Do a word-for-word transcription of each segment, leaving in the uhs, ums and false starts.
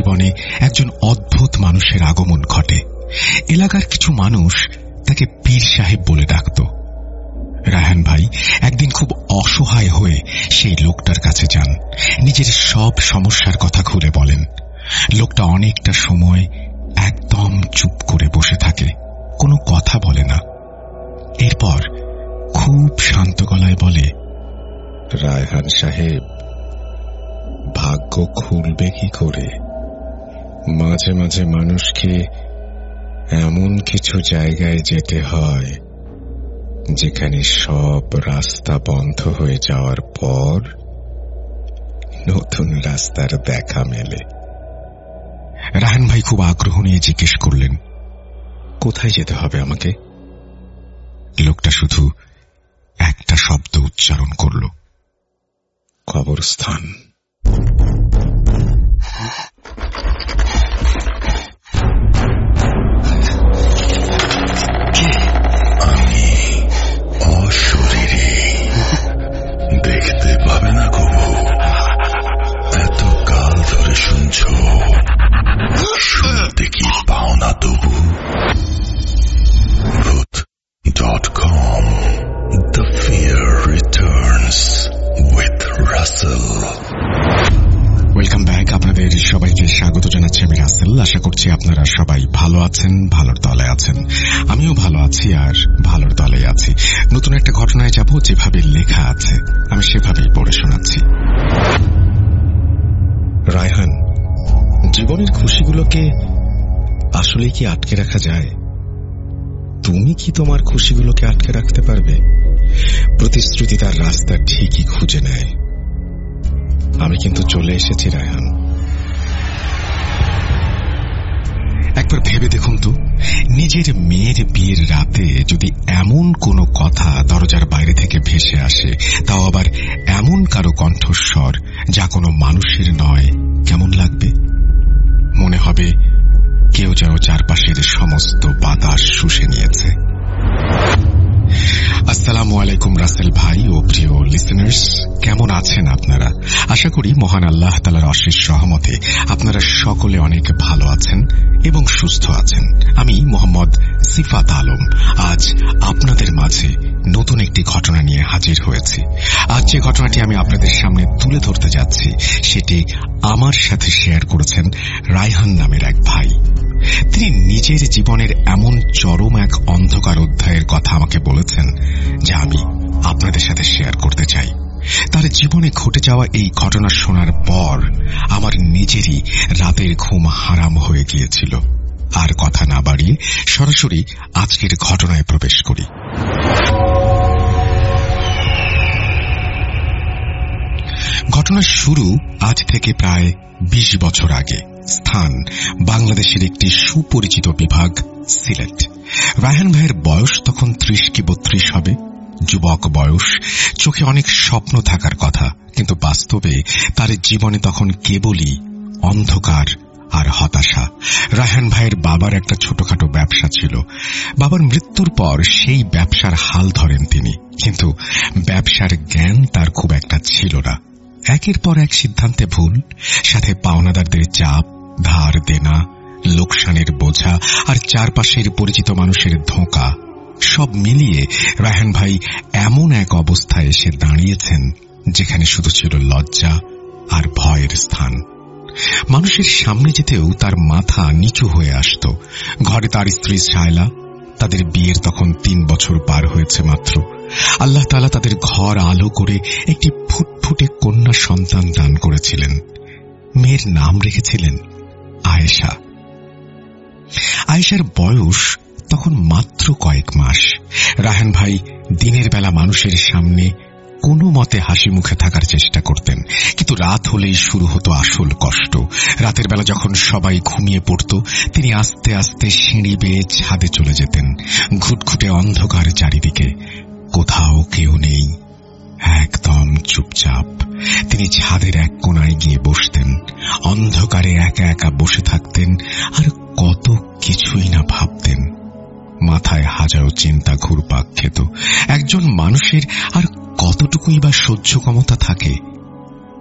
জীবনে একজন অদ্ভুত মানুষের আগমন ঘটে। এলাকার কিছু মানুষ তাকে পীর সাহেব বলে ডাকত। রায়হান ভাই একদিন খুব অসহায় হয়ে সেই লোকটার কাছে যান, নিজের সব সমস্যার কথা খুলে বলেন। লোকটা অনেকটা সময় একদম চুপ করে বসে থাকে, কোনো কথা বলে না। এরপর খুব শান্ত গলায় বলে, রায়হান সাহেব, ভাগ্য খুলবে কি করে? মাঝে মাঝে মানুষকে এমন কিছু জায়গায় যেতে হয় যেখানে সব রাস্তা বন্ধ হয়ে যাওয়ার পর নতুন রাস্তার দেখা মেলে। রায়হান ভাই খুব আগ্রহ নিয়ে জিজ্ঞেস করলেন, কোথায় যেতে হবে আমাকে? লোকটা শুধু একটা শব্দ উচ্চারণ করল, কবরস্থান। আমি অশরীরী, দেখতে পাবে না কবু। এত কাল ধরে শুনছ, শুনতে কি পাও না তবু? Bhoot dot com, the fear returns with Russell. Welcome back. আপনাদের সবাইকে স্বাগত জানাচ্ছি আমি রাসেল। আশা করছি আপনারা সবাই ভালো আছেন, ভালোর দলে আছেন। আমিও ভালো আছি আর ভালোর দলে আছি। নতুন একটা ঘটনায় যাব, যেভাবে লেখা আছে আমি সেভাবেই পড়ে শোনাচ্ছি। রায়হান, জীবনের খুশিগুলোকে আসলে কি আটকে রাখা যায়? তুমি কি তোমার খুশিগুলোকে আটকে রাখতে পারবে? প্রতিশ্রুতি তার রাস্তা ঠিকই খুঁজে নেয়। আমি কিন্তু চলে এসেছি রায়হান। একবার ভেবে দেখুন তো, নিজের মেয়ের বিয়ের রাতে যদি এমন কোনো কথা দরজার বাইরে থেকে ভেসে আসে, তাও আবার এমন কারো কণ্ঠস্বর যা কোনো মানুষের নয়, কেমন লাগবে? মনে হবে কেউ যেন চারপাশের সমস্ত বাতাস শুষে নিয়েছে। আসসালামু আলাইকুম রাসেল ভাই ও প্রিয় লিসেনার্স, কেমন আছেন আপনারা? আশা করি মহান আল্লাহ তাআলার অশেষ রহমতে আপনারা সকলে অনেক ভালো আছেন এবং সুস্থ আছেন। আমি মোহাম্মদ সিফাত আলম আজ আপনাদের মাঝে নতুন একটি ঘটনা নিয়ে হাজির হয়েছি। আজ যে ঘটনাটি আমি আপনাদের সামনে তুলে ধরতে যাচ্ছি সেটি আমার সাথে শেয়ার করেছেন রায়হান নামের এক ভাই। তিনি নিজের জীবনের এমন চরম এক অন্ধকার অধ্যায়ের কথা আমাকে বলেছেন যা আমি আপনাদের সাথে শেয়ার করতে চাই। তার জীবনে ঘটে যাওয়া এই ঘটনা শোনার পর আমার নিজেরই রাতের ঘুম হারাম হয়ে গিয়েছিল। আর কথা না বাড়িয়ে সরাসরি আজকের ঘটনায় প্রবেশ করি। ঘটনার শুরু আজ থেকে প্রায় বিশ বছর আগে। স্থান বাংলাদেশের একটি সুপরিচিত বিভাগ সিলেট। রায়হান ভাইয়ের বয়স তখন ত্রিশ কি বত্রিশ হবে। যুবক বয়স, চোখে অনেক স্বপ্ন থাকার কথা, কিন্তু বাস্তবে তার জীবনে তখন কেবলই অন্ধকার আর হতাশা। রায়হান ভাইয়ের বাবার একটা ছোটখাটো ব্যবসা ছিল। বাবার মৃত্যুর পর সেই ব্যবসার হাল ধরেন তিনি, কিন্তু ব্যবসার জ্ঞান তার খুব একটা ছিল না। একের পর এক সিদ্ধান্তে ভুল, সাথে পাওনাদারদের চাপ, ধার দেনা, লোকসানের বোঝা আর চারপাশের পরিচিত মানুষের ধোঁকা, সব মিলিয়ে রায়হান ভাই এমন এক অবস্থায় এসে দাঁড়িয়েছেন যেখানে শুধু ছিল লজ্জা আর ভয়ের স্থান। মানুষের সামনে যেতেও তার মাথা নিচু হয়ে আসত। ঘরে তার স্ত্রী শায়লা, তাদের বিয়ের তখন তিন বছর পার হয়েছে মাত্র। আল্লাহ তাআলা তাদের ঘর আলো করে একটি ফুটফুটে কন্যা সন্তান দান করেছিলেন। মেয়ের নাম রেখেছিলেন আয়েশা। আয়েশার বয়স তখন মাত্র কয়েক মাস। রায়হান ভাই দিনের বেলা মানুষের সামনে কোনো মতে হাসি মুখে থাকার চেষ্টা করতেন, কিন্তু রাত হলেই শুরু হতো আসল কষ্ট। রাতের বেলা যখন সবাই ঘুমিয়ে পড়ত, তিনি আস্তে আস্তে সিঁড়ি বেয়ে ছাদে চলে যেতেন। ঘুটঘুটে অন্ধকার চারিদিকে, কোথাও কেউ নেই, একদম চুপচাপ। তিনি ছাদের এক কোণায় গিয়ে বসতেন, অন্ধকারে একা একা বসে থাকতেন আর কত কিছুই না ভাবতেন। মাথায় হাজারো চিন্তা ঘুরপাক খেত। একজন মানুষের আর কতটুকুই বা সহ্য ক্ষমতা থাকে?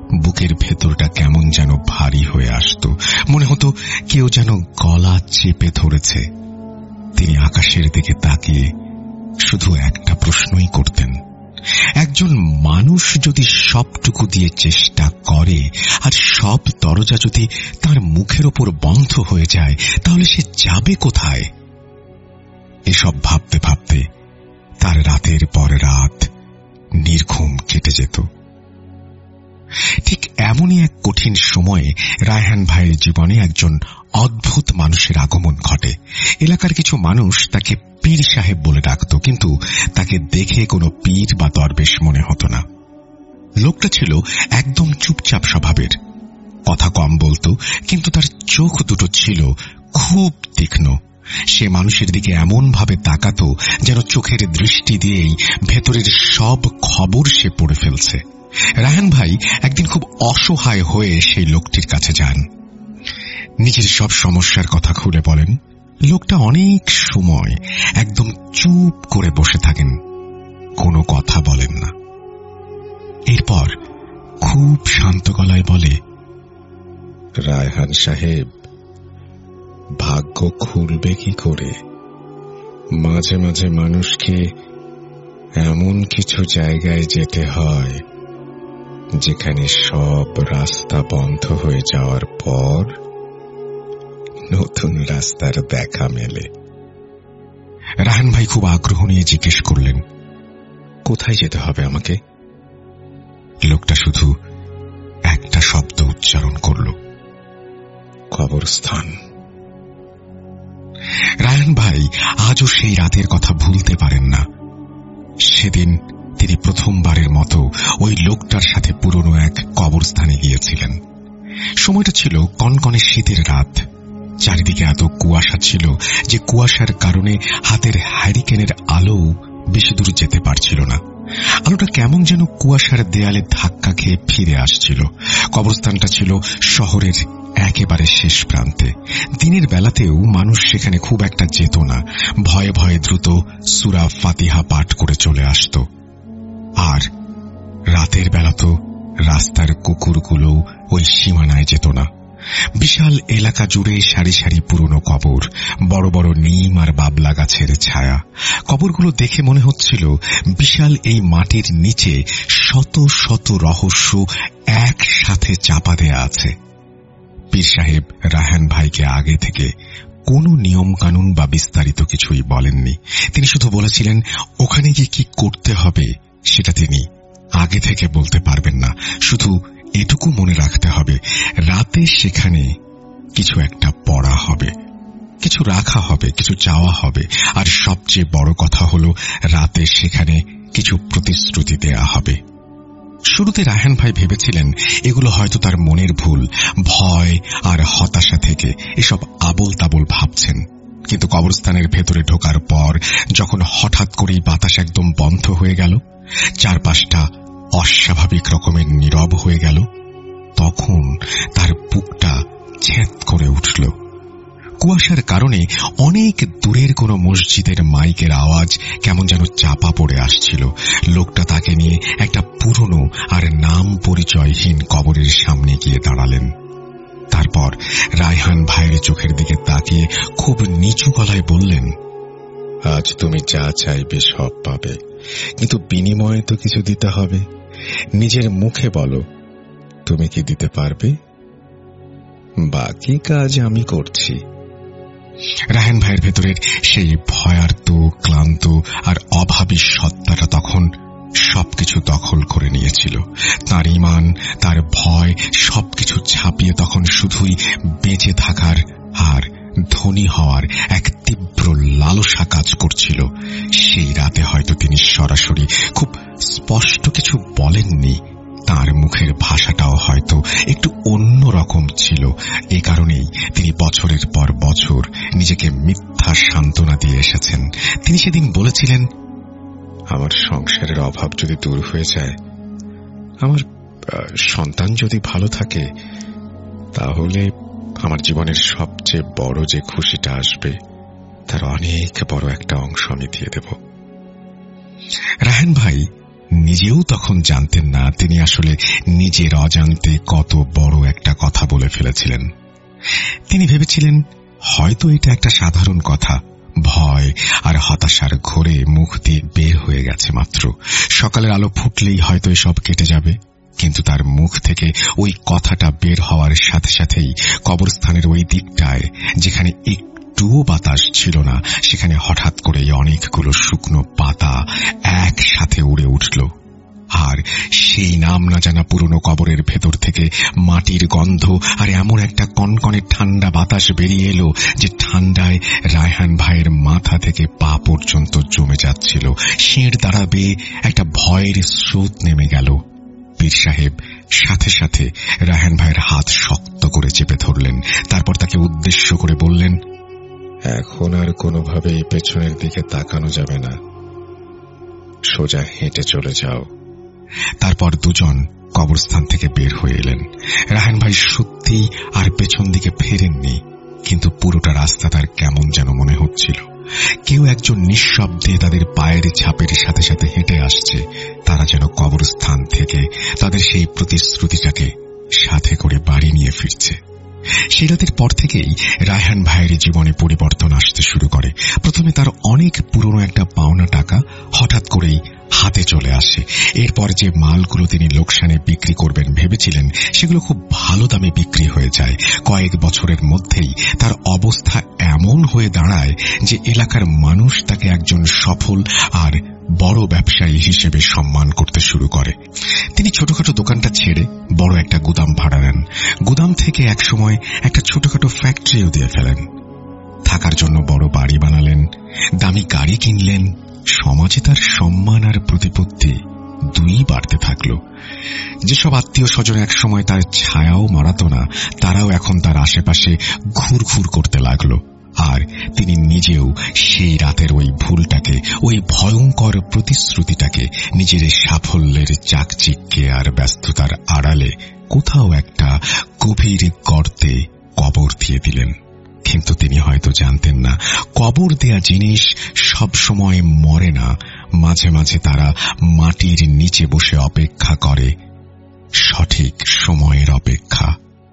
বুকের ভেতরটা কেমন যেন ভারী হয়ে আসত, মনে হতো কেউ যেন গলা চেপে ধরেছে। তিনি আকাশের দিকে তাকিয়ে শুধু একটা প্রশ্নই করতেন, একজন মানুষ যদি সবটুকু দিয়ে চেষ্টা করে আর সব দরজা যদি তার মুখের ওপর বন্ধ হয়ে যায়, তাহলে সে যাবে কোথায়? এসব ভাবতে ভাবতে তার রাতের পর রাত নির্ঘুম কেটে যেত। ঠিক এমনই এক কঠিন সময়ে রায়হান ভাইয়ের জীবনে একজন অদ্ভুত মানুষের আগমন ঘটে। এলাকার কিছু মানুষ তাকে পীর সাহেব বলে ডাকত, কিন্তু তাকে দেখে কোনো পীর বা দরবেশ মনে হতো না। লোকটা ছিল একদম চুপচাপ স্বভাবের, কথা কম বলতো, কিন্তু তার চোখ দুটো ছিল খুব তীক্ষ্ণ। সে মানুষের দিকে এমন ভাবে তাকাতো যেন চোখের দৃষ্টি দিয়েই ভেতরের সব খবর সে পড়ে ফেলছে। রায়হান ভাই একদিন খুব অসহায় হয়ে সেই লোকটির কাছে যান, নিজের সব সমস্যার কথা খুলে বলেন। লোকটা অনেক সময় একদম চুপ করে বসে থাকেন, কোনো কথা বলেন না। এরপর খুব শান্ত গলায় বলে, রায়হান সাহেব, ভাগ্য খুলবে কি করে? মাঝে মাঝে মানুষকে এমন কিছু জায়গায় যেতে হয় যেখানে সব রাস্তা বন্ধ হয়ে যাওয়ার পর নতুন রাস্তার দেখা মেলে। রায়হান ভাই খুব আগ্রহ নিয়ে জিজ্ঞেস করলেন, কোথায় যেতে হবে আমাকে? লোকটা শুধু একটা শব্দ উচ্চারণ করল, কবরস্থান। রায়হান ভাই আজও সেই রাতের কথা ভুলতে পারেন না। সেদিন তিনি প্রথমবারের মতো ওই লোকটার সাথে পুরনো এক কবরস্থানে গিয়েছিলেন। সময়টা ছিল কনকনে শীতের রাত। চারিদিকে এত কুয়াশা ছিল যে কুয়াশার কারণে হাতের হ্যারিকেনের আলো বেশি দূর যেতে পারছিল না। আলোটা কেমন যেন কুয়াশার দেয়ালে ধাক্কা খেয়ে ফিরে আসছিল। কবরস্থানটা ছিল শহরের একেবারে শেষ প্রান্তে। দিনের বেলাতেও মানুষ সেখানে খুব একটা যেত না, ভয়ে ভয়ে দ্রুত সূরা ফাতিহা পাঠ করে চলে আসত। আর রাতের বেলা তো রাস্তার কুকুরগুলো ওই সীমানায় যেত না। বিশাল এলাকা জুড়ে সারি সারি পুরনো কবর, বড় বড় নিম আর বাবলা গাছের ছায়া। কবরগুলো দেখে মনে হচ্ছিল বিশাল এই মাটির নিচে শত শত রহস্য একসাথে চাপা দেয়া আছে। পীর সাহেব রায়হান ভাইকে আগে থেকে কোনো নিয়ম কানুন বা বিস্তারিত কিছুই বলেননি। তিনি শুধু বলেছিলেন ওখানে গিয়ে কি করতে হবে সেটা তিনি আগে থেকে বলতে পারবেন না। শুধু এটুকু মনে রাখতে হবে, রাতে সেখানে কিছু একটা পড়া হবে, কিছু রাখা হবে, কিছু চাওয়া হবে, আর সবচেয়ে বড় কথা হলো রাতে সেখানে কিছু প্রতিশ্রুতি দেয়া হবে। শুরুতে রায়হান ভাই ভেবেছিলেন এগুলো হয়তো তার মনের ভুল, ভয় আর হতাশা থেকে এসব আবোল তাবোল ভাবছেন। কিন্তু কবরস্থানের ভেতরে ঢোকার পর যখন হঠাৎ করেই বাতাস একদম বন্ধ হয়ে গেল, চারপাশটা অস্বাভাবিক রকমের নীরব হয়ে গেল, তখন তার বুকটা ছেদ করে উঠল। কুয়াশার কারণে অনেক দূরের কোনো মসজিদের মাইকের আওয়াজ কেমন যেন চাপা পড়ে আসছিল। লোকটা তাকে নিয়ে একটা পুরনো আর নাম পরিচয়হীন কবরের সামনে গিয়ে দাঁড়ালেন। তারপর রায়হান ভাইয়ের চোখের দিকে তাকিয়ে খুব নিচু গলায় বললেন, আজ তুমি যা চাইবে সব পাবে, কিন্তু বিনিময়ে তো কিছু দিতে হবে। নিজের মুখে বলো, তুমি কি দিতে পারবে? বাকি কাজ আমি করছি। রায়হান ভাইয়ের ভেতরের সেই ভয়ার্ত, ক্লান্ত আর অভাবী সত্তাটা তখন সবকিছু দখল করে নিয়েছিল। তার ঈমান, তার ভয় সবকিছু ছাপিয়ে তখন শুধুই বেঁচে থাকার আর ধনী হওয়ার এক তীব্র লালসা কাজ করছিল। সেই রাতে হয়তো তিনি সরাসরি খুব স্পষ্ট কিছু বলেননি, তার মুখের ভাষাটাও হয়তো একটু অন্য রকম ছিল। এ কারণেই তিনি বছরের পর বছর নিজেকে মিথ্যা সান্ত্বনা দিয়ে এসেছেন। তিনি সেদিন বলেছিলেন, আমার সংসারের অভাব যদি দূর হয়ে যায়, আমার সন্তান যদি ভালো থাকে, তাহলে আমার জীবনের সবচেয়ে বড় যে খুশিটা আসবে তার অনেক বড় একটা অংশ আমি দিয়ে দেব। রায়হান ভাই নিজেও তখন জানতেন না তিনি আসলে নিজের অজান্তে কত বড় একটা কথা বলে ফেলেছিলেন। তিনি ভেবেছিলেন হয়তো এটা একটা সাধারণ কথা, ভয় আর হতাশার ঘোরে মুখ দিয়ে বের হয়ে গেছে মাত্র, সকালের আলো ফুটলেই হয়তো এসব কেটে যাবে। কিন্তু তার মুখ থেকে ওই কথাটা বের হওয়ার সাথে সাথেই কবরস্থানের ওই দিকটায়, যেখানে একটুও বাতাস ছিল না, সেখানে হঠাৎ করেই অনেকগুলো শুকনো পাতা একসাথে উড়ে উঠল। আর সেই নাম না জানা পুরনো কবরের ভেতর থেকে মাটির গন্ধ আর এমন একটা কনকনে ঠান্ডা বাতাস বেরিয়ে এলো যে ঠান্ডায় রায়হান ভাইয়ের মাথা থেকে পা পর্যন্ত জমে যাচ্ছিল। শির দাঁড়াবে একটা ভয়ের স্রোত নেমে গেল। পীর সাহেব সাথে সাথে রায়হান ভাইয়ের হাত শক্ত করে চেপে ধরলেন। তারপর তাকে উদ্দেশ্য করে বললেন, এখন আর কোনোভাবেই পেছনের দিকে তাকানো যাবে না, সোজা হেঁটে চলে যাও। তারপর দুজন কবরস্থান থেকে বের হয়ে এলেন। রায়হান ভাই সত্যি আর পেছন দিকে ফেরেননি, কিন্তু পুরোটা রাস্তা তার কেমন যেন মনে হচ্ছিল কেউ একজন নিঃশব্দে তাদের পায়ের ছাপের সাথে সাথে হেঁটে আসছে। তারা যেন কবরস্থান থেকে তাদের সেই প্রতিশ্রুতিটাকে সাথে করে বাড়ি নিয়ে ফিরছে। সেই রাতের পর থেকেই রায়হান ভাইয়ের জীবনে পরিবর্তন আসতে শুরু করে। প্রথমে তার অনেক পুরনো একটা পাওনা টাকা হঠাৎ করেই হাতে চলে আসে। এরপর যে মালগুলো তিনি লোকসানে বিক্রি করবেন ভেবেছিলেন, সেগুলো খুব ভালো দামে বিক্রি হয়ে যায়। কয়েক বছরের মধ্যেই তার অবস্থা এমন হয়ে দাঁড়ায় যে এলাকার মানুষ তাকে একজন সফল আর বড় ব্যবসায়ী হিসেবে সম্মান করতে শুরু করে। তিনি ছোটখাটো দোকানটা ছেড়ে বড় একটা গুদাম ভাড়া নেন। গুদাম থেকে একসময় একটা ছোটখাটো ফ্যাক্টরিও দিয়ে ফেলেন। থাকার জন্য বড় বাড়ি বানালেন, দামি গাড়ি কিনলেন। সমাজে তার সম্মান আর প্রতিপত্তি দুই বাড়তে থাকল। যেসব আত্মীয় স্বজন একসময় তার ছায়াও মারাত না, তারাও এখন তার আশেপাশে ঘুর ঘুর করতে লাগল। আর তিনি নিজেও সেই রাতের ওই ভুলটাকে, ওই ভয়ঙ্কর প্রতিশ্রুতিটাকে নিজের সাফল্যের চাকচিক্যে আর ব্যস্ততার আড়ালে কোথাও একটা গভীর গর্তে কবর দিয়ে দিলেন। কিন্তু তিনি হয়তো জানতেন না, কবর দেয়া জিনিস সব সময় মরে না। মাঝে মাঝে তারা মাটির নিচে বসে অপেক্ষা করে, সঠিক সময়ের অপেক্ষা।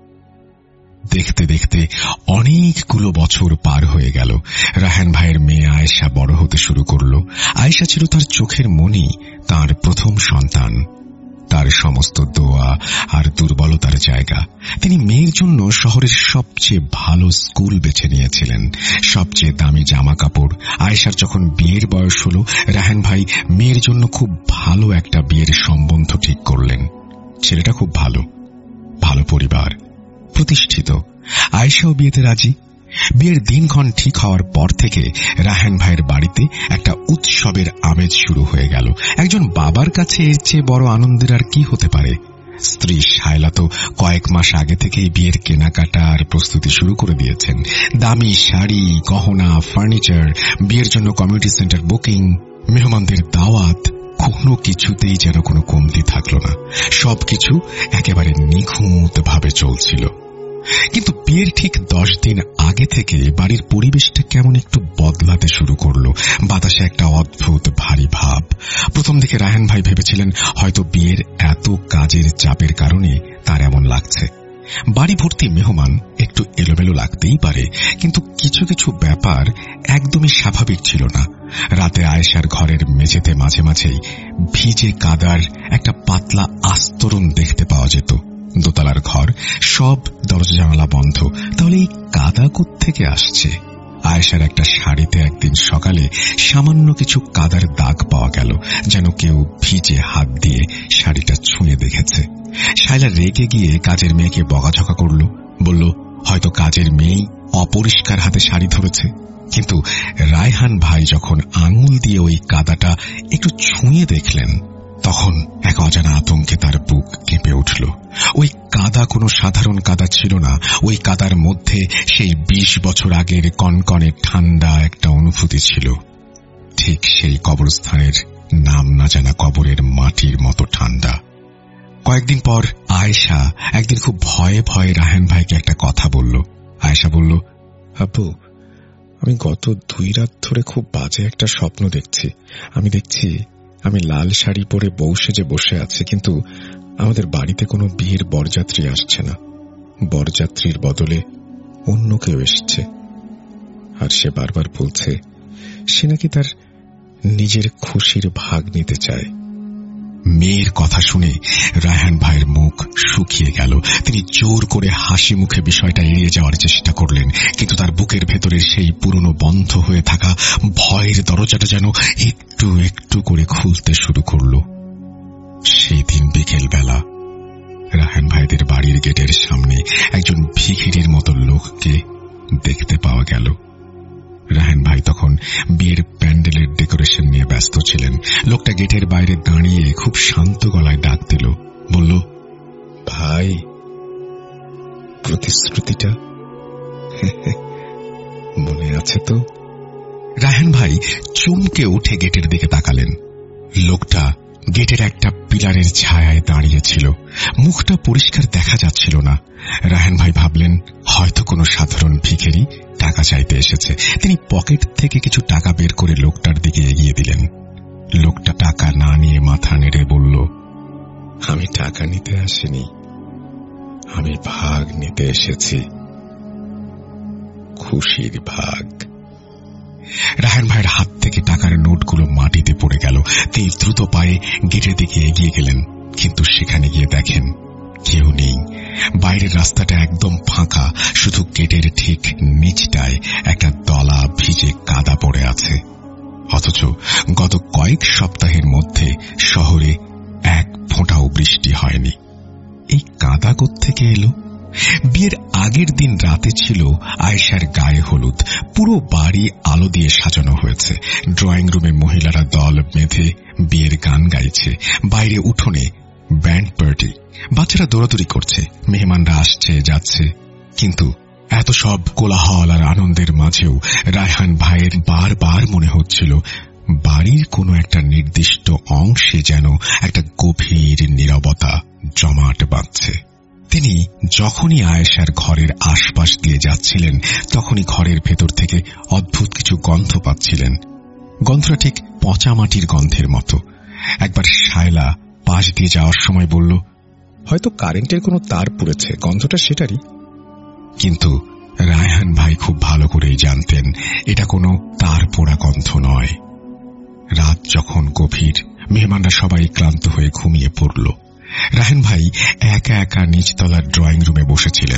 দেখতে দেখতে অনেকগুলো বছর পার হয়ে গেল। রায়হান ভাইয়ের মেয়ে আয়েশা বড় হতে শুরু করল। আয়েশা ছিল তার চোখের মণি, তার প্রথম সন্তান, তার সমস্ত দোয়া আর দুর্বলতার জায়গা। তিনি মেয়ের জন্য শহরের সবচেয়ে ভালো স্কুল বেছে নিয়েছিলেন, সবচেয়ে দামি জামা কাপড়। আয়েশার যখন বিয়ের বয়স হল, রায়হান ভাই মেয়ের জন্য খুব ভালো একটা বিয়ের সম্বন্ধ ঠিক করলেন। ছেলেটা খুব ভালো, ভালো পরিবার, প্রতিষ্ঠিত। আয়েশাও বিয়েতে রাজি। বিয়ের দিনক্ষণ ঠিক হওয়ার পর থেকে রায়হান ভাইয়ের বাড়িতে একটা উৎসবের আমেজ শুরু হয়ে গেল। একজন বাবার কাছে এর চেয়ে বড় আনন্দের আর কি হতে পারে। স্ত্রী শায়লা তো কয়েক মাস আগে থেকেই বিয়ের কেনাকাটা আর প্রস্তুতি শুরু করে দিয়েছেন। দামি শাড়ি, গহনা, ফার্নিচার, বিয়ের জন্য কমিউনিটি সেন্টার বুকিং, মেহমানদের দাওয়াত, কোনো কিছুতেই যেন কোনো কমতি থাকল না। সবকিছু একেবারে নিখুঁত ভাবে চলছিল। কিন্তু বিয়ের ঠিক দশ দিন আগে থেকে বাড়ির পরিবেশটা কেমন একটু বদলাতে শুরু করলো। বাতাসে একটা অদ্ভুত ভারী ভাব। প্রথম দিকে রায়হান ভাই ভেবেছিলেন হয়তো বিয়ের এত কাজের চাপের কারণে তার এমন লাগছে। বাড়ি ভর্তি মেহমান একটু এলোমেলো লাগতেই পারে, কিন্তু কিছু কিছু ব্যাপার একদমই স্বাভাবিক ছিল না। রাতে আয়েশার ঘরের মেঝেতে মাঝে মাঝেই ভিজে কাদার একটা পাতলা আস্তরণ দেখতে পাওয়া যেত। দোতলার ঘর, সব দরজা জানালা বন্ধ, তাহলে এই কাদা কোত্থেকে আসছে? আয়েশার একটা শাড়িতে একদিন সকালে সামান্য কিছু কাদার দাগ পাওয়া গেল, যেন কেউ ভিজে হাত দিয়ে শাড়িটা ছুঁয়ে দেখেছে। শায়লা রেগে গিয়ে কাজের মেয়েকে বকাঝকা করল, বলল হয়তো কাজের মেয়েই অপরিষ্কার হাতে শাড়ি ধরেছে। কিন্তু রায়হান ভাই যখন আঙুল দিয়ে ওই কাদাটা একটু ছুঁয়ে দেখলেন, তখন এক অজানা আতঙ্কে তার বুক কেঁপে উঠল। ওই কাদা কোনো সাধারণ কাদা ছিল না। ওই কাদার মধ্যে সেই বিশ বছর আগের কনকনে ঠান্ডা একটা অনুভূতি ছিল, ঠিক সেই কবরস্থানের নাম না জানা কবরের মাটির মতো ঠান্ডা। কয়েকদিন পর আয়েশা একদিন খুব ভয়ে ভয়ে রায়হান ভাইকে একটা কথা বলল। আয়েশা বলল, আব্বু, আমি গত দুই রাত ধরে খুব বাজে একটা স্বপ্ন দেখছি। আমি দেখছি আমি লাল শাড়ি পরে বউ সেজে বসে আছি, কিন্তু আমাদের বাড়িতে কোনো বিয়ের বরযাত্রী আসছে না। বরযাত্রীর বদলে অন্য কেউ এসছে, আর সে বারবার বলছে সে নাকি তার নিজের খুশির ভাগ নিতে চায়। মেয়ের কথা শুনে রায়হান ভাইয়ের মুখ শুকিয়ে গেল। তিনি জোর করে হাসি মুখে বিষয়টা এড়িয়ে যাওয়ার চেষ্টা করলেন, কিন্তু তার বুকের ভেতরের সেই পুরনো বন্ধ হয়ে থাকা ভয়ের দরজাটা যেন একটু একটু করে খুলতে শুরু করল। সেই দিন বিকেল বেলা রায়হান ভাইদের বাড়ির গেটের সামনে একজন ভিখিরির মতো লোককে দেখতে পাওয়া গেল। রায়হান ভাই তখন বিয়ের প্যান্ডেলের ডেকোরেশন নিয়ে ব্যস্ত ছিলেন। লোকটা গেটের বাইরে দাঁড়িয়ে খুব শান্ত গলায় ডাক দিল, বলল, ভাই, প্রতিশ্রুতিটা মনে আছে তো? রায়হান ভাই চমকে উঠে গেটের দিকে তাকালেন। লোকটা গেটের একটা পিলারের ছায়ায় দাঁড়িয়েছিল। মুখটা পরিষ্কার দেখা যাচ্ছিল না। রায়হান ভাই ভাবলেন হয়তো কোনো সাধারণ ভিখারি টাকা চাইতে এসেছে। তিনি পকেট থেকে কিছু টাকা বের করে লোকটার দিকে এগিয়ে দিলেন। লোকটা টাকা না নিয়ে মাথা নেড়ে বলল, আমি টাকা নিতে আসিনি, আমি ভাগ নিতে এসেছি, খুশির ভাগ। রায়হান ভাইয়ের হাত থেকে টাকার নোটগুলো মাটিতে পড়ে গেল। তিনি দ্রুত পায়ে গেটের দিকে এগিয়ে গেলেন, কিন্তু সেখানে গিয়ে দেখেন কেউ নেই। বাইরের রাস্তাটা একদম ফাঁকা, শুধু গেটের ঠিক নিচটায় একটা দলা ভিজে কাদা পড়ে আছে। অথচ গত কয়েক সপ্তাহের মধ্যে শহরে এক ফোঁটাও বৃষ্টি হয়নি। এই কাদা কোত্থেকে এলো? বিয়ের আগের দিন রাতে ছিল আয়েশার গায়ে হলুদ। পুরো বাড়ি আলো দিয়ে সাজানো হয়েছে। ড্রয়িং রুমে মহিলারা দল বেঁধে বিয়ের গান গাইছে। বাইরে উঠোনে ব্যান্ড পার্টি, বাচ্চারা দৌড়াদৌড়ি করছে, মেহমানরা আসছে যাচ্ছে। কিন্তু এত সব কোলাহল আর আনন্দের মাঝেও রায়হান ভাইয়ের বারবার মনে হচ্ছিল বাড়ির কোনো একটা নির্দিষ্ট অংশে যেন একটা গভীর নীরবতা জমাট বাঁধছে। তিনি যখনই আয়েশার ঘরের আশপাশ দিয়ে যাচ্ছিলেন, তখনই ঘরের ভেতর থেকে অদ্ভুত কিছু গন্ধ পাচ্ছিলেন। গন্ধটা ঠিক পচা মাটির গন্ধের মতো। একবার শায়লা পাশ দিয়ে যাওয়ার সময় বলল, হয়তো কারেন্টের কোনো তার পুড়েছে, গন্ধটা সেটারই। কিন্তু রায়হান ভাই খুব ভালো করেই জানতেন এটা কোনো তার পোড়া গন্ধ নয়। রাত যখন গভীর, মেহমানরা সবাই ক্লান্ত হয়ে ঘুমিয়ে পড়ল। রায়হান ভাই একা একা নিচতলার ড্রয়িং রুমে বসেছিলেন।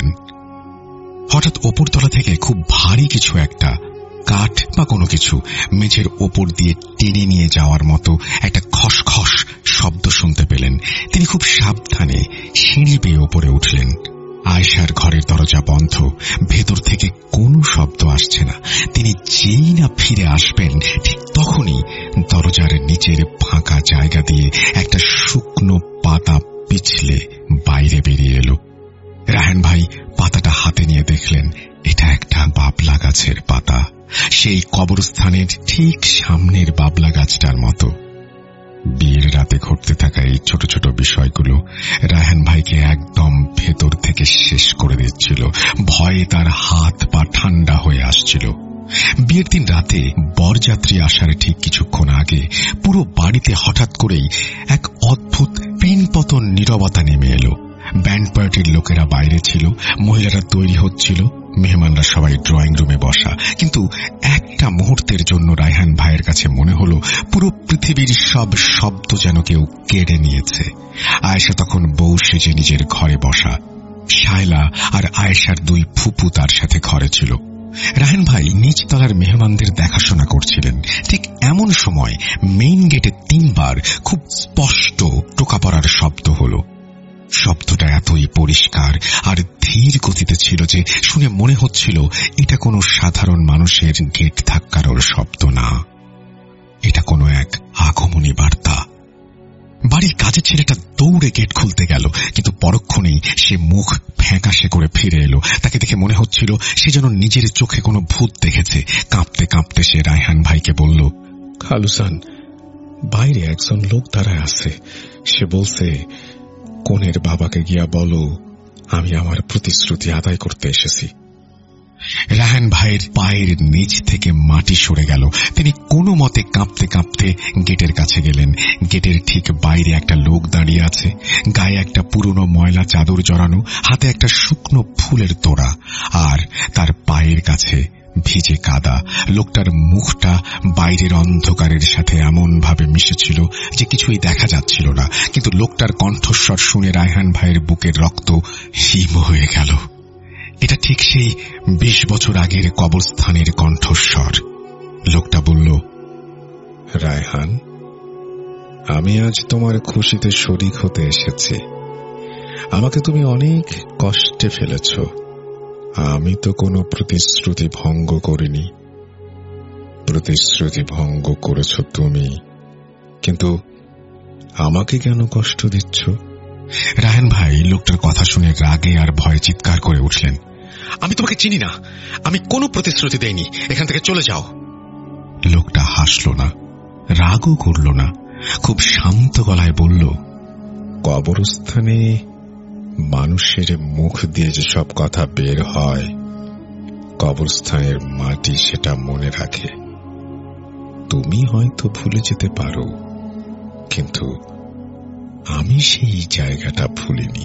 হঠাৎ ওপরতলা থেকে খুব ভারী কিছু একটা, কাঠ বা কোনো কিছু, মেঝের ওপর দিয়ে টেনে নিয়ে যাওয়ার মতো একটা খসখস শব্দ শুনতে পেলেন। তিনি খুব সাবধানে সিঁড়ি বেয়ে ওপরে উঠলেন। আয়েশার ঘরের দরজা বন্ধ, ভেতর থেকে কোনো শব্দ আসছে না। তিনি যেই না ফিরে আসবেন, ঠিক তখনই দরজার নিচের ফাঁকা জায়গা দিয়ে একটা শুকনো পাতা পিছলে বাইরে বেরিয়ে এলো। রায়হান ভাই পাতাটা হাতে নিয়ে দেখলেন এটা একটা বাবলা গাছের পাতা, সেই কবরস্থানের ঠিক সামনের বাবলা গাছটার মতো। বিয়ের রাতে ঘটতে থাকা এই ছোট ছোট বিষয়গুলো রায়হান ভাইকে একদম ভেতর থেকে শেষ করে দিচ্ছিল। ভয়ে তার হাত পা ঠান্ডা হয়ে আসছিল। বিয়ের দিন রাতে বরযাত্রী আসার ঠিক কিছুক্ষণ আগে পুরো বাড়িতে হঠাৎ করেই এক অদ্ভুত পিনপতন নীরবতা নেমে এলো। ব্যান্ড পার্টির লোকেরা বাইরে ছিল, মহিলারা তৈরি হচ্ছিল, মেহমানরা সবাই ড্রয়িং রুমে বসা। কিন্তু একটা মুহূর্তের জন্য রায়হান ভাইয়ের কাছে মনে হলো পুরো পৃথিবীর সব শব্দ যেন কেউ কেড়ে নিয়েছে। আয়েশা তখন বউ সেজে নিজের ঘরে বসা। শায়লা আর আয়েশার দুই ফুপু তার সাথে ঘরে ছিল। রায়হান ভাই নিচতলার মেহমানদের দেখাশোনা করছিলেন। ঠিক এমন সময় মেইন গেটে তিনবার খুব স্পষ্ট টোকা পড়ার শব্দ হলো। শব্দটা এতই পরিষ্কার আর ধীর গতিতে ছিল যে শুনে মনে হচ্ছিল এটা কোনো সাধারণ মানুষের গেট ধাক্কার শব্দ না, এটা কোনো এক আগমনী বার্তা। বাড়ির কাজের ছেলেটা দৌড়ে গেট খুলতে গেল, কিন্তু পরক্ষণেই সে মুখ ফ্যাকাশে করে ফিরে এলো। তাকে দেখে মনে হচ্ছিল সে যেন নিজের চোখে কোনো ভূত দেখেছে। কাঁপতে কাঁপতে সে রায়হান ভাইকে বলল, খালুসান, বাইরে একজন লোক দাঁড়ায় আছে। সে বলছে কনের বাবাকে গিয়া বলো আমি আমার প্রতিশ্রুতি আদায় করতে এসেছি। রায়হান ভাইয়ের পায়ের নিচ থেকে মাটি সরে গেল। তিনি কোনো মতে কাঁপতে কাঁপতে গেটের কাছে গেলেন। গেটের ঠিক বাইরে একটা লোক দাঁড়িয়ে আছে, গায়ে একটা পুরনো ময়লা চাদর জড়ানো, হাতে একটা শুকনো ফুলের তোড়া, আর তার পায়ের কাছে ভিজে কাদা। লোকটার মুখটা বাইরের অন্ধকারের সাথে এমন ভাবে মিশেছিল যে কিছুই দেখা যাচ্ছিল না, কিন্তু লোকটার কণ্ঠস্বর শুনে রায়হান ভাইয়ের বুকের রক্ত হিম হয়ে গেল। এটা ঠিক সেই বিশ বছর আগের কবরস্থানের কণ্ঠস্বর। লোকটা বলল, রায়হান, আমি আজ তোমার খুশিতে শরিক হতে এসেছি। আমাকে তুমি অনেক কষ্টে ফেলেছ। আমি তো কোনো প্রতিশ্রুতি ভঙ্গ করিনি। প্রতিশ্রুতি ভঙ্গ করেছ তুমি, কিন্তু আমাকে কেন কষ্ট দিচ্ছ? রায়হান ভাই লোকটার কথা শুনে রাগে আর ভয়ে চিৎকার করে উঠলেন, আমি তোমাকে চিনি না, আমি কোনো প্রতিশ্রুতি দেইনি, এখান থেকে চলে যাও। লোকটা হাসল না, রাগও করল না, খুব শান্ত গলায় বলল, কবরস্থানে মানুষের মুখ দিয়ে যে সব কথা বের হয়, কবরস্থানের মাটি সেটা মনে রাখে। তুমি হয়তো ভুলে যেতে পারো, কিন্তু আমি সেই জায়গাটা ভুলিনি।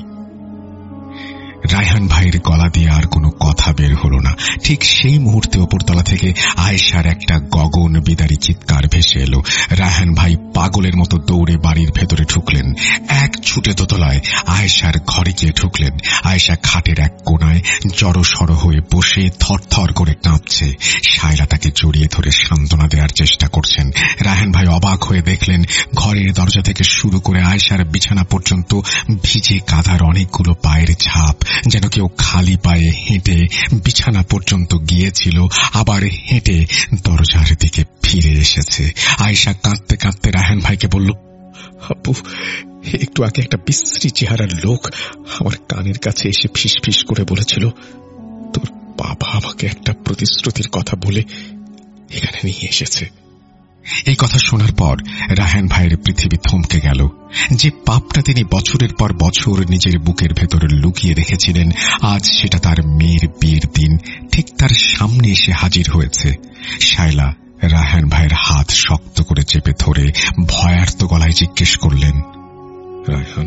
রায়হান ভাইয়ের গলা দিয়ে আর কোনো কথা বের হল না। ঠিক সেই মুহূর্তে ওপরতলা থেকে আয়েশার একটা গগন বিদারী চিৎকার ভেসে এলো। রায়হান ভাই পাগলের মতো দৌড়ে বাড়ির ভেতরে ঢুকলেন। এক ছুটে দোতলায় আয়েশার ঘরে গিয়ে ঢুকলেন। আয়েশা খাটের এক কোনায় জড়সড় হয়ে বসে থরথর করে কাঁপছে। শায়লা তাকে জড়িয়ে ধরে সান্ত্বনা দেওয়ার চেষ্টা করছেন। রায়হান ভাই অবাক হয়ে দেখলেন ঘরের দরজা থেকে শুরু করে আয়েশার বিছানা পর্যন্ত ভিজে কাদার অনেকগুলো পায়ের ছাপ, যেন কেউ খালি পায়ে হেঁটে বিছানা পর্যন্ত গিয়েছিল, আবার হেঁটে দরজার দিকে ফিরে এসেছে। আয়েশা কাঁদতে কাঁদতে রায়হান ভাইকে বলল, আপু, একটু আগে একটা বিশ্রী চেহারার লোক আমার কানের কাছে এসে ফিস ফিস করে বলেছিল, তোর বাবা আমাকে একটা প্রতিশ্রুতির কথা বলে এখানে নিয়ে এসেছে। এই কথা শোনার পর রায়হান ভাইয়ের পৃথিবী থমকে গেল। যে পাপটা তিনি বছরের পর বছর নিজের বুকের ভেতরে লুকিয়ে রেখেছিলেন, আজ সেটা তার মেয়ের বিয়ের দিন ঠিক তার সামনে এসে হাজির হয়েছে। শায়লা রায়হান ভাইয়ের হাত শক্ত করে চেপে ধরে ভয়ার্ত গলায় জিজ্ঞেস করলেন, রায়হান,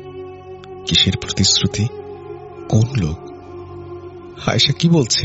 কিসের প্রতিশ্রুতি? কোন লোক? আয়েশা কি বলছে?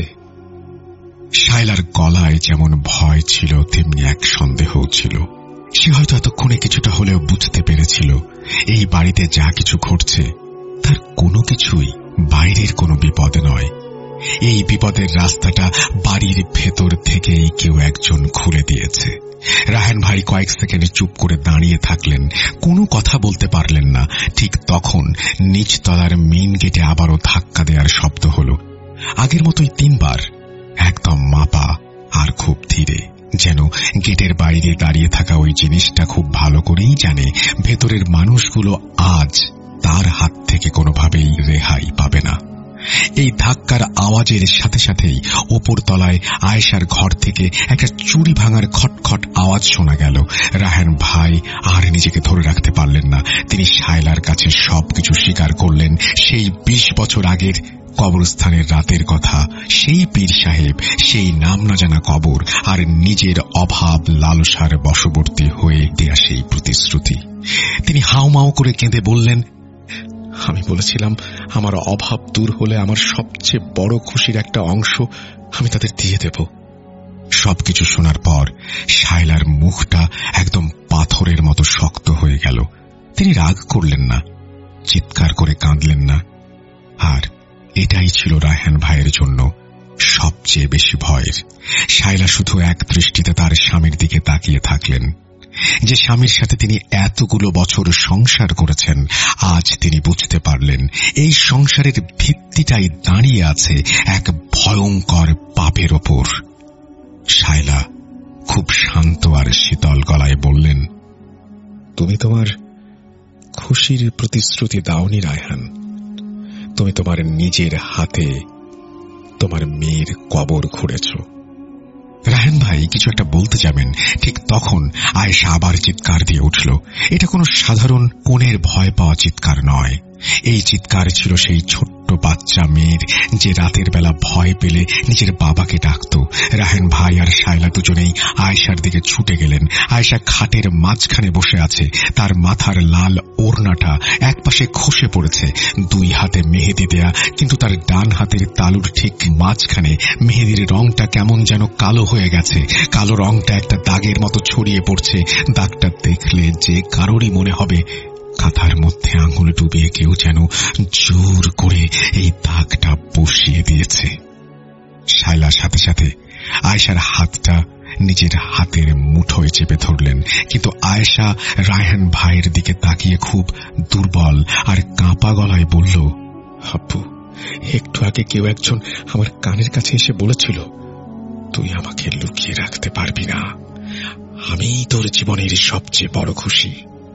শায়লার গলায় যেমন ভয় ছিল তেমনি এক সন্দেহও ছিল। সে হয়তো এতক্ষণে কিছুটা হলেও বুঝতে পেরেছিল এই বাড়িতে যা কিছু ঘটছে তার কোনো কিছুই বাইরের কোনো বিপদ নয়। এই বিপদের রাস্তাটা বাড়ির ভেতর থেকেই কেউ একজন খুলে দিয়েছে। রায়হান ভাই কয়েক সেকেন্ড চুপ করে দাঁড়িয়ে থাকলেন, কোনো কথা বলতে পারলেন না। ঠিক তখন নিচতলার মেইন গেটে আবারও ধাক্কা দেওয়ার শব্দ হল। আগের মতোই তিনবার, একদম মাপা আর খুব ধীরে, যেন গেটের বাইরে দাঁড়িয়ে থাকা ওই জিনিসটা খুব ভালো করেই জানে ভেতরের মানুষগুলো আজ তার হাত থেকে কোনোভাবেই রেহাই পাবে না। এই ধাক্কার আওয়াজের সাথে সাথেই ওপর তলায় আয়েশার ঘর থেকে একটা চুড়ি ভাঙার খটখট আওয়াজ শোনা গেল। রায়হান ভাই আর নিজেকে ধরে রাখতে পারলেন না। তিনি শায়লার কাছে সবকিছু স্বীকার করলেন। সেই বিশ বছর আগের কবরস্থানের রাতের কথা, সেই পীর সাহেব, সেই নাম না জানা কবর, আর নিজের অভাব লালসার বশবর্তী হয়ে দেয়া সেই প্রতিশ্রুতি। তিনি হাউমাউ করে কেঁদে বললেন, আমি বলেছিলাম আমার অভাব দূর হলে আমার সবচেয়ে বড় খুশির একটা অংশ আমি তাদের দিয়ে দেব। সবকিছু শোনার পর শায়লার মুখটা একদম পাথরের মতো শক্ত হয়ে গেল। তিনি রাগ করলেন না, চিৎকার করে কাঁদলেন না, আর এটাই ছিল রায়হান ভাইয়ের জন্য সবচেয়ে বেশি ভয়ের। শায়লা শুধু এক দৃষ্টিতে তার স্বামীর দিকে তাকিয়ে থাকলেন। যে স্বামীর সাথে তিনি এতগুলো বছর সংসার করেছেন, আজ তিনি বুঝতে পারলেন এই সংসারের ভিত্তিটাই দাঁড়িয়ে আছে এক ভয়ঙ্কর পাপের ওপর। শায়লা খুব শান্ত আর শীতল গলায় বললেন, তুমি তোমার খুশির প্রতিশ্রুতি দাওনি রায়হান, তুমি তোমার নিজের হাতে তোমার মেয়ের কবর খুঁড়েছ। রায়হান ভাই কিছু একটা বলতে যাবেন, ঠিক তখন আয়েশা আবার চিৎকার দিয়ে উঠল। এটা কোনো সাধারণ কোণের ভয় পাওয়া চিৎকার নয়, এই চিৎকার ছিল সেই ছোট্ট বাচ্চা মেয়ের, যে রাতের বেলা ভয় পেলে নিজের বাবাকে ডাকত। রায়হান ভাই আর শায়লা দুজনেই আয়েশার দিকে ছুটে গেলেন। আয়েশা খাটের মাঝখানে বসে আছে, তার মাথার লাল ওড়নাটা একপাশে খসে পড়েছে, দুই হাতে মেহেদি দেয়া, কিন্তু তার ডান হাতের তালুর ঠিক মাঝখানে মেহেদির রংটা কেমন যেন কালো হয়ে গেছে। কালো রংটা একটা দাগের মতো ছড়িয়ে পড়ছে। দাগটা দেখলে যে কারোরই মনে হবে কাঁথার মধ্যে আঙুল ডুবিয়ে কেউ যেন জোর করে এই দাগটা বসিয়ে দিয়েছে। শায়লার সাথে সাথে আয়েশার হাতটা নিজের হাতের মুঠোয় চেপে ধরলেন, কিন্তু আয়েশা রায়হান ভাইয়ের দিকে তাকিয়ে খুব দুর্বল আর কাঁপা গলায় বলল, আব্বু, একটু আগে কেউ একজন আমার কানের কাছে এসে বলেছিল, তুই আমাকে লুকিয়ে রাখতে পারবি না, আমি তোর জীবনের সবচেয়ে বড় খুশি।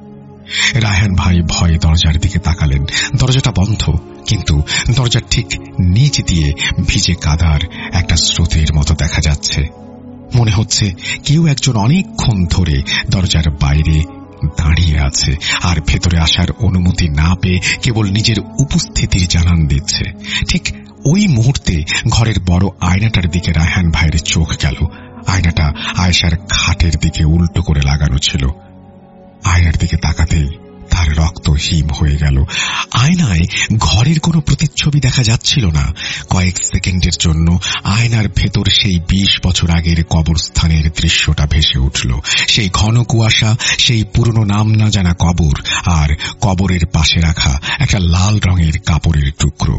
রায়হান ভাই ভয়ে দরজার দিকে তাকালেন। দরজাটা বন্ধ, কিন্তু দরজার ঠিক নিচ দিয়ে ভিজে কাদার একটা স্রোতের মতো দেখা যাচ্ছে। মনে হচ্ছে কেউ একজন অনেকক্ষণ ধরে দরজার বাইরে দাঁড়িয়ে আছে আর ভেতরে আসার অনুমতি না পেয়ে কেবল নিজের উপস্থিতির জানান দিচ্ছে। ঠিক ওই মুহূর্তে ঘরের বড় আয়নাটার দিকে রায়হান ভাইয়ের চোখ গেল। আয়নাটা আয়েশার খাটের দিকে উল্টো করে লাগানো ছিল। আয়নার দিকে তাকাতেই তার রক্ত হিম হয়ে গেল। আয়নায় ঘরের কোনো প্রতিচ্ছবি দেখা যাচ্ছিল না। কয়েক সেকেন্ডের জন্য আয়নার ভেতর সেই বিশ বছর আগের কবরস্থানের দৃশ্যটা ভেসে উঠল। সেই ঘন কুয়াশা, সেই পুরনো নাম না জানা কবর, আর কবরের পাশে রাখা একটা লাল রঙের কাপড়ের টুকরো।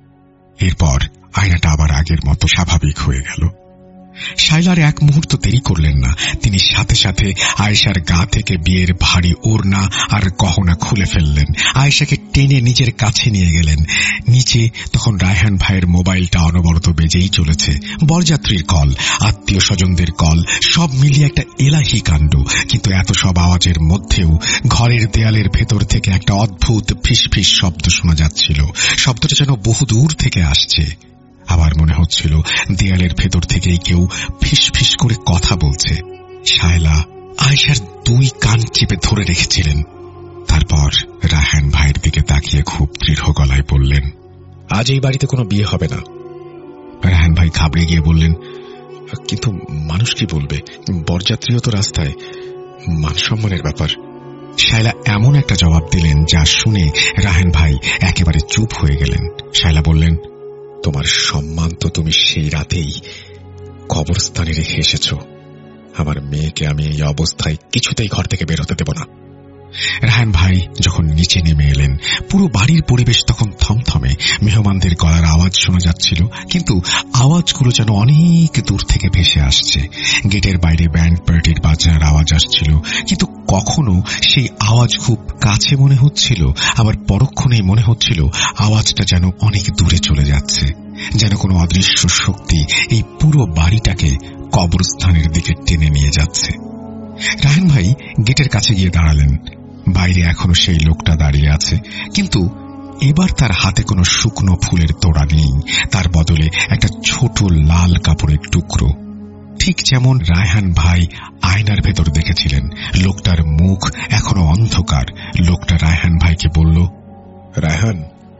এরপর আয়নাটা আবার আগের মতো স্বাভাবিক হয়ে গেল। শায়লার এক মুহূর্ত দেরি করলেন না। তিনি সাথে সাথে আয়েশার গা থেকে বিয়ের ভারী ওড়না আর গহনা খুলে ফেললেন। আয়েশাকে টেনে নিজের কাছে নিয়ে গেলেন। নিচে তখন রায়হান ভাইয়ের মোবাইলটা অনবরত বেজেই চলেছে। বরযাত্রীর কল, আত্মীয় স্বজনদের কল, সব মিলিয়ে একটা এলাহি কাণ্ড। কিন্তু এত সব আওয়াজের মধ্যেও ঘরের দেয়ালের ভেতর থেকে একটা অদ্ভুত ফিসফিস শব্দ শোনা যাচ্ছিল। শব্দটা যেন বহু দূর থেকে আসছে। আবার মনে হচ্ছিল দেয়ালের ভেতর থেকেই কেউ ফিসফিস করে কথা বলছে। শায়লা আয়েশার দুই কান চেপে ধরে রেখেছিলেন। তারপর রায়হান ভাইয়ের দিকে তাকিয়ে খুব দৃঢ় গলায় বললেন, আজ এই বাড়িতে কোনো বিয়ে হবে না। রায়হান ভাই ঘাবড়ে গিয়ে বললেন, কিন্তু মানুষ কি বলবে? বরযাত্রীও তো রাস্তায়, মান সম্মানের ব্যাপার। শায়লা এমন একটা জবাব দিলেন যা শুনে রায়হান ভাই একেবারে চুপ হয়ে গেলেন। শায়লা বললেন, তোমার সম্মান তো তুমি সেই রাতেই কবরস্থানে রেখে এসেছ। আমার মেয়েকে আমি এই অবস্থায় কিছুতেই ঘর থেকে বের হতে দেব না। রায়হান ভাই যখন নিচে নেমে এলেন, পুরো বাড়ির পরিবেশ তখন থমথমে। মেহমানদের গলার আওয়াজ শোনা যাচ্ছিল, কিন্তু আওয়াজগুলো যেন অনেক দূর থেকে ভেসে আসছে। গেটের বাইরে ব্যান্ড পার্টির বাজনার আওয়াজ আসছিল, কিন্তু কখনো সেই আওয়াজ খুব কাছে মনে হচ্ছিল, আবার পরক্ষণেই মনে হচ্ছিল আওয়াজটা যেন অনেক দূরে চলে যাচ্ছে, যেন কোনো অদৃশ্য শক্তি এই পুরো বাড়িটাকে কবরস্থানের দিকে টেনে নিয়ে যাচ্ছে। রায়হান ভাই গেটের কাছে গিয়ে দাঁড়ালেন। বাইরে এখনো সেই লোকটা দাঁড়িয়ে আছে, কিন্তু এবার তার হাতে কোনো শুকনো ফুলের তোড়া নেই। তার বদলে একটা ছোট লাল কাপড়ের টুকরো, ঠিক যেমন রায়হান ভাই আয়নার ভেতর দেখেছিলেন। লোকটার মুখ এখনো অন্ধকার। লোকটা রায়হান ভাইকে বলল, রায়হান,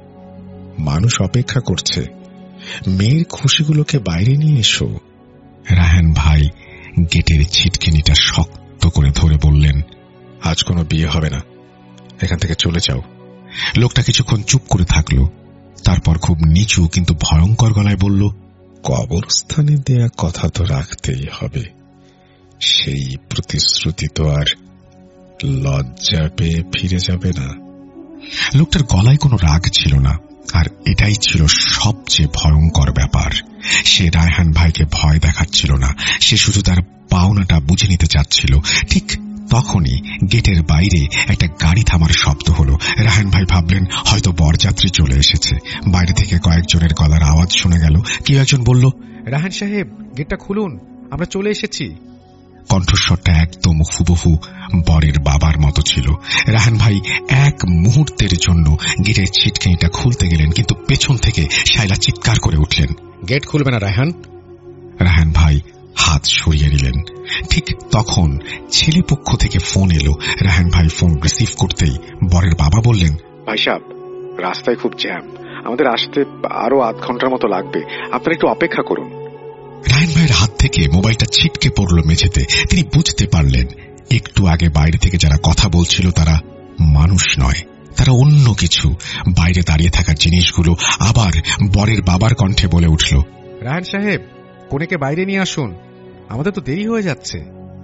মানুষ অপেক্ষা করছে, মেয়ের খুশিগুলোকে বাইরে নিয়ে এসো। রায়হান ভাই গেটের ছিটকিনিটা শক্ত করে ধরে বললেন, আজ কোনো বিয়ে হবে না, এখান থেকে চলে যাও। লোকটা কিছুক্ষণ চুপ করে থাকল, তারপর খুব নিচু কিন্তু ভয়ঙ্কর গলায় বলল, কবরস্থানে দেয়া কথা তো রাখতেই হবে, সেই প্রতিশ্রুতি তো আর লজ্জা পেয়ে ফিরে যাবে না। লোকটার গলায় কোনো রাগ ছিল না, আর এটাই ছিল সবচেয়ে ভয়ঙ্কর ব্যাপার। সে রায়হান ভাইকে ভয় দেখাচ্ছিল না, সে শুধু তার পাওনাটা বুঝে নিতে চাচ্ছিল। ঠিক তখনই গেটের বাইরে একটা গাড়ি থামার শব্দ হলো। রায়হান ভাই ভাবলেন হয়তো বরযাত্রী চলে এসেছে। বাইরে থেকে কয়েকজনের গলার আওয়াজ শোনা গেল। কেউ একজন বলল, রায়হান সাহেব, গেটটা খুলুন, আমরা চলে এসেছি। কণ্ঠস্বরটা একদম হুবহু বরের বাবার মতো ছিল। রায়হান ভাই এক মুহূর্তের জন্য গেটের ছিটকিনিটা খুলতে গেলেন, কিন্তু পেছন থেকে শায়লা চিৎকার করে উঠলেন, গেট খুলবে না রায়হান। রায়হান ভাই হাত সরিয়ে নিলেন। ঠিক তখন ছেলে পক্ষ থেকে ফোন এলো। রায়হান ভাই ফোন রিসিভ করতেই বরের বাবা বললেন, ভাই সাহেব, রাস্তায় খুব জ্যাম, আমাদের আসতে আরো আধ ঘন্টার মতো লাগবে, আপনারা একটু অপেক্ষা করুন। রায়হান ভাইয়ের হাত থেকে মোবাইলটা ছিটকে পড়ল মেঝেতে। তিনি বুঝতে পারলেন একটু আগে বাইরে থেকে যারা কথা বলছিল তারা মানুষ নয়, তারা অন্য কিছু। বাইরে দাঁড়িয়ে থাকা জিনিসগুলো আবার বরের বাবার কণ্ঠে বলে উঠল, রায়হান সাহেব, কনেকে বাইরে নিয়ে আসুন, আমাদের তো দেরি হয়ে যাচ্ছে।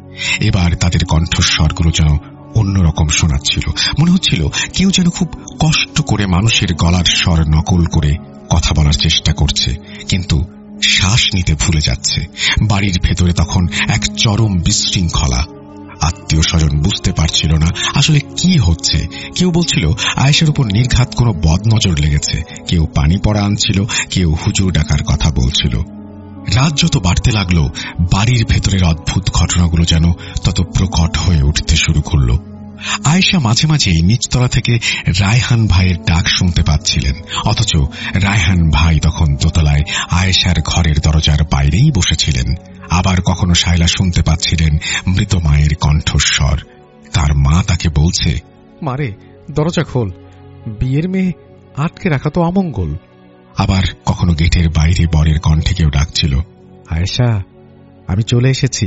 এবার তাদের কণ্ঠস্বরগুলো যেন অন্যরকম শোনাচ্ছিল। মনে হচ্ছিল কেউ যেন খুব কষ্ট করে মানুষের গলার স্বর নকল করে কথা বলার চেষ্টা করছে, কিন্তু শ্বাস নিতে ভুলে যাচ্ছে। বাড়ির ভেতরে তখন এক চরম বিশৃঙ্খলা। আত্মীয় স্বজন বুঝতে পারছিল না আসলে কি হচ্ছে। কেউ বলছিল আয়েশার উপর নির্ঘাত কোনো বদনজর লেগেছে, কেউ পানি পড়া আনছিল, কেউ হুজুর ডাকার কথা বলছিল। রাত যত বাড়তে লাগলো, বাড়ির ভেতরের অদ্ভুত ঘটনাগুলো যেন তত প্রকট হয়ে উঠতে শুরু করল। আয়েশা মাঝে মাঝেই নিচতলা থেকে রায়হান ভাইয়ের ডাক শুনতে পাচ্ছিলেন, অথচ রায়হান ভাই তখন দোতলায় আয়েশার ঘরের দরজার বাইরেই বসেছিলেন। আবার কখনো শায়লা শুনতে পাচ্ছিলেন মৃত মায়ের কণ্ঠস্বর। তার মা তাকে বলছে, মারে দরজা খোল, বিয়ের মেয়ে আটকে রাখা তো অমঙ্গল। আবার কখনো গেটের বাইরে বরের কণ্ঠে কেউ ডাকছিল, আয়েশা, আমি চলে এসেছি,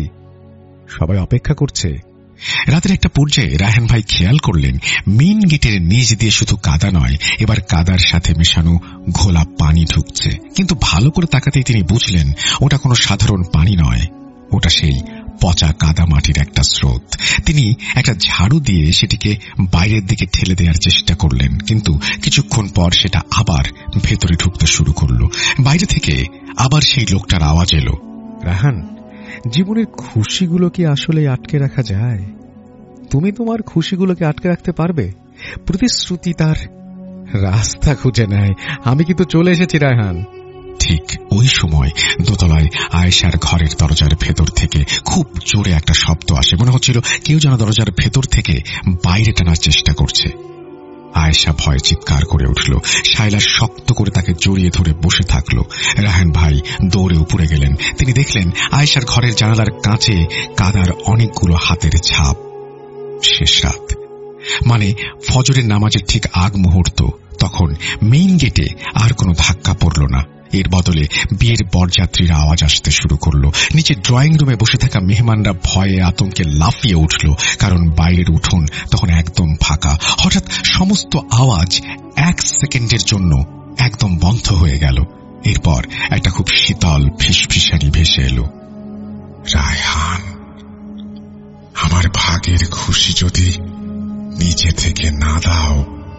সবাই অপেক্ষা করছে। রাতের একটা পর্যায়ে রায়হান ভাই খেয়াল করলেন মেইন গেটের নিচ দিয়ে শুধু কাদা নয়, এবার কাদার সাথে মেশানো ঘোলা পানি ঢুকছে। কিন্তু ভালো করে তাকাতেই তিনি বুঝলেন ওটা কোনো সাধারণ পানি নয়, ওটা সেই পচা কাদা মাটির একটা স্রোত। তিনি একটা ঝাড়ু দিয়ে সেটিকে বাইরের দিকে ঠেলে দেওয়ার চেষ্টা করলেন, কিন্তু কিছুক্ষণ পর সেটা আবার ভেতরে ঢুকতে শুরু করল। বাইরে থেকে আবার সেই লোকটার আওয়াজ এলো, রায়হান, জীবনের খুশিগুলো কি আসলে আটকে রাখা যায়? তুমি তোমার খুশিগুলোকে আটকে রাখতে পারবে? প্রতিশ্রুতি তার রাস্তা খুঁজে নেয়। আমি কিন্তু চলে এসেছি রায়হান। ঠিক ওই সময় দোতলায় আয়েশার ঘরের দরজার ভেতর থেকে খুব জোরে একটা শব্দ আসে। মনে হচ্ছিল কেউ যেন দরজার ভেতর থেকে বাইরে টানার চেষ্টা করছে। আয়েশা ভয়ে চিৎকার করে উঠল। শায়লা শক্ত করে তাকে জড়িয়ে ধরে বসে থাকল। রায়হান ভাই দৌড়ে উপরে গেলেন। তিনি দেখলেন আয়েশার ঘরের জানালার কাঁচে কাদার অনেকগুলো হাতের ছাপ। শেষ রাত, মানে ফজরের নামাজের ঠিক আগ মুহূর্ত। তখন মেইন গেটে আর কোনো ধাক্কা পড়ল না, এর বদলে বিয়ের বরযাত্রীরা আওয়াজ আসতে শুরু করল। নিচে ড্রয়িং রুমে বসে থাকা মেহমানরা ভয়ে আতঙ্কে লাফিয়ে উঠল, কারণ বাইরের উঠোন তখন একদম ফাঁকা। হঠাৎ সমস্ত আওয়াজ এক সেকেন্ডের জন্য একদম বন্ধ হয়ে গেল। এরপর একটা খুব শীতল ফিসফিসানি ভেসে এলো, রায়হান, আমার ভাগের খুশি যদি নিচে থেকে না দাও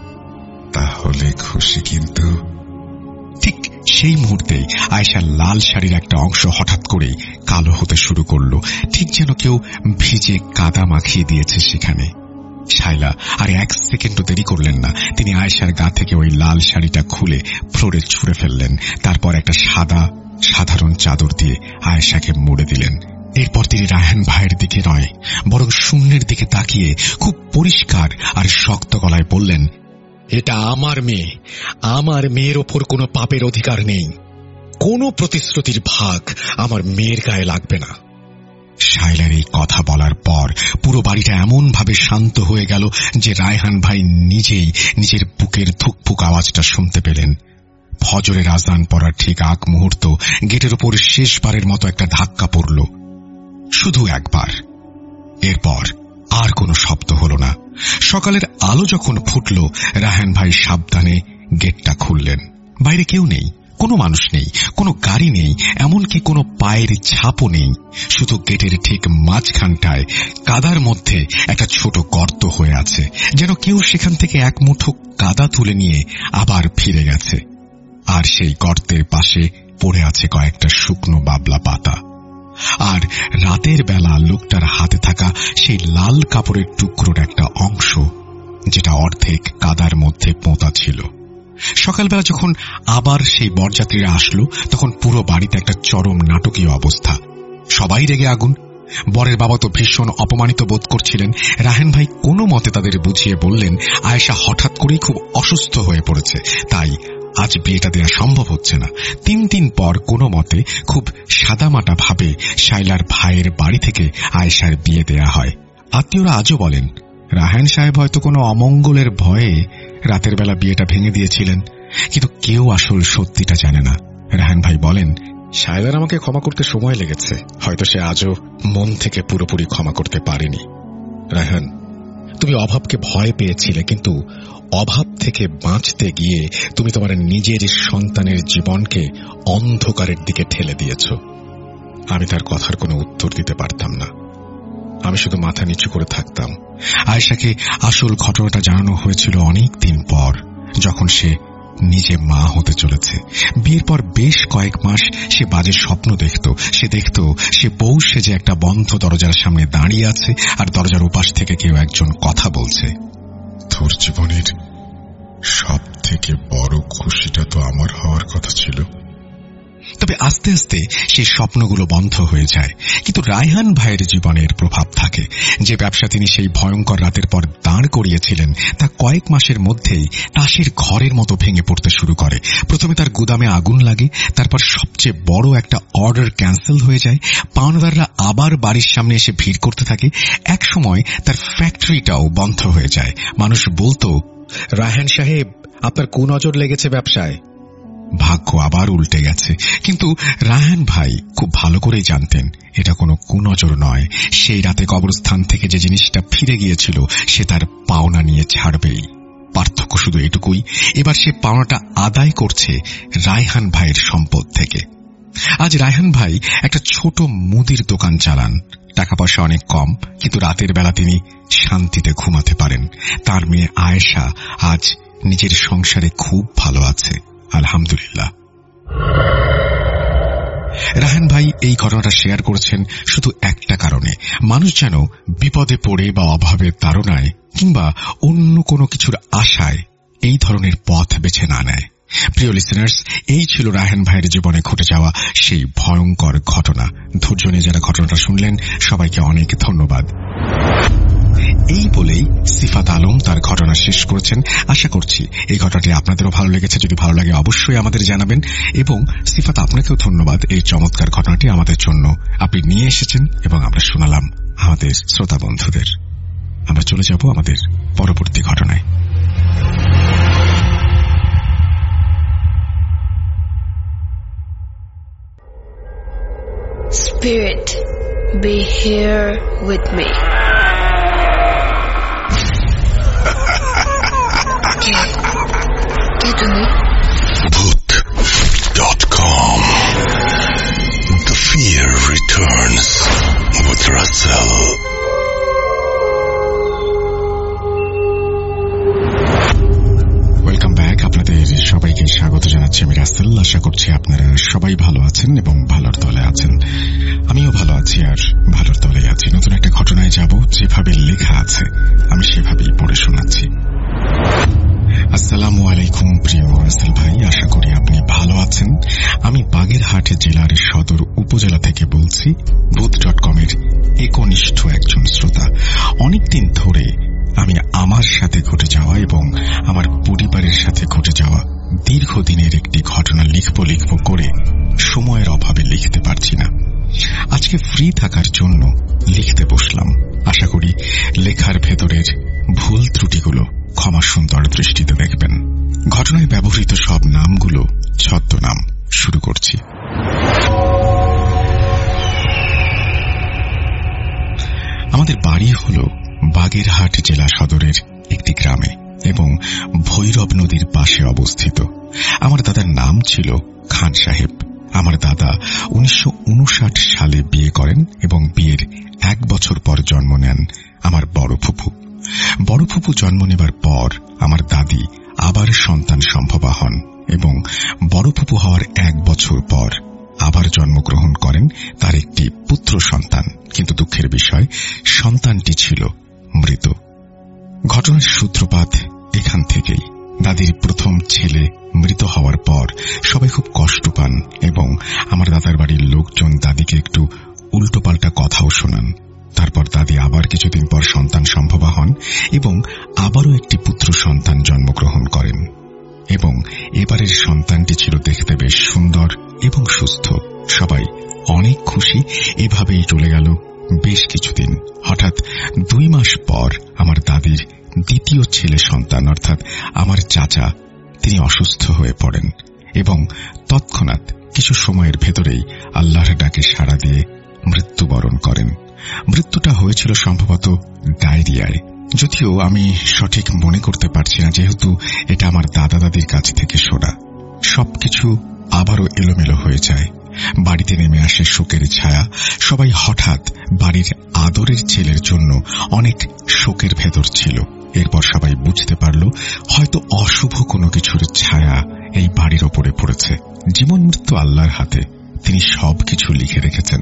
তাহলে খুশি কিন্তু। ঠিক সেই মুহূর্তেই আয়েশার লাল শাড়ির একটা অংশ হঠাৎ করেই কালো হতে শুরু করলো, ঠিক যেন কেউ ভিজে কাদা মাখিয়ে দিয়েছে সেখানে। শায়লা আর এক সেকেন্ডও দেরি করলেন না। তিনি আয়েশার গা থেকে ওই লাল শাড়িটা খুলে ফ্লোরে ছুঁড়ে ফেললেন। তারপর একটা সাদা সাধারণ চাদর দিয়ে আয়েশাকে মুড়ে দিলেন। এরপর তিনি রায়হান ভাইয়ের দিকে নয়, বরং শূন্যের দিকে তাকিয়ে খুব পরিষ্কার আর শক্ত গলায় বললেন, এটা আমার মেয়ে, আমার মেয়ের ওপর কোনো পাপের অধিকার নেই, কোনো প্রতিশ্রুতির ভাগ আমার মেয়ের গায়ে লাগবে না। শায়লার এই কথা বলার পর পুরো বাড়িটা এমন ভাবে শান্ত হয়ে গেল যে রায়হান ভাই নিজেই নিজের বুকের ধুকপুক আওয়াজটা শুনতে পেলেন। ফজরের আজান পড়ার ঠিক আগ মুহূর্ত গেটের ওপর শেষবারের মতো একটা ধাক্কা পড়ল, শুধু একবার। এরপর আর কোনো শব্দ হল না। সকালের আলো যখন ফুটল, রায়হান ভাই সাবধানে গেটটা খুললেন। বাইরে কেউ নেই, কোনো মানুষ নেই, কোনো গাড়ি নেই, এমনকি কোনো পায়ের ছাপও নেই। শুধু গেটের ঠিক মাঝখানটায় কাদার মধ্যে একটা ছোট গর্ত হয়ে আছে, যেন কেউ সেখান থেকে এক মুঠো কাদা তুলে নিয়ে আবার ফিরে গেছে। আর সেই গর্তের পাশে পড়ে আছে কয়েকটা শুকনো বাবলা পাতা। আর রাতের বেলা লোকটার হাতে থাকা সেই লাল কাপড়ের টুকরোর একটা অংশ, যেটা অর্ধেক কাদার মধ্যে পোঁতা ছিল। সকালবেলা যখন আবার সেই বরযাত্রীরা আসলো, তখন পুরো বাড়িতে একটা চরম নাটকীয় অবস্থা। সবাই রেগে আগুন। বরের বাবা তো ভীষণ অপমানিত বোধ করছিলেন। রায়হান ভাই কোনো মতে তাদের বুঝিয়ে বললেন আয়েশা হঠাৎ করেই খুব অসুস্থ হয়ে পড়েছে, তাই আজ বিয়েটা দেওয়া সম্ভব হচ্ছে না। তিন দিন পর কোনো মতে খুব সাদামাটা ভাবে শায়লার ভাইয়ের বাড়ি থেকে আয়েশার বিয়ে দেয়া হয়। আত্মীয়রা আজও বলেন রায়হান সাহেব হয়তো কোনো অমঙ্গলের ভয়ে রাতের বেলা বিয়েটা ভেঙে দিয়েছিলেন, কিন্তু কেউ আসল সত্যিটা জানে না। রায়হান ভাই বলেন, সায়দার আমাকে ক্ষমা করতে সময় লেগেছে, হয়তো সে আজও মন থেকে পুরোপুরি ক্ষমা করতে পারেনি। রায়হান, তুমি অভাবকে ভয় পেয়েছিলে, কিন্তু অভাব থেকে বাঁচতে গিয়ে তুমি তোমার নিজের সন্তানের জীবনকে অন্ধকারের দিকে ঠেলে দিয়েছ। আমি তার কথার কোনো উত্তর দিতে পারতাম না, আমি শুধু মাথা নিচু করে থাকতাম। আয়েশাকে আসল ঘটনাটা জানানো হয়েছিল অনেক দিন পর, যখন সে নিজে মা হতে চলেছে। বিয়ের পর বেশ কয়েক মাস সে বাজে স্বপ্ন দেখত। সে দেখত সে বউ সেজে একটা বন্ধ দরজার সামনে দাঁড়িয়ে আছে, আর দরজার ওপাশ থেকে কেউ একজন কথা বলছে, তোর জীবনের সব থেকে বড় খুশিটা তো আমার হওয়ার কথা ছিল। তবে আস্তে আস্তে সেই স্বপ্নগুলো বন্ধ হয়ে যায়। কিন্তু রায়হান ভাইয়ের জীবনের প্রভাব থাকে। যে ব্যবসা তিনি সেই ভয়ঙ্কর রাতের পর দাঁড় করিয়েছিলেন, তা কয়েক মাসের মধ্যেই তাসের ঘরের মতো ভেঙে পড়তে শুরু করে। প্রথমে তার গুদামে আগুন লাগে, তারপর সবচেয়ে বড় একটা অর্ডার ক্যান্সেল হয়ে যায়। পাওনাদাররা আবার বাড়ির সামনে এসে ভিড় করতে থাকে। এক সময় তার ফ্যাক্টরিটাও বন্ধ হয়ে যায়। মানুষ বলতো, রায়হান সাহেব, আপনার কুনজর লেগেছে ব্যবসায়। ভাগ্য আবার উল্টে গেছে। কিন্তু রায়হান ভাই খুব ভালো করেই জানতেন এটা কোনো কুনজর নয়। সেই রাতে কবরস্থান থেকে যে জিনিসটা ফিরে গিয়েছিল, সে তার পাওনা নিয়ে ছাড়বেই। পার্থক্য শুধু এটুকুই, এবার সে পাওনাটা আদায় করছে রায়হান ভাইয়ের সম্পদ থেকে। আজ রায়হান ভাই একটা ছোট মুদির দোকান চালান। টাকা পয়সা অনেক কম, কিন্তু রাতের বেলা তিনি শান্তিতে ঘুমাতে পারেন। তার মেয়ে আয়েশা আজ নিজের সংসারে খুব ভালো আছে, আলহামদুলিল্লাহ। রায়হান ভাই এই ঘটনাটা শেয়ার করেছেন শুধু একটা কারণে, মানুষ যেন বিপদে পড়ে বা অভাবের তাড়নায় কিংবা অন্য কোনো কিছুর আশায় এই ধরনের পথ বেছে না নেয়। প্রিয় লিসেনার্স, এই ছিল রায়হান ভাইয়ের জীবনে ঘটে যাওয়া সেই ভয়ঙ্কর ঘটনা। ধৈর্য নিয়ে যারা ঘটনাটা শুনলেন, সবাইকে অনেক ধন্যবাদ। এই বলেই সিফাত আলম তার ঘটনা শেষ করেছেন। আশা করছি এই ঘটনাটি আপনাদেরও ভালো লেগেছে। যদি ভালো লাগে অবশ্যই আমাদের জানাবেন। এবং সিফাত, আপনাকেও ধন্যবাদ, এই চমৎকার ঘটনাটি আমাদের জন্য আপনি নিয়ে এসেছেন এবং আমরা শোনালাম আমাদের শ্রোতা বন্ধুদের। আমরা চলে যাব আমাদের পরবর্তী ঘটনায়। Spirit, be here with me. কে কে তুমি? Bhoot dot com The Fear Returns with Russell. Welcome back. আপনাদের সবাইকে স্বাগত জানাচ্ছি আমি রাসেল। আশা করছি আপনারা সবাই ভালো আছেন এবং ভালোর তলে আছেন। আমিও ভালো আছি আর ভালোর তলে আছি। নতুন একটা ঘটনায় যাব, যেভাবে লেখা আছে আমি সেভাবেই পড়ে শোনাচ্ছি। আসসালামু আলাইকুম প্রিয় রাসেল ভাই, আশা করি আপনি ভালো আছেন। আমি বাগেরহাট জেলার সদর উপজেলা থেকে বলছি, ভূত ডট কমের একনিষ্ঠ একজন শ্রোতা। অনেকদিন ধরে আমি আমার সাথে ঘটে যাওয়া এবং আমার পরিবারের সাথে ঘটে যাওয়া দীর্ঘদিনের একটি ঘটনা লিখব লিখব করে সময়ের অভাবে লিখতে পারছি না। আজকে ফ্রি থাকার জন্য লিখতে বসলাম। আশা করি লেখার ভেতরের ভুল ত্রুটিগুলো ক্ষমা সুন্দর দৃষ্টিতে দেখবেন। ঘটনায় ব্যবহৃত সব নামগুলো ছদ্মনাম। শুরু করছি। আমাদের বাড়ি হল বাগেরহাট জেলা সদরের একটি গ্রামে এবং ভৈরব নদীর পাশে অবস্থিত। আমার দাদার নাম ছিল খান সাহেব। আমার দাদা উনিশশো উনষাট সালে বিয়ে করেন এবং বিয়ের এক বছর পর জন্ম নেন আমার বড় ফুপু। বড় ফুপু জন্ম নেবার পর আমার দাদি আবার সন্তান সম্ভবা হন এবং বড় ফুপু হওয়ার এক বছর পর আবার জন্মগ্রহণ করেন তার একটি পুত্র সন্তান। কিন্তু দুঃখের বিষয়, সন্তানটি ছিল মৃত। ঘটনার সূত্রপাত এখান থেকেই। দাদির প্রথম ছেলে মৃত হওয়ার পর সবাই খুব কষ্ট পান এবং আমার দাদার বাড়ির লোকজন দাদিকে একটু উল্টোপাল্টা কথাও শোনান। তারপর দাদি আবার কিছুদিন পর সন্তান সম্ভবা হন এবং আবারও একটি পুত্র সন্তান জন্মগ্রহণ করেন এবং এবারের সন্তানটি ছিল দেখতে বেশ সুন্দর এবং সুস্থ। সবাই অনেক খুশি। এভাবেই চলে গেল বেশ কিছুদিন। হঠাৎ দুই মাস পর আমার দাদির দ্বিতীয় ছেলে সন্তান অর্থাৎ আমার চাচা তিনি অসুস্থ হয়ে পড়েন এবং তৎক্ষণাৎ কিছু সময়ের ভেতরেই আল্লাহর ডাকে সাড়া দিয়ে মৃত্যুবরণ করেন। মৃত্যুটা হয়েছিল সম্ভবত ডায়রিয়ায়, যদিও আমি সঠিক মনে করতে পারছি না, যেহেতু এটা আমার দাদা দাদির কাছ থেকে শোনা। সবকিছু আবারও এলোমেলো হয়ে যায়। বাড়িতে নেমে আসে শোকের ছায়া। সবাই হঠাৎ বাড়ির আদরের ছেলের জন্য অনেক শোকের ভেতর ছিল। এরপর সবাই বুঝতে পারল হয়তো অশুভ কোনো কিছুর ছায়া এই বাড়ির ওপরে পড়েছে। জীবন মৃত্যু আল্লাহর হাতে, তিনি সবকিছু লিখে রেখেছেন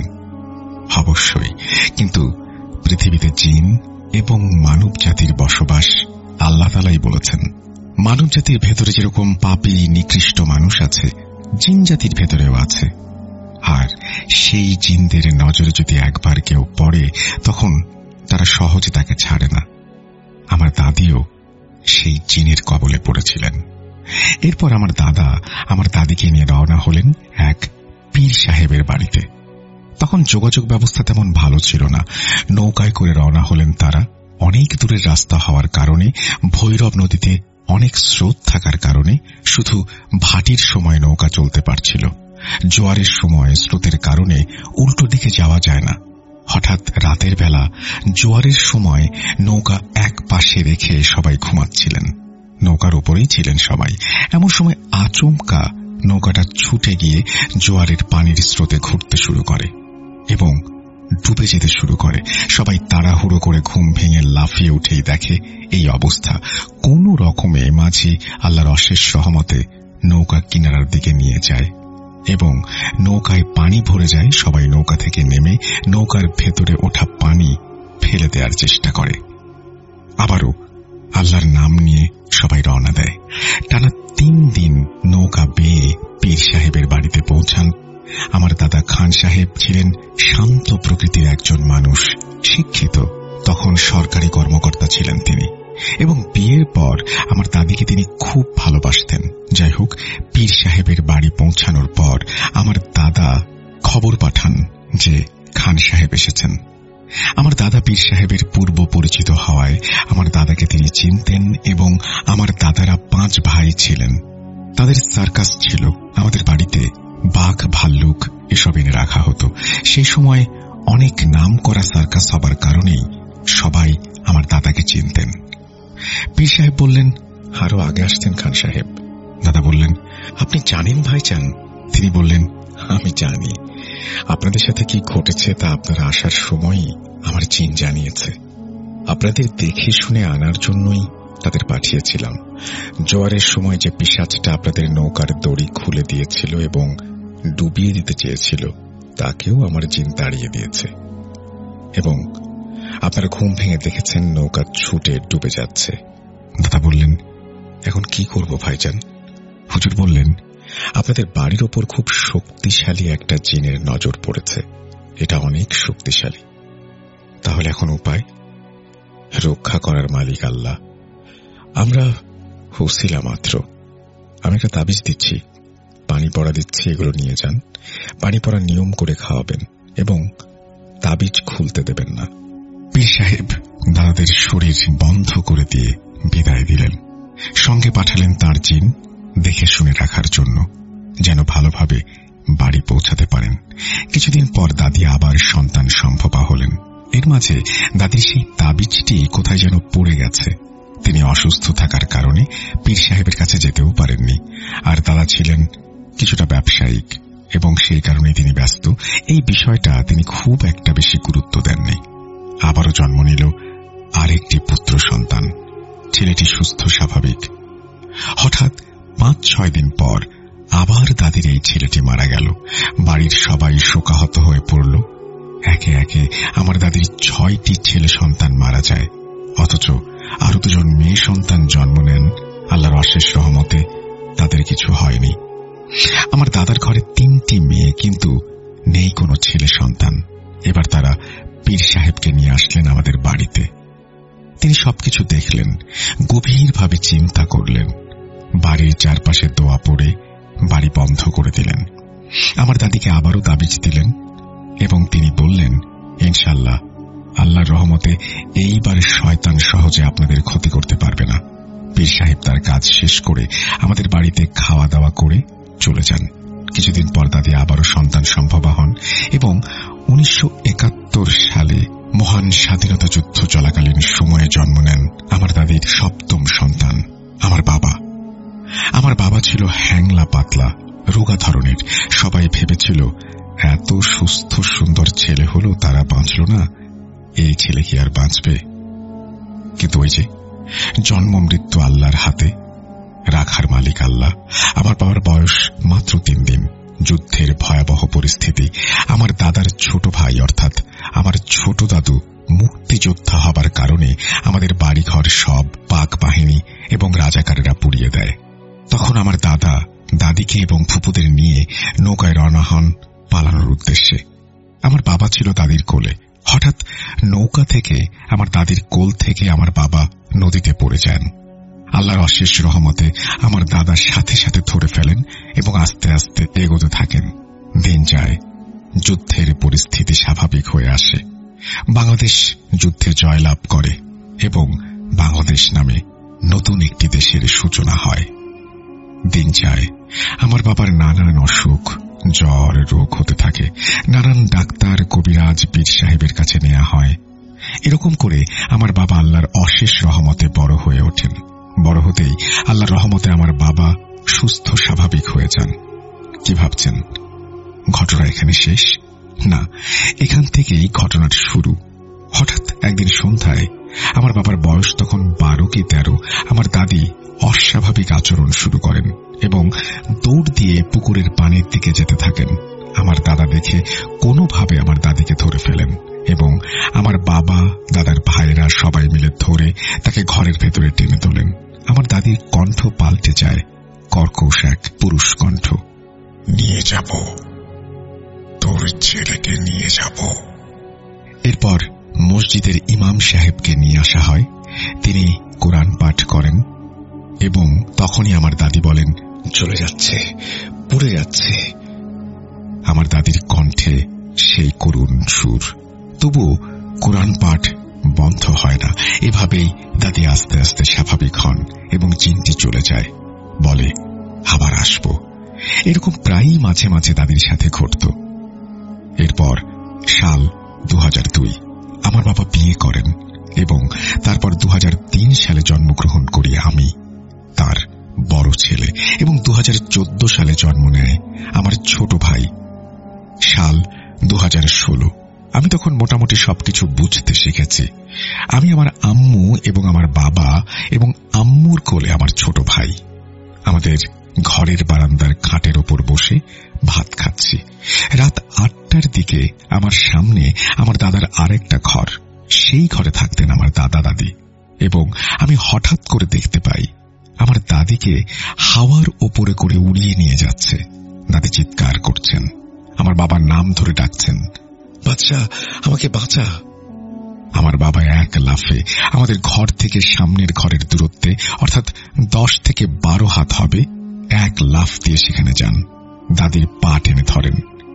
অবশ্যই, কিন্তু পৃথিবীতে জিন এবং মানব জাতির বসবাস আল্লাহ তাআলাই বলেছেন। মানব জাতির ভেতরে যেরকম পাপী নিকৃষ্ট মানুষ আছে, জিন জাতির ভেতরেও আছে। আর সেই জিনদের নজরে যদি একবার কেউ পড়ে তখন তারা সহজে তাকে ছাড়ে না। আমার দাদিও সেই জিনের কবলে পড়েছিলেন। এরপর আমার দাদা আমার দাদিকে নিয়ে রওনা হলেন এক পীর সাহেবের বাড়িতে। তখন যোগাযোগ ব্যবস্থা তেমন ভালো ছিল না। নৌকায় করে রওনা হলেন তারা। অনেক দূরের রাস্তা হওয়ার কারণে, ভৈরব নদীতে অনেক স্রোত থাকার কারণে শুধু ভাটির সময় নৌকা চলতে পারছিল। জোয়ারের সময় স্রোতের কারণে উল্টো দিকে যাওয়া যায় না। হঠাৎ রাতের বেলা জোয়ারের সময় নৌকা এক পাশে রেখে সবাই ঘুমাচ্ছিলেন। নৌকার ওপরেই ছিলেন সবাই। এমন সময় আচমকা নৌকাটা ছুটে গিয়ে জোয়ারের পানির স্রোতে ঘুরতে শুরু করে এবং ডুবে যেতে শুরু করে। সবাই তাড়াহুড়ো করে ঘুম ভেঙে লাফিয়ে উঠেই দেখে এই অবস্থা। কোন রকমে মাঝি আল্লাহর অশেষ রহমতে নৌকা কিনারার দিকে নিয়ে যায় এবং নৌকায় পানি ভরে যায়। সবাই নৌকা থেকে নেমে নৌকার ভেতরে ওঠা পানি ফেলে দেওয়ার চেষ্টা করে। আবারও আল্লাহর নাম নিয়ে সবাই রওনা দেয়। টানা তিন দিন নৌকা বেয়ে পীর সাহেবের বাড়িতে পৌঁছান। আমার দাদা খান সাহেব ছিলেন শান্ত প্রকৃতির একজন মানুষ, শিক্ষিত। তখন সরকারি কর্মকর্তা ছিলেন তিনি এবং বিয়ের পর আমার দাদিকে তিনি খুব ভালোবাসতেন। যাই হোক, পীর সাহেবের বাড়ি পৌঁছানোর পর আমার দাদা খবর পাঠান যে খান সাহেব এসেছেন। আমার দাদা পীর সাহেবের পূর্ব পরিচিত হওয়ায় আমার দাদাকে তিনি চিনতেন এবং আমার দাদারা পাঁচ ভাই ছিলেন। তাদের সার্কাস ছিল। আমাদের বাড়িতে বাঘ ভাল্লুক এসব এনে রাখা হতো। সেই সময় অনেক নাম করা সার্কাস হবার কারণেই সবাই আমার দাদাকে চিনতেন। পীর সাহেব বললেন, আরো আগে আসতেন খান সাহেব। দাদা বললেন, আপনি জানেন ভাইজান? তিনি বললেন, আমি জানি। আপনাদের সাথে কি ঘটেছে তা আপনারা আসার সময়ই আমার জিন জানিয়েছে। আপনাদের দেখে শুনে আনার জন্যই তাদের পাঠিয়েছিলাম। জোয়ারের সময় যে পিশাচটা আপনাদের নৌকার দড়ি খুলে দিয়েছিল এবং ডুবিয়ে দিতে চেয়েছিল, তাকেও আমার জিন তাড়িয়ে দিয়েছে এবং আপনারা ঘুম ভেঙে দেখেছেন নৌকা ছুটে ডুবে যাচ্ছে। দাদা বললেন, এখন কি করব ভাইজান? হুজুর বললেন, আপনাদের বাড়ির ওপর খুব শক্তিশালী একটা জিনের নজর পড়েছে। এটা অনেক শক্তিশালী। তাহলে এখন উপায়? রক্ষা করার মালিক আল্লাহ। আমরা হুসিলা মাত্র। আমি একটা তাবিজ দিচ্ছি, পানি পড়া দিচ্ছি, এগুলো নিয়ে যান। পানি পড়ার নিয়ম করে খাওয়াবেন এবং তাবিজ খুলতে দেবেন না। পীর সাহেব দাদাদের শরীর বন্ধ করে দিয়ে বিদায় দিলেন। সঙ্গে পাঠালেন তার জিন দেখে শুনে রাখার জন্য, যেন ভালোভাবে বাড়ি পৌঁছাতে পারেন। কিছুদিন পর দাদি আবার সন্তান সম্ভবা হলেন। এর মাঝে দাদির সেই তাবিজটি কোথায় যেন পড়ে গেছে। তিনি অসুস্থ থাকার কারণে পীর সাহেবের কাছে যেতেও পারেননি। আর দাদা ছিলেন কিছুটা ব্যবসায়িক এবং সেই কারণে তিনি ব্যস্ত। এই বিষয়টা তিনি খুব একটা বেশি গুরুত্ব দেননি। আবারও জন্ম নিল আরেকটি পুত্র সন্তান। ছেলেটি সুস্থ স্বাভাবিক। হঠাৎ পাঁচ ছয় দিন পর আবার দাদির এই ছেলেটি মারা গেল। বাড়ির সবাই শোকাহত হয়ে পড়ল। একে একে আমার দাদির ছয়টি ছেলে সন্তান মারা যায়, অথচ আরো দুজন মেয়ে সন্তান জন্ম নেন। আল্লাহর অশেষ রহমতে তাদের কিছু হয়নি। আমার দাদার ঘরে তিনটি মেয়ে, কিন্তু নেই কোনো ছেলে সন্তান। এবার তারা পীর সাহেবকে নিয়ে আসলেন আমাদের বাড়িতে। তিনি সবকিছু দেখলেন, গভীরভাবে চিন্তা করলেন। বাড়ির চারপাশে দোয়া পড়ে বাড়ি বন্ধ করে দিলেন। আমার দাদিকে আবারও তাবিজ দিলেন এবং তিনি বললেন, ইনশাল্লাহ আল্লাহর রহমতে এইবার শয়তান সহজে আপনাদের ক্ষতি করতে পারবে না। পীর সাহেব তার কাজ শেষ করে আমাদের বাড়িতে খাওয়া দাওয়া করে চলে যান। কিছুদিন পর দাদি আবারও সন্তান সম্ভবা হন এবং উনিশশো একাত্তর সালে মহান স্বাধীনতা যুদ্ধ চলাকালীন সময়ে জন্ম নেন আমার দাদির সপ্তম সন্তান, আমার বাবা। আমার বাবা ছিল হ্যাংলা পাতলা, রোগা ধরনের। সবাই ভেবেছিল এত সুস্থ সুন্দর ছেলে হলো, তারা বাঁচল না, এই ছেলে কি আর বাঁচবে? কিন্তু ওই যে জন্ম মৃত্যু আল্লাহর হাতে, রাখার মালিক আল্লাহ। আমার বাবার বয়স মাত্র তিন দিন। যুদ্ধের ভয়াবহ পরিস্থিতি। আমার দাদার ছোট ভাই অর্থাৎ আমার ছোট দাদু মুক্তিযোদ্ধা হবার কারণে আমাদের বাড়িঘর সব পাক বাহিনী এবং রাজাকারেরা পুড়িয়ে দেয়। তখন আমার দাদা দাদিকে এবং ফুপুদের নিয়ে নৌকায় রওনা হন পালানোর উদ্দেশ্যে। আমার বাবা ছিল দাদির কোলে। হঠাৎ নৌকা থেকে আমার দাদির কোল থেকে আমার বাবা নদীতে পড়ে যান। আল্লাহর অশেষ রহমতে আমার দাদার সাথে সাথে ধরে ফেলেন এবং আস্তে আস্তে এগোতে থাকেন। দিন যায়, যুদ্ধের পরিস্থিতি স্বাভাবিক হয়ে আসে। বাংলাদেশ যুদ্ধে জয়লাভ করে এবং বাংলাদেশ নামে নতুন একটি দেশের সূচনা হয়। দিন যায়, আমার বাবার নানান অসুখ, জ্বর, রোগ হতে থাকে। নানান ডাক্তার, কবিরাজ, পীর সাহেবের কাছে নেওয়া হয়। এরকম করে আমার বাবা আল্লাহর অশেষ রহমতে বড় হয়ে ওঠেন। বড় হতেই আল্লাহর রহমতে আমার বাবা সুস্থ স্বাভাবিক হয়ে যান। কি ভাবছেন ঘটনা এখানে শেষ? না, এখান থেকেই ঘটনার শুরু। হঠাৎ একদিন সন্ধ্যায়, আমার বাবার বয়স তখন বারো কি তেরো, আমার দাদি অস্বাভাবিক আচরণ শুরু করেন এবং দৌড় দিয়ে পুকুরের পানির দিকে যেতে থাকেন। আমার দাদা দেখে কোনোভাবে আমার দাদিকে ধরে ফেলেন এবং আমার বাবা, দাদার ভাইয়েরা সবাই মিলে ধরে তাকে ঘরের ভেতরে টেনে তোলেন। আমার দাদির কণ্ঠ পাল্টে যায়, কর্কশ এক পুরুষ কণ্ঠ। নিয়ে যাব, তোর ছেলেকে নিয়ে যাব। এরপর মসজিদের ইমাম সাহেবকে নিয়ে আসা হয়। তিনি কোরআন পাঠ করেন এবং তখনই আমার দাদি বলেন, চলে যাচ্ছে, পুড়ে যাচ্ছে। আমার দাদির কণ্ঠে সেই করুণ সুর। তবু কোরআন পাঠ বন্ধ হয় না। এভাবেই দাদি আস্তে আস্তে স্বাভাবিক হন এবং চিন্তি চলে যায়। বলে, আবার আসব। এরকম প্রায়ই মাঝে মাঝে দাদির সাথে ঘটত। এরপর সাল দু হাজার দুই আমার বাবা বিয়ে করেন এবং তারপর দু হাজার তিন সালে জন্মগ্রহণ করি আমি, তার বড় ছেলে। এবং দু হাজার চোদ্দ সালে জন্ম নেয় আমার ছোট ভাই। সাল দু হাজার ষোলো আমি তখন মোটামুটি সবকিছু বুঝতে শিখেছি। আমি আমার আম্মু এবং আমার বাবা এবং আম্মুর কোলে আমার ছোট ভাই আমাদের ঘরের বারান্দার খাটের ওপর বসে ভাত খাচ্ছি। রাত আটটার দিকে আমার সামনে আমার দাদার আরেকটা ঘর, সেই ঘরে থাকতেন আমার দাদা দাদি। এবং আমি হঠাৎ করে দেখতে পাই আমার দাদিকে হাওয়ার ওপরে করে উড়িয়ে নিয়ে যাচ্ছে। দাদি চিৎকার করছেন, আমার বাবার নাম ধরে ডাকছেন, বাচ্চা, আমাকে বাঁচা। আমার বাবা এক লাফে আমাদের ঘর থেকে সামনের ঘরের দূরত্বে অর্থাৎ দশ থেকে বারো হাত হবে, এক লাফ দিয়ে সেখানে যান। দাদির পা টেনে ধরেন।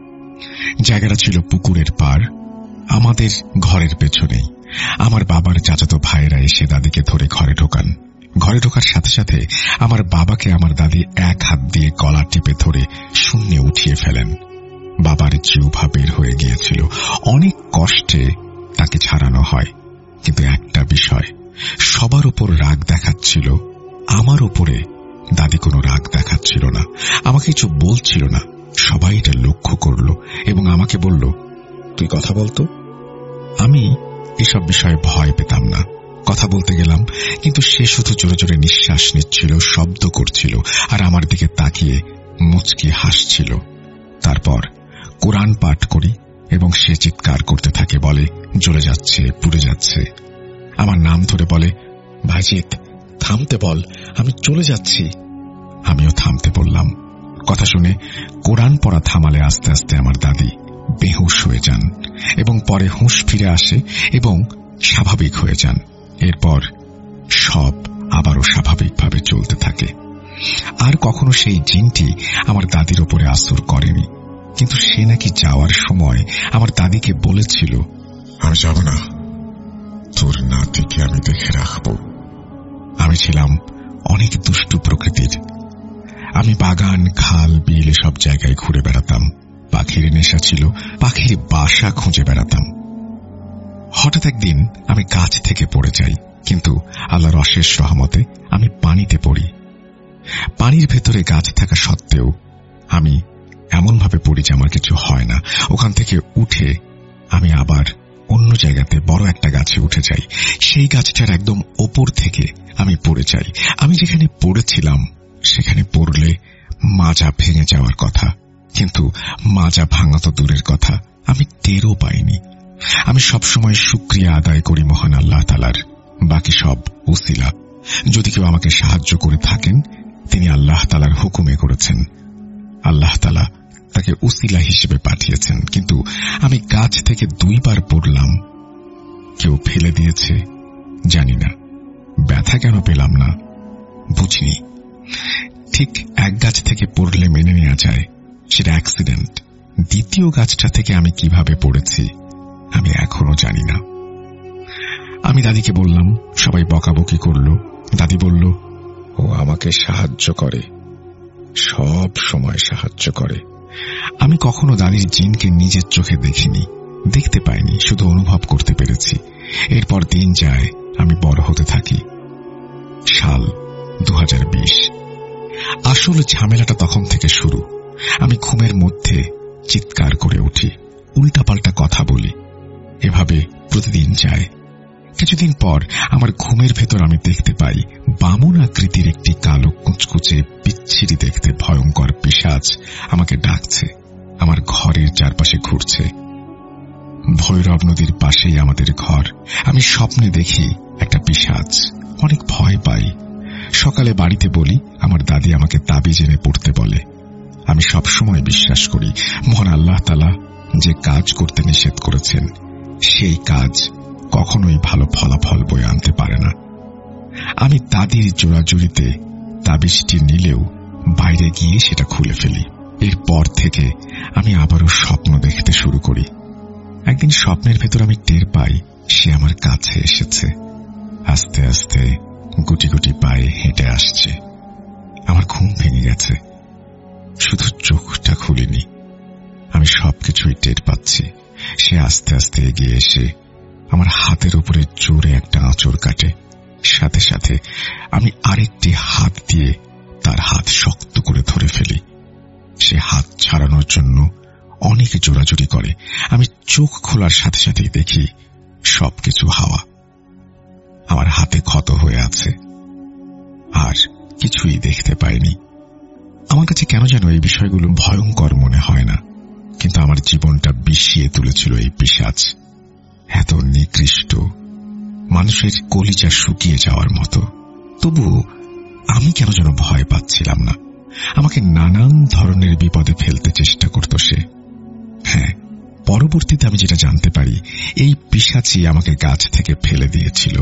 জায়গাটা ছিল পুকুরের পার, আমাদের ঘরের পেছনেই। আমার বাবার চাচাতো ভাইয়েরা এসে দাদিকে ধরে ঘরে ঢোকান। ঘরে ঢোকার সাথে সাথে আমার বাবাকে আমার দাদি এক হাত দিয়ে গলা টিপে ধরে শূন্যে উঠিয়ে ফেলেন। বাবার জিহ্বা বের হয়ে গিয়েছিল। অনেক কষ্টে তাকে ছাড়ানো হয়, কিন্তু একটা বিষয় সবার উপর রাগ দেখাচ্ছিল, আমার উপরে দাদি কোনো রাগ দেখাচ্ছিল না, আমাকে কিছু বলছিল না। সবাই এটা লক্ষ্য করল এবং আমাকে বলল, তুই কথা বলতো। আমি এসব বিষয়ে ভয় পেতাম না। কথা বলতে গেলাম, কিন্তু সে শুধু জোরে জোরে নিঃশ্বাস নিচ্ছিল, শব্দ করছিল আর আমার দিকে তাকিয়ে মুচকি হাসছিল। তারপর কোরআন পাঠ করি এবং সে চিৎকার করতে থাকে, বলে, জ্বলে যাচ্ছে, পুড়ে যাচ্ছে। আমার নাম ধরে বলে, ভাইজিৎ, থামতে বল, আমি চলে যাচ্ছি। আমিও থামতে বললাম। কথা শুনে কোরআন পড়া থামালে আস্তে আস্তে আমার দাদি বেহুশ হয়ে যান এবং পরে হুঁশ ফিরে আসে এবং স্বাভাবিক হয়ে যান। এরপর সব আবারও স্বাভাবিকভাবে চলতে থাকে। আর কখনো সেই জিনটি আমার দাদির ওপরে আসর করেনি, কিন্তু সে নাকি যাওয়ার সময় আমার দাদিকে বলেছিল, আর যাব না, তোর নাতিকে আমি দেখে রাখব। আমি ছিলাম অনেক দুষ্টু প্রকৃতির। আমি বাগান, খাল, বিল সব জায়গায় ঘুরে বেড়াতাম। পাখির নেশা ছিল, পাখির বাসা খুঁজে বেড়াতাম। হঠাৎ একদিন আমি গাছ থেকে পড়ে যাই, কিন্তু আল্লাহর অশেষ রহমতে আমি পানিতে পড়ি। পানির ভেতরে গাছ থাকা সত্ত্বেও আমি এমনভাবে পড়ি যে আমার কিছু হয় না। ওখান থেকে উঠে আমি আবার অন্য জায়গাতে বড় একটা গাছে উঠে যাই। সেই গাছটার একদম ওপর থেকে আমি পড়ে যাই। আমি যেখানে পড়েছিলাম সেখানে পড়লে মাজা ভেঙে যাওয়ার কথা, কিন্তু মাজা ভাঙা তো দূরের কথা, আমি টেরও পাইনি। আমি সবসময় শুকরিয়া আদায় করি মহান আল্লাহ তাআলার। বাকি সব উসিলা। যদি কেউ আমাকে সাহায্য করে থাকেন, তিনি আল্লাহ তাআলার হুকুমে করেছেন। আল্লাহ তাআলা তাকে উসিলা হিসেবে পাঠিয়েছেন। কিন্তু আমি গাছ থেকে দুইবার পড়লাম। কেউ ফেলে দিয়েছে জানি না, ব্যথা কেন পেলাম না বুঝিনি। ঠিক এক গাছ থেকে পড়লে মেনে নেওয়া যায়, সেটা অ্যাক্সিডেন্ট। দ্বিতীয় গাছটা থেকে আমি কিভাবে পড়েছি আমি এখনো জানি না। আমি দাদিকে বললাম, সবাই বকাবকি করল। দাদি বলল, ও আমাকে সাহায্য করে, সব সময় সাহায্য করে। আমি কখনো দাদির জিনকে নিজের চোখে দেখিনি, দেখতে পাইনি, শুধু অনুভব করতে পেরেছি। এরপর দিন যায়, আমি বড় হতে থাকি। সাল দু হাজার বিশ। আসল ঝামেলাটা তখন থেকে শুরু। আমি ঘুমের মধ্যে চিৎকার করে উঠি, উল্টাপাল্টা কথা বলি। এভাবে প্রতিদিন যায়। কিছুদিন পর আমার ঘুমের ভেতর আমি দেখতে পাই বামন আকৃতির একটি কালো কুচকুচে বিচ্ছিরি দেখতে ভয়ঙ্কর পিশাচ আমাকে ডাকছে, আমার ঘরের চারপাশে ঘুরছে। ভৈরব নদীর পাশেই আমাদের ঘর। আমি স্বপ্নে দেখি একটা পিশাচ, অনেক ভয় পাই। সকালে বাড়িতে বলি, আমার দাদি আমাকে তাবিজ এনে পড়তে বলে। আমি সবসময় বিশ্বাস করি মহান আল্লাহ তাআলা যে কাজ করতে নিষেধ করেছেন সেই কাজ কখনোই ভালো ফলাফল বয়ে আনতে পারে না। আমি দাদির জোড়াজুড়িতে তাবিজটি নিলেও বাইরে গিয়ে সেটা খুলে ফেলি। এরপর থেকে আমি আবারও স্বপ্ন দেখতে শুরু করি। একদিন স্বপ্নের ভেতর আমি টের পাই সে আমার কাছে এসেছে, আস্তে আস্তে গুটি গুটি পায়ে হেঁটে আসছে। আমার ঘুম ভেঙে গেছে, শুধু চোখটা খুলিনি। আমি সবকিছুই টের পাচ্ছি। সে আস্তে আস্তে এগিয়ে এসে আমার হাতের উপরে জোরে একটা আঁচড় কাটে। সাথে সাথে আমি আরেকটি হাত দিয়ে তার হাত শক্ত করে ধরে ফেলি। সে হাত ছাড়ানোর জন্য অনেক জোরাজুরি করে। আমি চোখ খোলার সাথে সাথেই দেখি সবকিছু হাওয়া। আমার হাতে ক্ষত হয়ে আছে, আর কিছুই দেখতে পাইনি। আমার কাছে কেন যেন এই বিষয়গুলো ভয়ঙ্কর মনে হয় না, কিন্তু আমার জীবনটা বিষিয়ে তুলেছিল এই পিশাচ। এত নিকৃষ্ট, মানুষের কলিজা শুকিয়ে যাওয়ার মতো। তবুও আমি কেন যেন ভয় পাচ্ছিলাম না। আমাকে নানান ধরনের বিপদে ফেলতে চেষ্টা করত সে। হ্যাঁ, পরবর্তীতে আমি যেটা জানতে পারি, এই পিশাচই আমাকে গাছ থেকে ফেলে দিয়েছিল।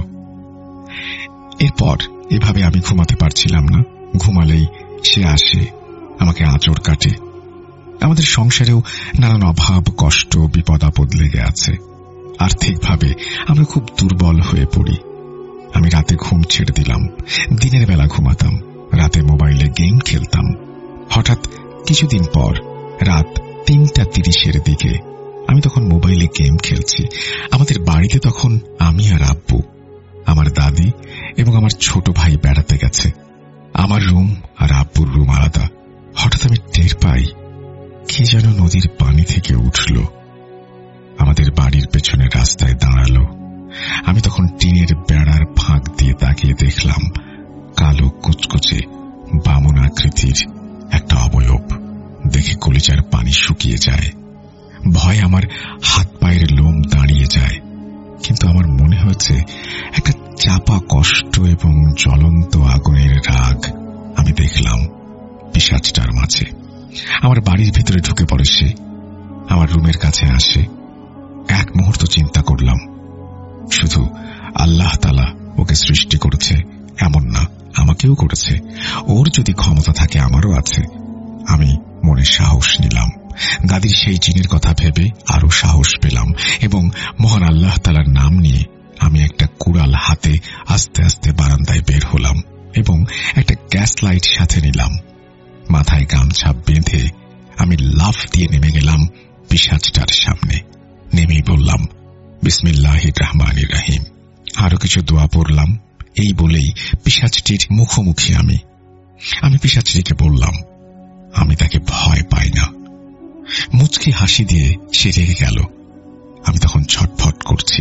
এরপর এভাবে আমি ঘুমাতে পারছিলাম না। ঘুমালেই সে আসে, আমাকে আঁচড় কাটে। আমাদের সংসারেও নানান অভাব, কষ্ট, বিপদ আপদ লেগে আছে। আর্থিকভাবে আমরা খুব দুর্বল হয়ে পড়ি। আমি রাতে ঘুম ছেড়ে দিলাম। দিনের বেলা ঘুমাতাম, রাতে মোবাইলে গেম খেলতাম। হঠাৎ কিছুদিন পর রাত তিনটা তিরিশের দিকে আমি তখন মোবাইলে গেম খেলছি। আমাদের বাড়িতে তখন আমি আর আব্বু, আমার দাদি এবং আমার ছোট ভাই বেড়াতে গেছে। আমার রুম আর আব্বুর রুম আলাদা। হঠাৎ আমি টের পাই কে যেন নদীর পানি থেকে উঠল, আমাদের বাড়ির পেছনে রাস্তায় দাঁড়ালো। আমি তখন টিনের বেড়ার ফাঁক দিয়ে তাকিয়ে দেখলাম কালো কুচকুচে বামন আকৃতির একটা অবয়ব। দেখে কলিজার পানি শুকিয়ে যায়। ভয় আমার হাত পায়ের লোম দাঁড়িয়ে যায়। কিন্তু আমার মনে হয়েছে একটা চাপা কষ্ট এবং জ্বলন্ত আগুনের রাগ আমি দেখলাম পিশাচটার মাঝে। আমার বাড়ির ভিতরে ঢুকে পড়ে সে। আমার রুমের কাছে আসে। এক মুহূর্ত চিন্তা করলাম, শুধু আল্লাহ তাআলা ওকে সৃষ্টি করেছে এমন না, আমাকেও করেছে। ওর যদি ক্ষমতা থাকে আমারও আছে। আমি মনে সাহস নিলাম। দাদির সেই জিনের কথা ভেবে আরো সাহস পেলাম এবং মহান আল্লাহ তাআলার নাম নিয়ে আমি একটা কুড়াল হাতে আস্তে আস্তে বারান্দায় বের হলাম এবং একটা গ্যাস লাইট সাথে নিলাম। মাথায় গামছা বেঁধে আমি লাফ দিয়ে নেমে গেলাম পিশাচটার সামনে। নেমেই বললাম, বিসমিল্লাহির রহমানির রহিম। আরো কিছু দোয়া পড়লাম। এই বলেই পিশাচটির মুখোমুখি আমি আমি পিশাচটিকে বললাম, আমি তাকে ভয় পাই না। মুচকি হাসি দিয়ে সে রেগে গেল। আমি তখন ছটফট করছি।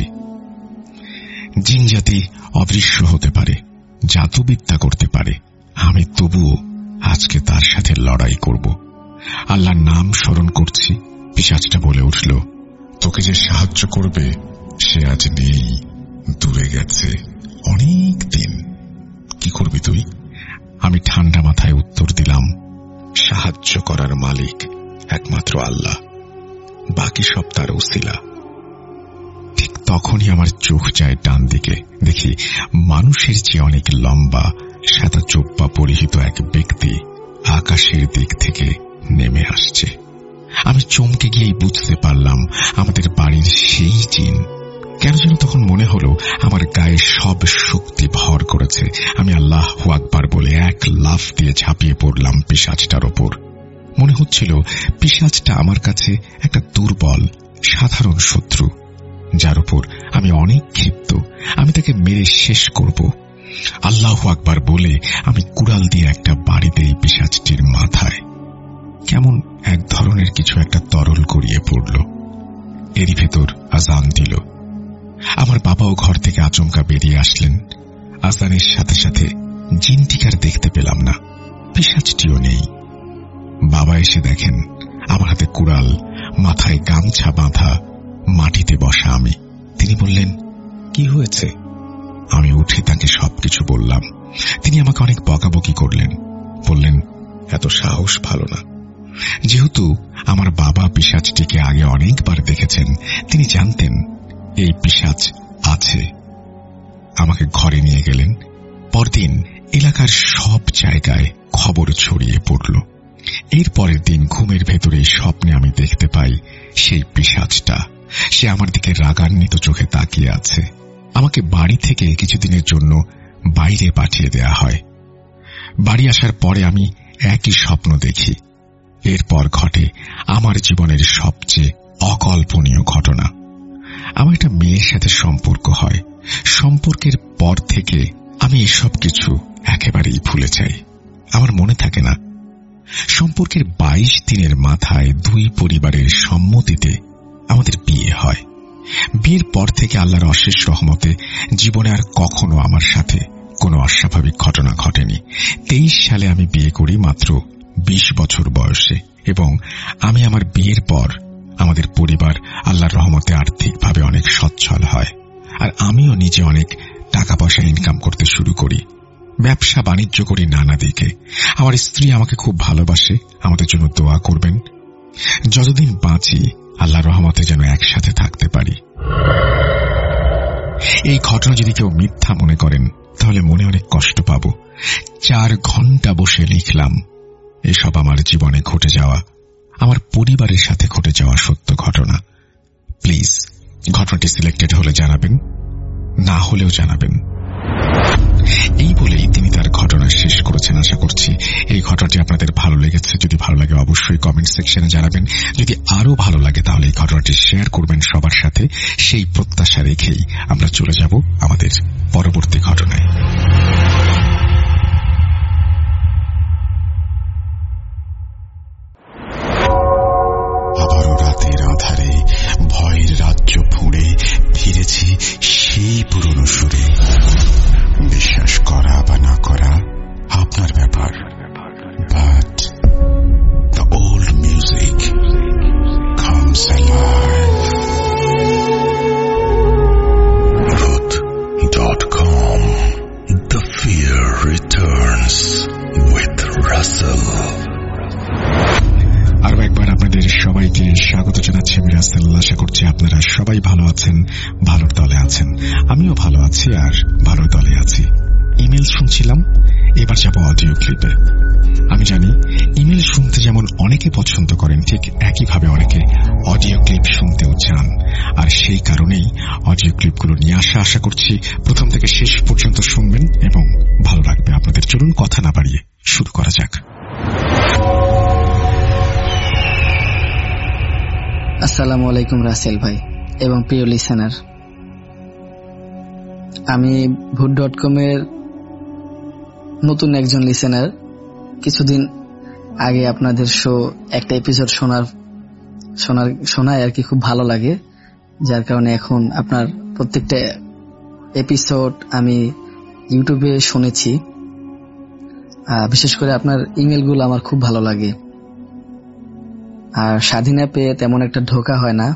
জিন জাতি অদৃশ্য হতে পারে, জাদুবিদ্যা করতে পারে, আমি তবুও আজকে তার সাথে লড়াই করব। আল্লাহর নাম স্মরণ করছি। পিশাচটা বলে উঠল, তোকে যে সাহায্য করবে সে আজ নেই, দূরে গেছে অনেক দিন। কি করবি তুই? আমি ঠান্ডা মাথায় উত্তর দিলাম, সাহায্য করার মালিক একমাত্র আল্লাহ, বাকি সব তার উসিলা। ঠিক তখনই আমার চোখ যায় ডান দিকে। দেখি মানুষের চেয়ে অনেক লম্বা সাদা জোব্বা পরিহিত এক ব্যক্তি আকাশের দিক থেকে নেমে আসছে। আমি চমকে গিয়েই বুঝতে পারলাম আমাদের বাড়ির সেই জিন। কেন যেন তখন মনে হলো আমার গায়ে সব শক্তি ভর করেছে। আমি আল্লাহু আকবার বলে এক লাফ দিয়ে ঝাঁপিয়ে পড়লাম পিশাচটার ওপর। মনে হচ্ছিল পিশাচটা আমার কাছে একটা দুর্বল সাধারণ শত্রু, যার উপর আমি অনেক ক্ষিপ্ত। আমি তাকে মেরে শেষ করব। আল্লাহু আকবার বলে আমি কুড়াল দিয়ে একটা বাড়ি দেই পিশাচটির মাথায়। কেমন এক ধরনের কিছু একটা তরল গড়িয়ে পড়ল। এরই ভেতর আজান দিল। আমার বাবাও ঘর থেকে আচমকা বেরিয়ে আসলেন। আজানের সাথে সাথে জিনটিকে আর দেখতে পেলাম না, পিশাচটিও নেই। বাবা এসে দেখেন আমার হাতে কুড়াল, মাথায় গামছা বাঁধা, মাটিতে বসা আমি। তিনি বললেন, কি হয়েছে? আমি উঠে তাকে সবকিছু বললাম। তিনি আমাকে অনেক বকাবকি করলেন। বললেন, এত সাহস ভালো না। যেহেতু আমার বাবা পিশাচটিকে আগে অনেকবার দেখেছেন, তিনি জানতেন এই পিশাচ আছে। আমাকে ঘরে নিয়ে গেলেন। পরদিন এলাকার সব জায়গায় খবর ছড়িয়ে পড়ল। এর পরের দিন ঘুমের ভেতরে স্বপ্নে আমি দেখতে পাই সেই পিশাচটা। সে আমার দিকে রাগান্বিত চোখে তাকিয়ে আছে। আমাকে বাড়ি থেকে কিছুদিনের জন্য বাইরে পাঠিয়ে দেয়া হয়। বাড়ি আসার পরে আমি একই স্বপ্ন দেখি। এরপর ঘটে আমার জীবনের সবচেয়ে অকল্পনীয় ঘটনা। আমার একটা মেয়ের সাথে সম্পর্ক হয়। সম্পর্কের পর থেকে আমি এসব কিছু একেবারেই ভুলে যাই, আমার মনে থাকে না। সম্পর্কের বাইশ দিনের মাথায় দুই পরিবারের সম্মতিতে আমাদের বিয়ে হয়। বিয়ের পর থেকে আল্লাহর অশেষ রহমতে জীবনে আর কখনো আমার সাথে কোনো অস্বাভাবিক ঘটনা ঘটেনি। তেইশ সালে আমি বিয়ে করি মাত্র বিশ বছর বয়সে, এবং আমি আমার বিয়ের পর আমাদের পরিবার আল্লাহর রহমতে আর্থিকভাবে অনেক সচ্ছল হয়। আর আমিও নিজে অনেক টাকা পয়সা ইনকাম করতে শুরু করি, ব্যবসা বাণিজ্য করি নানা দিকে। আমার স্ত্রী আমাকে খুব ভালোবাসে। আমাদের জন্য দোয়া করবেন, যতদিন বাঁচি আল্লাহর রহমতে যেন একসাথে থাকতে পারি। এই ঘটনা যদি কেউ মিথ্যা মনে করেন তাহলে মনে অনেক কষ্ট পাব। চার ঘন্টা বসে লিখলাম এসব আমার জীবনে ঘটে যাওয়া, আমার পরিবারের সাথে ঘটে যাওয়া সত্য ঘটনা। প্লিজ ঘটনাটি সিলেক্টেড হলে জানাবেন, না হলেও জানাবেন। এই বলেই তিনি তার ঘটনা শেষ করেছেন। আশা করছি এই ঘটনাটি আপনাদের ভালো লেগেছে। যদি ভালো লাগে অবশ্যই কমেন্ট সেকশনে জানাবেন। যদি আরো ভালো লাগে তাহলে এই ঘটনাটি শেয়ার করবেন সবার সাথে। সেই প্রত্যাশা রেখেই আমরা চলে যাব আমাদের পরবর্তী ঘটনায়। আবারও রাতের আধারে ভয়ের রাজ্য ফুঁড়ে ফিরেছি সেই পুরনো সুরে। বিশ্বাস করা বা না করা আপনার ব্যাপার, but the old music comes alive. Ruth dot com, the fear returns with Russell. আরো একবার আপনাদের সবাইকে স্বাগত জানাচ্ছি আমি রাসেল। আশা করছি আপনারা সবাই ভালো আছেন, ভালোর দলে আছেন। আমিও ভালো আছি আর ভালো দলে আছি। ইমেল শুনছিলাম, এবার যাব অডিও ক্লিপে। আমি জানি ইমেল শুনতে যেমন অনেকে পছন্দ করেন, ঠিক একইভাবে অনেকে অডিও ক্লিপ শুনতেও চান। আর সেই কারণেই অডিও ক্লিপগুলো নিয়ে আসা। আশা করছি প্রথম থেকে শেষ পর্যন্ত শুনবেন এবং ভালো লাগবে আপনাদের। চলুন কথা না বাড়িয়ে শুরু করা যাক। আসসালামু আলাইকুম রাসেল ভাই এবং প্রিয় লিসেনার। আমি ভূত ডট কম এর নতুন একজন লিসেনার। কিছুদিন আগে আপনাদের শো একটা এপিসোড শোনার শোনার শোনায় আর কি খুব ভালো লাগে, যার কারণে এখন আপনার প্রত্যেকটা এপিসোড আমি ইউটিউবে শুনেছি। বিশেষ করে আপনার ইমেলগুলো আমার খুব ভালো লাগে। আর স্বাধীন অ্যাপে তেমন একটা ঢোকা হয় না,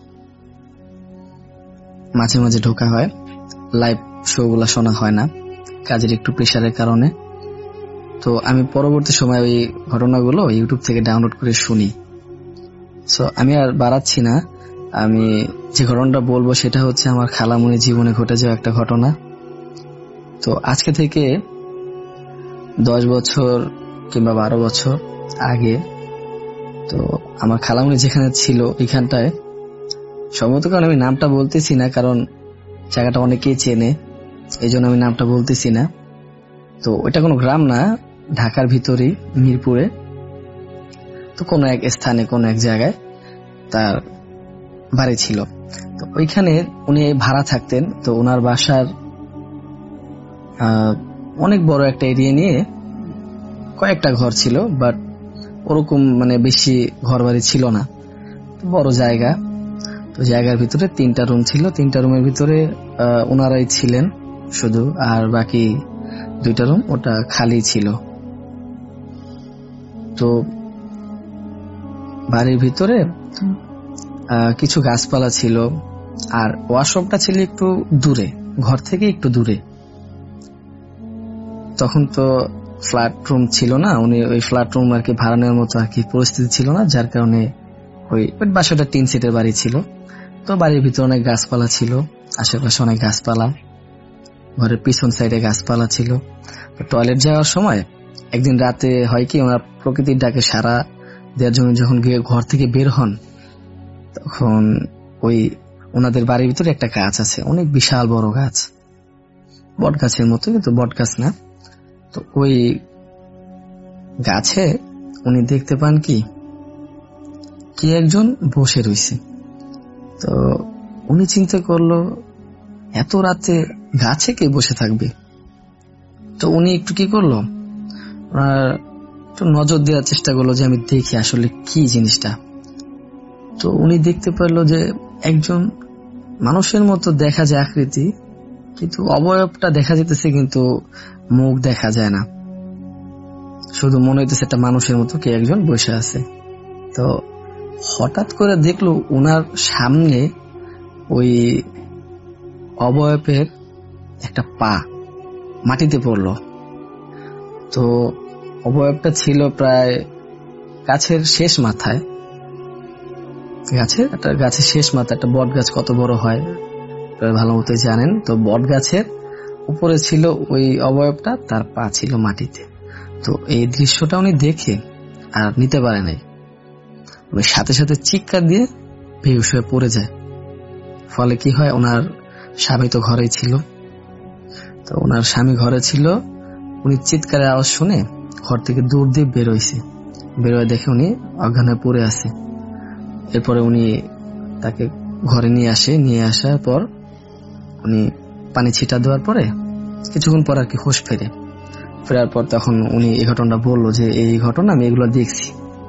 মাঝে মাঝে ঢোকা হয়, লাইভ শো গুলা শোনা হয় না কাজের একটু প্রেশারের কারণে। তো আমি পরবর্তী সময় ওই ঘটনাগুলো ইউটিউব থেকে ডাউনলোড করে শুনি। সো আমি আর বাড়াচ্ছি না, আমি যে ঘটনাটা বলবো সেটা হচ্ছে আমার খালামণির জীবনে ঘটে যাওয়া একটা ঘটনা। তো আজকে থেকে দশ বছর কিংবা বারো বছর আগে তো আমার খালামণি যেখানে ছিল ওইখানটায়, সম্ভবত কারণ আমি নামটা বলতেছি না কারণ জায়গাটা অনেকেই চেনে, এই জন্য আমি নামটা বলতেছি না। তো ওইটা কোনো গ্রাম না, ঢাকার ভিতরেই মিরপুরে। তো কোনো এক স্থানে কোনো এক জায়গায় তার বাড়ি ছিল। তো ওইখানে উনি ভাড়া থাকতেন। তো ওনার বাসার অনেক বড় একটা এরিয়া নিয়ে কয়েকটা ঘর ছিল, বাট ওরকম মানে বেশি ঘর বাড়ি ছিল না, বড় জায়গা। তো জায়গার ভিতরে তিনটা রুম ছিল, তিনটা রুমের ভিতরে ওনারাই ছিলেন শুধু, আর বাকি দুইটা রুম ওটা খালি ছিল। তো বাড়ির ভিতরে কিছু গাছপালা ছিল, আর ওয়াশরুমটা ছিল একটু দূরে, ঘর থেকে একটু দূরে। তখন তো ফ্ল্যাট রুম ছিল না, উনি ওই ফ্ল্যাট রুম আর কি ভাড়া নেওয়ার মতো আর কি পরিস্থিতি ছিল না, যার কারণে ওই বাসাটা টিন সেটের বাড়ি ছিল। তো বাড়ির ভিতরে অনেক গাছপালা ছিল, আশেপাশে অনেক গাছপালা, ঘরের পিছন সাইডে গাছপালা ছিল। টয়লেট যাওয়ার সময় একদিন রাতে হয় কি, ওনার প্রকৃতির ডাকে সারা দেওয়ার জন্য যখন গিয়ে ঘর থেকে বের হন, তখন ওই ওনাদের বাড়ির ভিতরে একটা গাছ আছে, অনেক বিশাল বড় গাছ, বট গাছের মতো, কিন্তু বট গাছ না। তো ওই গাছে উনি দেখতে পান কি কি একজন বসে রয়েছে। তো উনি চিন্তা করলো এত রাতে গাছে কে বসে থাকবে। তো উনি একটু কি করলো, একটু নজর দেওয়ার চেষ্টা করলো যে আমি দেখি আসলে কি জিনিসটা। তো উনি দেখতে পারলো যে একজন মানুষের মতো দেখা যায় আকৃতি, কিন্তু অবয়বটা দেখা যেতেছে কিন্তু মুখ দেখা যায় না, শুধু মনে হইতেছে একটা মানুষের মতো কে একজন বসে আছে। তো হঠাৎ করে দেখলো ওনার সামনে ওই অবয়বের একটা পা মাটিতে পড়লো। তো অবয়বটা ছিল প্রায় গাছের শেষ মাথায়, গাছের একটা গাছের শেষ মাথা, একটা বট গাছ কত বড় হয় ভালো মতো জানেন। তো বট গাছের উপরে ছিল ওই অবয়বটা, তার পা ছিল মাটিতে। তো এই দৃশ্যটা উনি দেখে আর নিতে পারে নাই, ওই সাথে সাথে চিৎকার দিয়ে বেহুশ হয়ে পড়ে যায়। ফলে কি হয়, ওনার স্বামী তো ঘরেই ছিল। তো ওনার স্বামী ঘরে ছিল, উনি চিৎকারের আওয়াজ শুনে ঘর থেকে দূর দিয়ে বেরোইছে, বেরোয় দেখে উনি অজ্ঞান হয়ে পড়ে আছে। এরপরে উনি তাকে ঘরে নিয়ে আসে, নিয়ে আসার পর উনি পানি ছিটা দেওয়ার পরে কিছুক্ষণ পর আর কি হোশ ফেরে। ফেরার পর তখন উনি এই ঘটনাটা বললো যে এই ঘটনা আমি এগুলো দেখছি।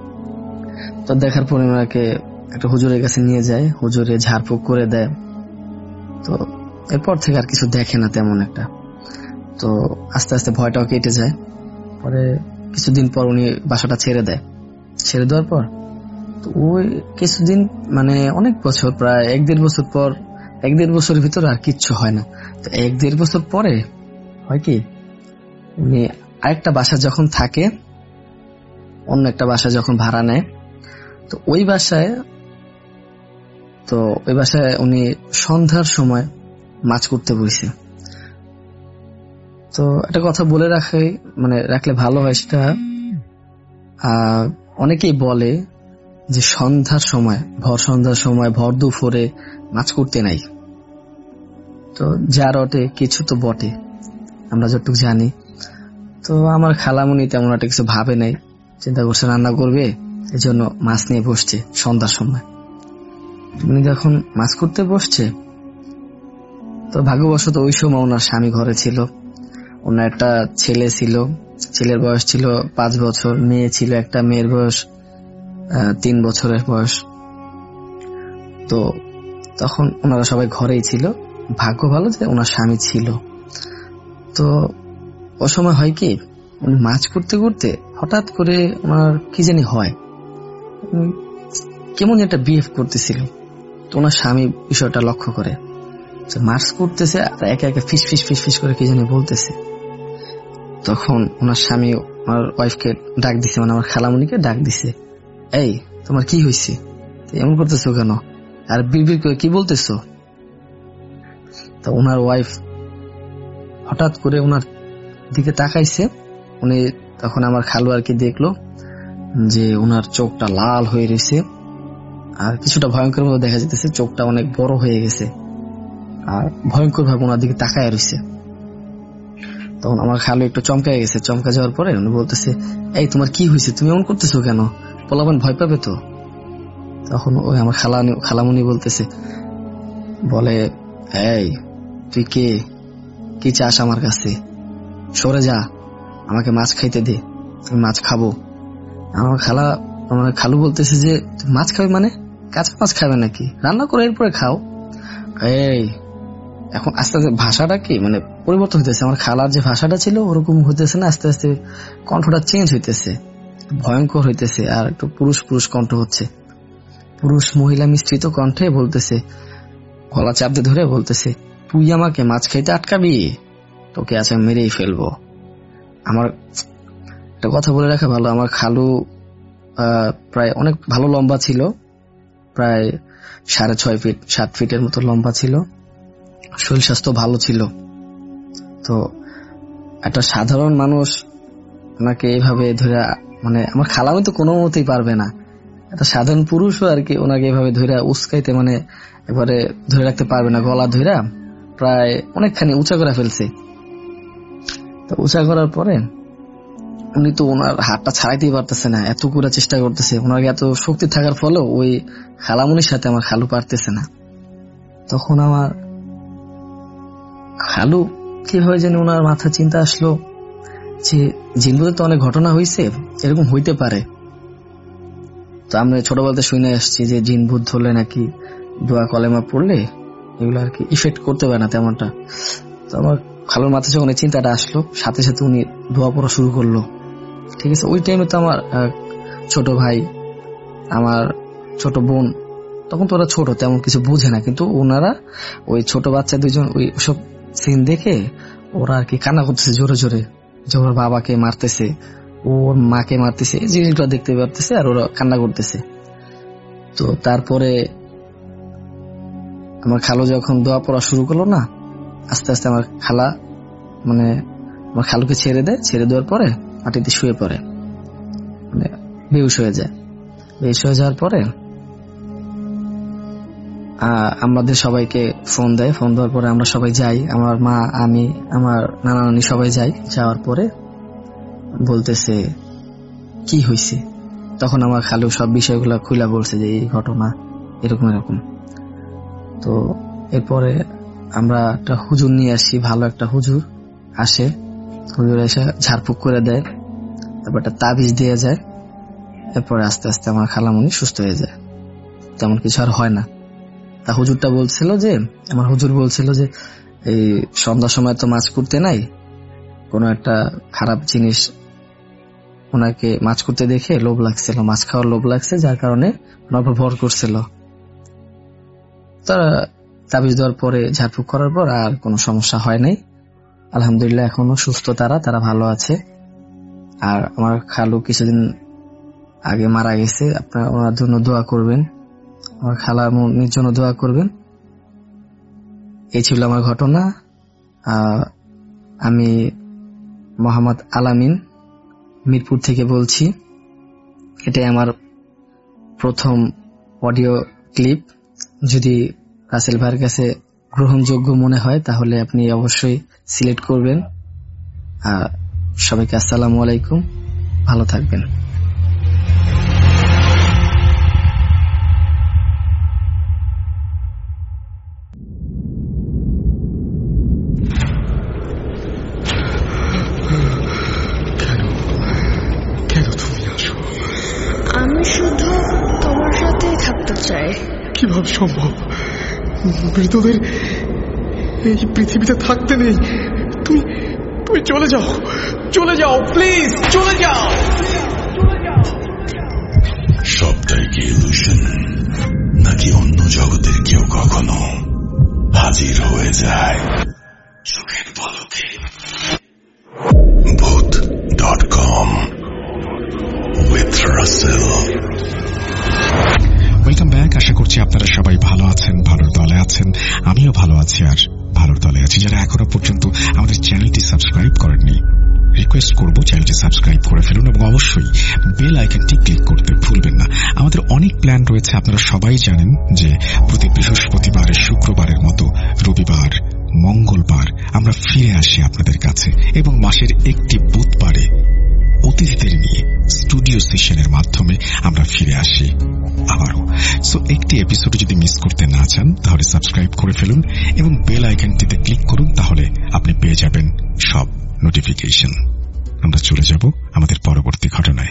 তো দেখার পর ওনাকে একটা হুজুরের কাছে নিয়ে যায়, হুজুরে ঝাড়ফুঁক করে দেয়। তো এরপর থেকে আর কিছু দেখে না তেমন একটা। তো আস্তে আস্তে ভয়টাও কেটে যায়। পরে কিছুদিন পর উনি বাসাটা ছেড়ে দেয়। ছেড়ে দেওয়ার পর তো ওই কিছুদিন মানে অনেক বছর, প্রায় এক দেড় বছর পর, এক দেড় বছরের ভিতরে আর কিচ্ছু হয় না। তো এক দেড় বছর পরে হয় কি, উনি আরেকটা বাসা যখন থাকে, অন্য একটা বাসা যখন ভাড়া নেয়, তো ওই বাসায় তো ওই বাসায় উনি সন্ধ্যার সময় মাছ করতে বসে। তো একটা কথা বলে রাখে মানে রাখলে ভালো হয়, সেটা আহ অনেকেই বলে যে সন্ধ্যার সময়, ভর সন্ধ্যার সময়, ভর দুপুরে মাছ করতে নাই। তো যা রটে কিছু তো বটে, আমরা যতটুকু জানি। তো আমার খালামুনি তেমন একটা কিছু ভাবে নাই, চিন্তা করছে রান্না করবে, এই জন্য মাছ নিয়ে বসছে সন্ধ্যার সময়। উনি যখন মাছ করতে বসছে, তো ভাগ্যবশত ওই সময় ওনার স্বামী ঘরে ছিল, ওনার একটা ছেলে ছিল, ছেলের বয়স ছিল পাঁচ বছর, মেয়ে ছিল একটা, মেয়ের বয়স তিন বছরের বয়স। তো তখন ওনারা সবাই ঘরেই ছিল, ভাগ্য ভালো যে ওনার স্বামী ছিল। তো ও সময় হয় কি, উনি মাছ করতে করতে হঠাৎ করে ওনার কি জানি হয়, কেমন একটা বিহেভ করতেছিল। তো ওনার স্বামী বিষয়টা লক্ষ্য করে, যে মাছ করতেছে একে একে ফিস ফিস ফিস ফিস করে কি জানি বলতেছে। তখন ওনার স্বামী আমার ওয়াইফকে ডাক দিছে, মানে আমার খালামুনিকে ডাক দিছে, এই তোমার কি হয়েছে, এমন করতেছো কেন, আর বিড়বিড় করে কি বলতেছো? তো ওনার ওয়াইফ হঠাৎ করে ওনার দিকে তাকাইছে। উনি তখন আমার খালু আর কি দেখলো যে ওনার চোখটা লাল হয়ে রয়েছে, আর কিছুটা ভয়ঙ্কর মতো দেখা যেতেছে, চোখটা অনেক বড় হয়ে গেছে, আর ভয়ঙ্কর ভাবে ওনার দিকে তাকায় রয়েছে। তখন আমার খালু একটু চমকায় গেছে, চমকা যাওয়ার পরে উনি বলতেছে, এই তোমার কি হয়েছে, তুমি এমন করতেছো কেন, পোলাপান ভয় পাবে তো। তখন ওই আমার খালা খালামুনি বলতেছে, বলে এই তুই কে, কি চাস আমার কাছে, সরে যা, আমাকে মাছ খাইতে দে, আমি মাছ খাবো। আমার খালা আমার খালু বলতেছে যে মাছ খাবে মানে, কাঁচা মাছ খাবে নাকি, রান্না করে এরপরে খাও। এই এখন আস্তে আস্তে ভাষাটা কি মানে পরিবর্তন হইতেছে, আমার খালার যে ভাষাটা ছিল ওরকম হইতেছে না, আস্তে আস্তে কণ্ঠটা চেঞ্জ হইতেছে, ভয়ঙ্কর হইতেছে, আর একটু পুরুষ পুরুষ কণ্ঠ হচ্ছে, পুরুষ মহিলা মিশ্রিত কণ্ঠে বলতেছে, গলা চাপ দিয়ে ধরে বলতেছে, তুই আমাকে মাছ খাইতে আটকাবি, তোকে আজ আমি মেরেই ফেলবো। আমার একটা কথা বলে রাখা ভালো, আমার খালু আহ প্রায় অনেক ভালো লম্বা ছিল, প্রায় সাড়ে ছয় ফিট সাত ফিটের মতো লম্বা ছিল, শরীর স্বাস্থ্য ভালো ছিল। তো একটা সাধারণ মানুষ ওনাকে এইভাবে ধরে, মানে আমার খালামি তো কোনো মতেই পারবে না, একটা সাধারণ পুরুষও আর কি ওনাকে এইভাবে ধরে উস্কাইতে, মানে এবারে ধরে রাখতে পারবে না, গলা ধরে প্রায় অনেকখানি উঁচা করে ফেলছে। তো উঁচা করার পরে উনি তো ওনার হাতটা ছাড়াইতেই পারতেছে না, এত করে চেষ্টা করতেছে, ওনার এত শক্তি থাকার ফলেও ওই খালামুনির সাথে আমার খালু পারতেছে না। তখন আমার খালু কিভাবে যেন ওনার মাথা চিন্তা আসলো যে জিনভূতে তো অনেক ঘটনা হয়েছে, এরকম হইতে পারে। তো আমরা ছোটবেলাতে শুনে আসছি যে জিনভূত ধরলে নাকি দোয়া কলেমা পড়লে এগুলো আর কি ইফেক্ট করতে পারে না তেমনটা। তো আমার খালুর মাথায় যখন এই চিন্তাটা আসলো, সাথে সাথে উনি দোয়া পড়া শুরু করলো। ঠিক আছে, ওই টাইমে তো আমার ছোট ভাই, আমার ছোট বোন, তখন তো ওরা ছোট, তেমন কিছু বুঝে না, কিন্তু ওনারা ওই ছোট বাচ্চা দুজন ওই সব সিন দেখে ওরা আর কি কান্না করতেছে জোরে জোরে, যে ওর বাবাকে মারতেছে, ওর মাকে মারতেছে, এই জিনিসগুলো দেখতে পারতেছে, আর ওরা কান্না করতেছে। তো তারপরে আমার খালু যখন দোয়া পড়া শুরু করলো না, আস্তে আস্তে আমার খালা মানে আমার খালুকে ছেড়ে দেয়, ছেড়ে দেওয়ার পরে মাটিতে শুয়ে পড়ে, মানে বেহুশ হয়ে যায়। বেহুশ হয়ে যাওয়ার পরে আমাদের সবাইকে ফোন দেয়, ফোন দেওয়ার পরে আমরা সবাই যাই, আমার মা, আমি, আমার নানা নানি সবাই যাই। যাওয়ার পরে বলতেছে কি হয়েছে, তখন আমার খালু সব বিষয়গুলো খুলে বলছে যে এই ঘটনা এরকম এরকম। তো এরপরে আমরা একটা হুজুর নিয়ে আসি, ভালো একটা হুজুর আসে, হুজুর এসে ঝাড়ফুঁক করে দেয়, তারপর একটা তাবিজ দিয়ে যায়। এরপরে আস্তে আস্তে আমার খালামুনি সুস্থ হয়ে যায়, তেমন কিছু আর হয় না। তা হুজুরটা বলছিল যে, আমার হুজুর বলছিল যে এই সন্ধ্যার সময় তো মাছ করতে নাই, কোনো একটা খারাপ জিনিস ওনাকে মাছ করতে দেখে লোভ লাগছিল, মাছ খাওয়ার লোভ লাগছে, যার কারণে ওনার উপর ভর করছিল। তারা তাবিজ দেওয়ার পরে ঝাড়ফুঁক করার পর আর কোনো সমস্যা হয় নাই, আলহামদুলিল্লাহ এখনো সুস্থ, তারা তারা ভালো আছে। আর আমার খালু কিছুদিন আগে মারা গেছে, আপনারা ওনার জন্য দোয়া করবেন, আমার খালামুনির জন্য দোয়া করবেন। এই ছিল আমার ঘটনা। আমি মোহাম্মদ আলামিন মিরপুর থেকে বলছি। এটাই আমার প্রথম অডিও ক্লিপ। যদি রাসেল ভাইয়ের কাছে গ্রহণযোগ্য মনে হয় তাহলে আপনি অবশ্যই সিলেক্ট করবেন। আর সবাইকে আসসালামু আলাইকুম, ভালো থাকবেন। আমি শুধু তোমার সাথেই থাকতে চাই। কিভাবে সম্ভব? মৃতদের এই পৃথিবীতে থাকতে নেই। তুমি তুমি চলে যাও, চলে যাও, প্লিজ চলে যাও। সবটাই কি ইলুশন, নাকি অন্য জগতের কেউ কখনো হাজির হয়ে যায় চোখের পলকে? Bhoot dot com with Russell. Welcome back. আশা করছি আপনারা সবাই ভালো আছেন, ভালোর দলে আছেন। আমিও ভালো আছি আর ভালোর দলে আছি। যারা এখনো পর্যন্ত আমাদের চ্যানেলটি সাবস্ক্রাইব করেননি, রিকোয়েস্ট করবো চ্যানেলটি সাবস্ক্রাইব করে ফেলুন এবং অবশ্যই বেল আইকনটি ক্লিক করতে ভুলবেন না। আমাদের অনেক প্ল্যান রয়েছে। আপনারা সবাই জানেন যে প্রতি বৃহস্পতিবার, শুক্রবারের মতো রবিবার, মঙ্গলবার আমরা ফিরে আসি আপনাদের কাছে এবং মাসের একটি বুধবারে অতিথিদের নিয়ে স্টুডিও সেশনের মাধ্যমে আমরা ফিরে আসি আবারও। সো একটি এপিসোড যদি মিস করতে না চান তাহলে সাবস্ক্রাইব করে ফেলুন এবং বেল আইকনটিতে ক্লিক করুন, তাহলে আপনি পেয়ে যাবেন সব নোটিফিকেশন। আমরা চলে যাব আমাদের পরবর্তী ঘটনায়।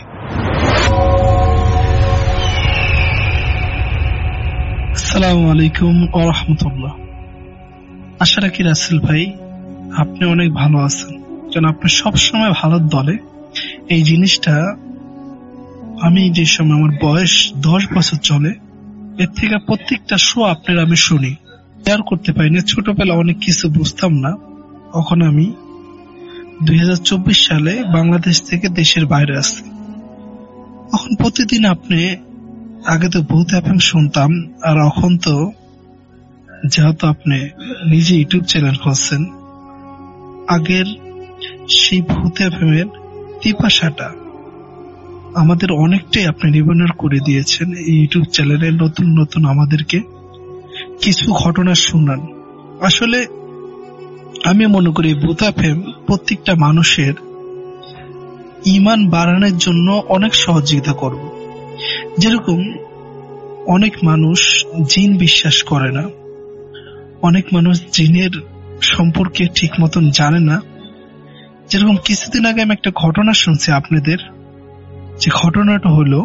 আসসালামু আলাইকুম ওয়া রাহমাতুল্লাহ। আশা রাখি রাসেল ভাই আপনি অনেক ভালো আছেন, কারণ আপনি সবসময় ভালোর দলে। এই জিনিসটা আমি যে সময় আমার বয়স দশ বছর চলে, এর থেকে প্রত্যেকটা শো আপনার আমি শুনি, শেয়ার করতে পারি না। ছোটবেলা অনেক কিছু বুঝতাম না, তখন আমি দুই হাজার চব্বিশ সালে বাংলাদেশ থেকে দেশের বাইরে আসছি। এখন প্রতিদিন আপনি, আগে তো ভূত এফএম শুনতাম, আর এখন তো যেহেতু আপনি নিজে ইউটিউব চ্যানেল খুলছেন, আগের সেই ভূত এফএম এর পিপাসাটা আমাদের অনেকটাই আপনি রিভাইন্ড করে দিয়েছেন। এই ইউটিউব চ্যানেলে নতুন নতুন আমাদেরকে কিছু ঘটনা শুনান। আসলে আমি মনে করি ভূত এফএম প্রত্যেকটা মানুষের ঈমান বাড়ানোর জন্য অনেক সহযোগিতা করবে। যেরকম অনেক মানুষ জিন বিশ্বাস করে না, অনেক মানুষ জিনের সম্পর্কে ঠিক মতন জানে না। যেরকম কিছুদিন আগে আমি একটা ঘটনা শুনছি আপনাদের, যে ঘটনাটা হলো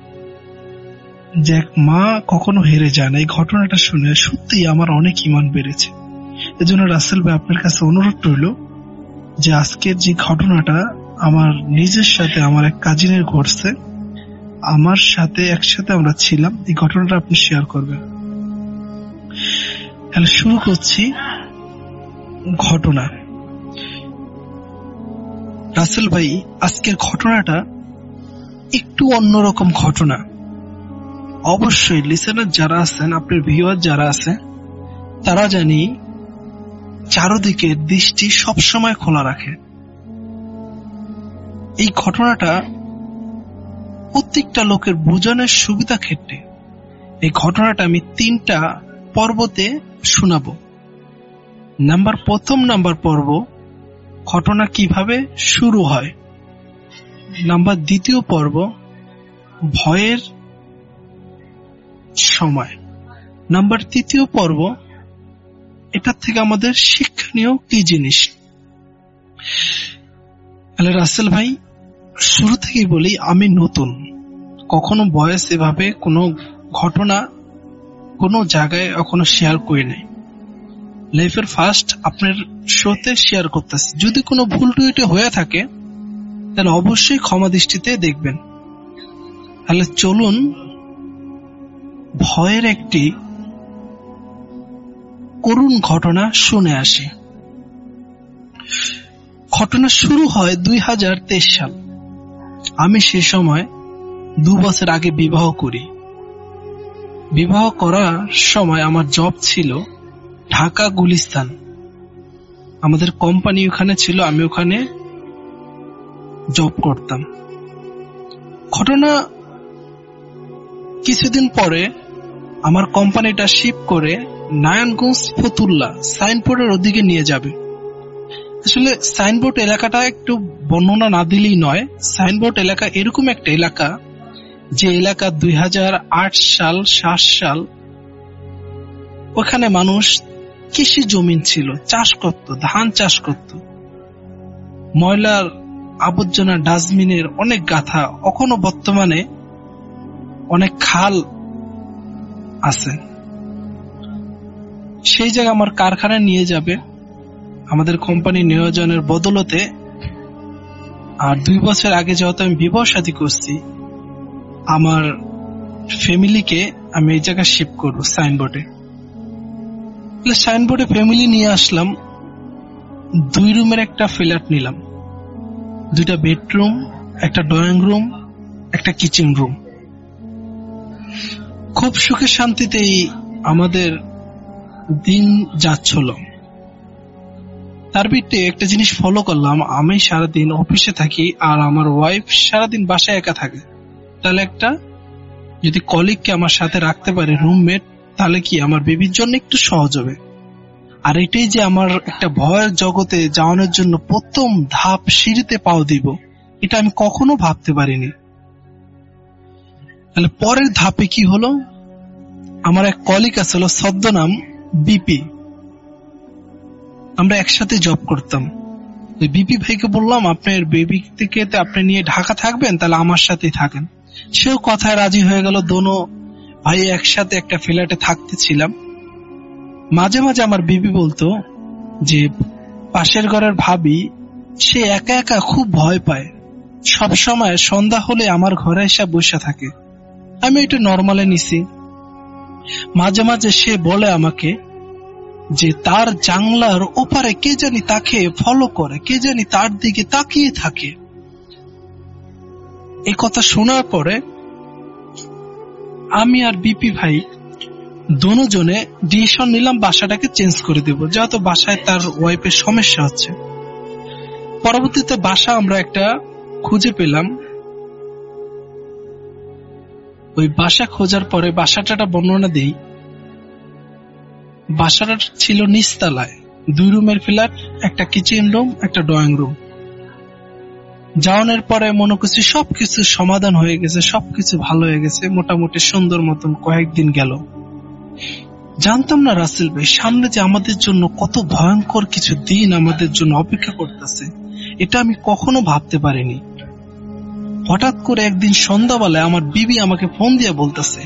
যে এক মা কখনো হেরে যায় না। এই ঘটনাটা শুনে সত্যি আমার অনেক ঈমান বেড়েছে। এজন্য রাসেল ভাই আপনার কাছে অনুরোধ রইল যে আজকের যে ঘটনাটা আমার নিজের সাথে আমার এক কাজিনের ঘটছে, আমার সাথে একসাথে আমরা ছিলাম, এই ঘটনাটা আপনি শেয়ার করবেন। তাহলে শুরু করছি ঘটনা। রাসেল ভাই আজকের ঘটনাটা একটু অন্যরকম ঘটনা। অবশ্যই লিসেনার যারা আছেন, আপনার ভিউয়ার যারা আছে, তারা জানি চারদিকে দৃষ্টি সবসময় খোলা রাখে। এই ঘটনাটা প্রত্যেকটা লোকের বোঝানোর সুবিধা ক্ষেত্রে এই ঘটনাটা আমি তিনটা পর্বতে শোনাবো। নাম্বার প্রথম নাম্বার পর্ব, ঘটনা কিভাবে শুরু হয়। নাম্বার দ্বিতীয় পর্ব, ভয়ের সময়। নাম্বার তৃতীয় পর্ব, এটার থেকে আমাদের শিক্ষণীয় কি জিনিস। তাহলে রাসেল ভাই শুরু থেকেই বলি, আমি নতুন, কখনো বয়স এভাবে কোনো ঘটনা কোনো জায়গায় এখনো শেয়ার করি নাই। লাইফের ফার্স্ট আপনার শোতে শেয়ার করতেছি। যদি কোনো ভুল টুইটে হয়ে থাকে তাহলে অবশ্যই ক্ষমা দৃষ্টিতে দেখবেন। তাহলে চলুন ভয়ের একটি করুণ ঘটনা শুনে আসি। ঘটনা শুরু হয় দুই হাজার তেইশ সাল। আমি সে সময় দু বছর আগে বিবাহ করি। বিবাহ করার সময় আমার জব ছিল ঢাকা গুলিস্তান। আমাদের কোম্পানি ওখানে ছিল, আমি ওখানে জব করতাম। ঘটনা কিছুদিন পরে আমার কোম্পানিটা শিফট করে নারায়ণগঞ্জ ফতুল্লা সাইনবোর্ডের ওদিকে নিয়ে যাবে। আসলে সাইনবোর্ড এলাকাটা একটু বর্ণনা না দিলেই নয়। সাইনবোর্ড এলাকা এরকম একটা এলাকা যে এলাকা দুই হাজার আট সাল সাত সাল ওখানে মানুষ কৃষি জমিন ছিল, চাষ করত, ধান চাষ করত। ময়লার আবর্জনা ডাস্টবিনের অনেক গাথা, এখনো বর্তমানে অনেক খাল আছে। সেই জায়গা আমার কারখানায় নিয়ে যাবে আমাদের কোম্পানি নিয়োজনের বদলতে। আর দুই বছর আগে যেহেতু আমি বিবাহ শাদী করছি, আমার ফ্যামিলিকে আমি এই জায়গায় শিফট করবো সাইনবোর্ডে। সাইনবোর্ডে ফ্যামিলি নিয়ে আসলাম। দুই রুমের একটা ফ্ল্যাট নিলাম, দুইটা বেডরুম, একটা ড্রয়িং রুম, একটা কিচেন রুম। খুব সুখে শান্তিতেই আমাদের দিন যাচ্ছিল। তার ভিত্তিতে একটা জিনিস ফলো করলাম, আমি সারাদিন অফিসে থাকি আর আমার ওয়াইফ সারাদিন বাসায় একা থাকে। তাহলে একটা যদি কলিগকে আমার সাথে রাখতে পারে, রুমমেট, তাহলে কি আমার বেবির জন্য একটু সহজ হবে। আর এটাই যে আমার একটা ভয়ের জগতে যাওয়ানোর জন্য প্রথম ধাপ, সিঁড়িতে পাও দিব, এটা আমি কখনো ভাবতে পারিনি। তাহলে পরের ধাপে কি হলো, আমার এক কলিগ আছিল ছদ্মনাম বিপি, আমরা একসাথে জব করতাম। বিপি ভাইকে বললাম আপনার বেবি থেকে আপনি নিয়ে ঢাকা থাকবেন, তাহলে আমার সাথেই থাকেন। সেও কথায় রাজি হয়ে গেল। দোনো ভাই একসাথে একটা ফ্ল্যাটে থাকতেছিলাম। মাঝে মাঝে আমার বিবি বলতো যে পাশের ঘরের ভাবি সে একা একা খুব ভয় পায়, সব সময় সন্ধ্যা হলে আমার ঘরে এসে বসে থাকে। আমি এটা নরমালে নিছি। মাঝে মাঝে সে বলে আমাকে যে তার জানলার ওপারে কে জানি তাকে ফলো করে, কে জানি তার দিকে তাকিয়ে থাকে। এই কথা শোনার পরে আমি আর বিপি ভাই দুজনে ডিসিশন নিলাম বাসাটাকে চেঞ্জ করে দেব, যেহেতু বাসায় তার ওয়াইফের সমস্যা হচ্ছে। পরবর্তীতে বাসা আমরা একটা খুঁজে পেলাম। ওই বাসা খোঁজার পরে বাসাটা বর্ণনা দেই। বাসাটা ছিল নিচতলায়, দুই রুমের ফ্ল্যাট, একটা কিচেন রুম, একটা ড্রয়িং রুম। যাওয়ানোর পরে মনে করছি সবকিছু সমাধান হয়ে গেছে, সবকিছু ভালো হয়ে গেছে, মোটামুটি সুন্দর মতন কয়েকদিন গেল। জানতাম না রাসেল ভাই সামনে যে আমাদের জন্য কত ভয়ঙ্কর কিছু দিন আমাদের জন্য অপেক্ষা করতেছে, এটা আমি কখনো ভাবতে পারিনি। হঠাৎ করে একদিন সন্ধ্যাবেলায় আমার বিবি আমাকে ফোন দিয়ে বলতেছে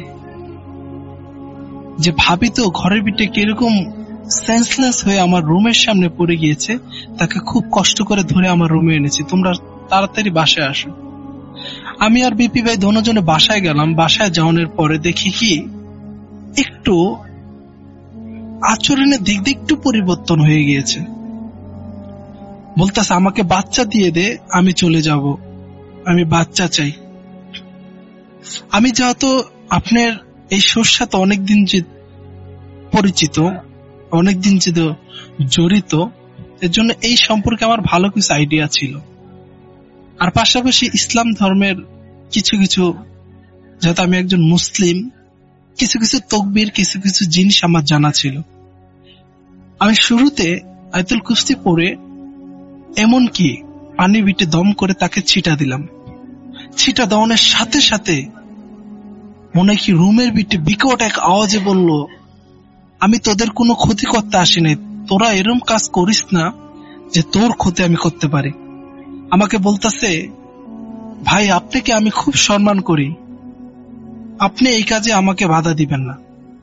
যে ভাবি তো ঘরের ভিতরে কিরকম সেন্সলেস হয়ে আমার রুমের সামনে পড়ে গিয়েছে, তাকে খুব কষ্ট করে ধরে আমার রুমে এনেছি, তোমরা তাড়াতাড়ি বাসায় আসো। আমি আর বিপি ভাই দুজনে বাসায় গেলাম। বাসায় যাওয়ানোর পরে দেখি কি একটু আচরণের দিক দিয়ে একটু পরিবর্তন হয়ে গিয়েছে। বলতেছে আমাকে বাচ্চা দিয়ে দে, আমি চলে যাব, আমি বাচ্চা চাই। আমি যেহেতু আপনার এই শোর সাথে অনেকদিন যে পরিচিত, অনেকদিন যে জড়িত, এর জন্য এই সম্পর্কে আমার ভালো কিছু আইডিয়া ছিল। আর পাশাপাশি ইসলাম ধর্মের কিছু কিছু, যেহেতু আমি একজন মুসলিম, কিছু কিছু তকবীর, কিছু কিছু জিনিস আমার জানা ছিল। আমি শুরুতে আয়াতুল কুরসি পড়ে এমনকি পানি বিটে দম করে তাকে ছিটা দিলাম। ছিটা দেওয়ানোর সাথে সাথে মনে কি রুমের বিটে বিকট এক আওয়াজে বলল, আমি তোদের কোনো ক্ষতি করতে আসি নাই, তোরা এরম কাজ করিস না যে তোর ক্ষতি আমি করতে পারি। আমাকে বলতেছে ভাই আপনাকে আমি খুব সম্মান করি, আপনি এই কাজে আমাকে বাধা দিবেন না।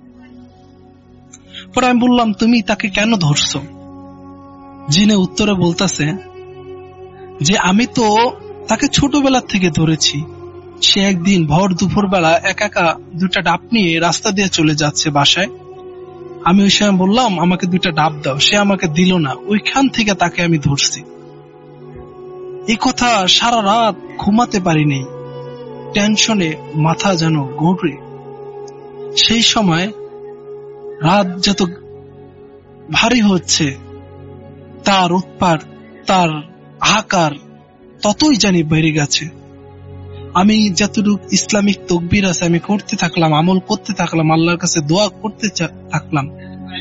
পরে আমি বললাম তুমি তাকে কেন ধরছো? জিনে উত্তরে বলতেছে যে আমি তো তাকে ছোটবেলা থেকে ধরেছি। সে একদিন ভর দুপুর বেলা একা একা দুটা ডাব নিয়ে রাস্তা দিয়ে চলে যাচ্ছে বাসায়। আমি ওই সময় বললাম আমাকে দুটা ডাব দাও, সে আমাকে দিল না, ওইখান থেকে তাকে আমি ধরছি। এই কথা সারা রাত ঘুমাতে পারিনি, টেনশনে মাথা যেন ঘুরে। সেই সময় রাত যত ভারী হচ্ছে, তার উৎপাত, তার হাহাকার ততই জানি বেড়ে গেছে। আমি যতটুকু ইসলামিক তকবীর আছে আমি করতে থাকলাম, আমল করতে থাকলাম, আল্লাহর কাছে দোয়া করতে থাকলাম।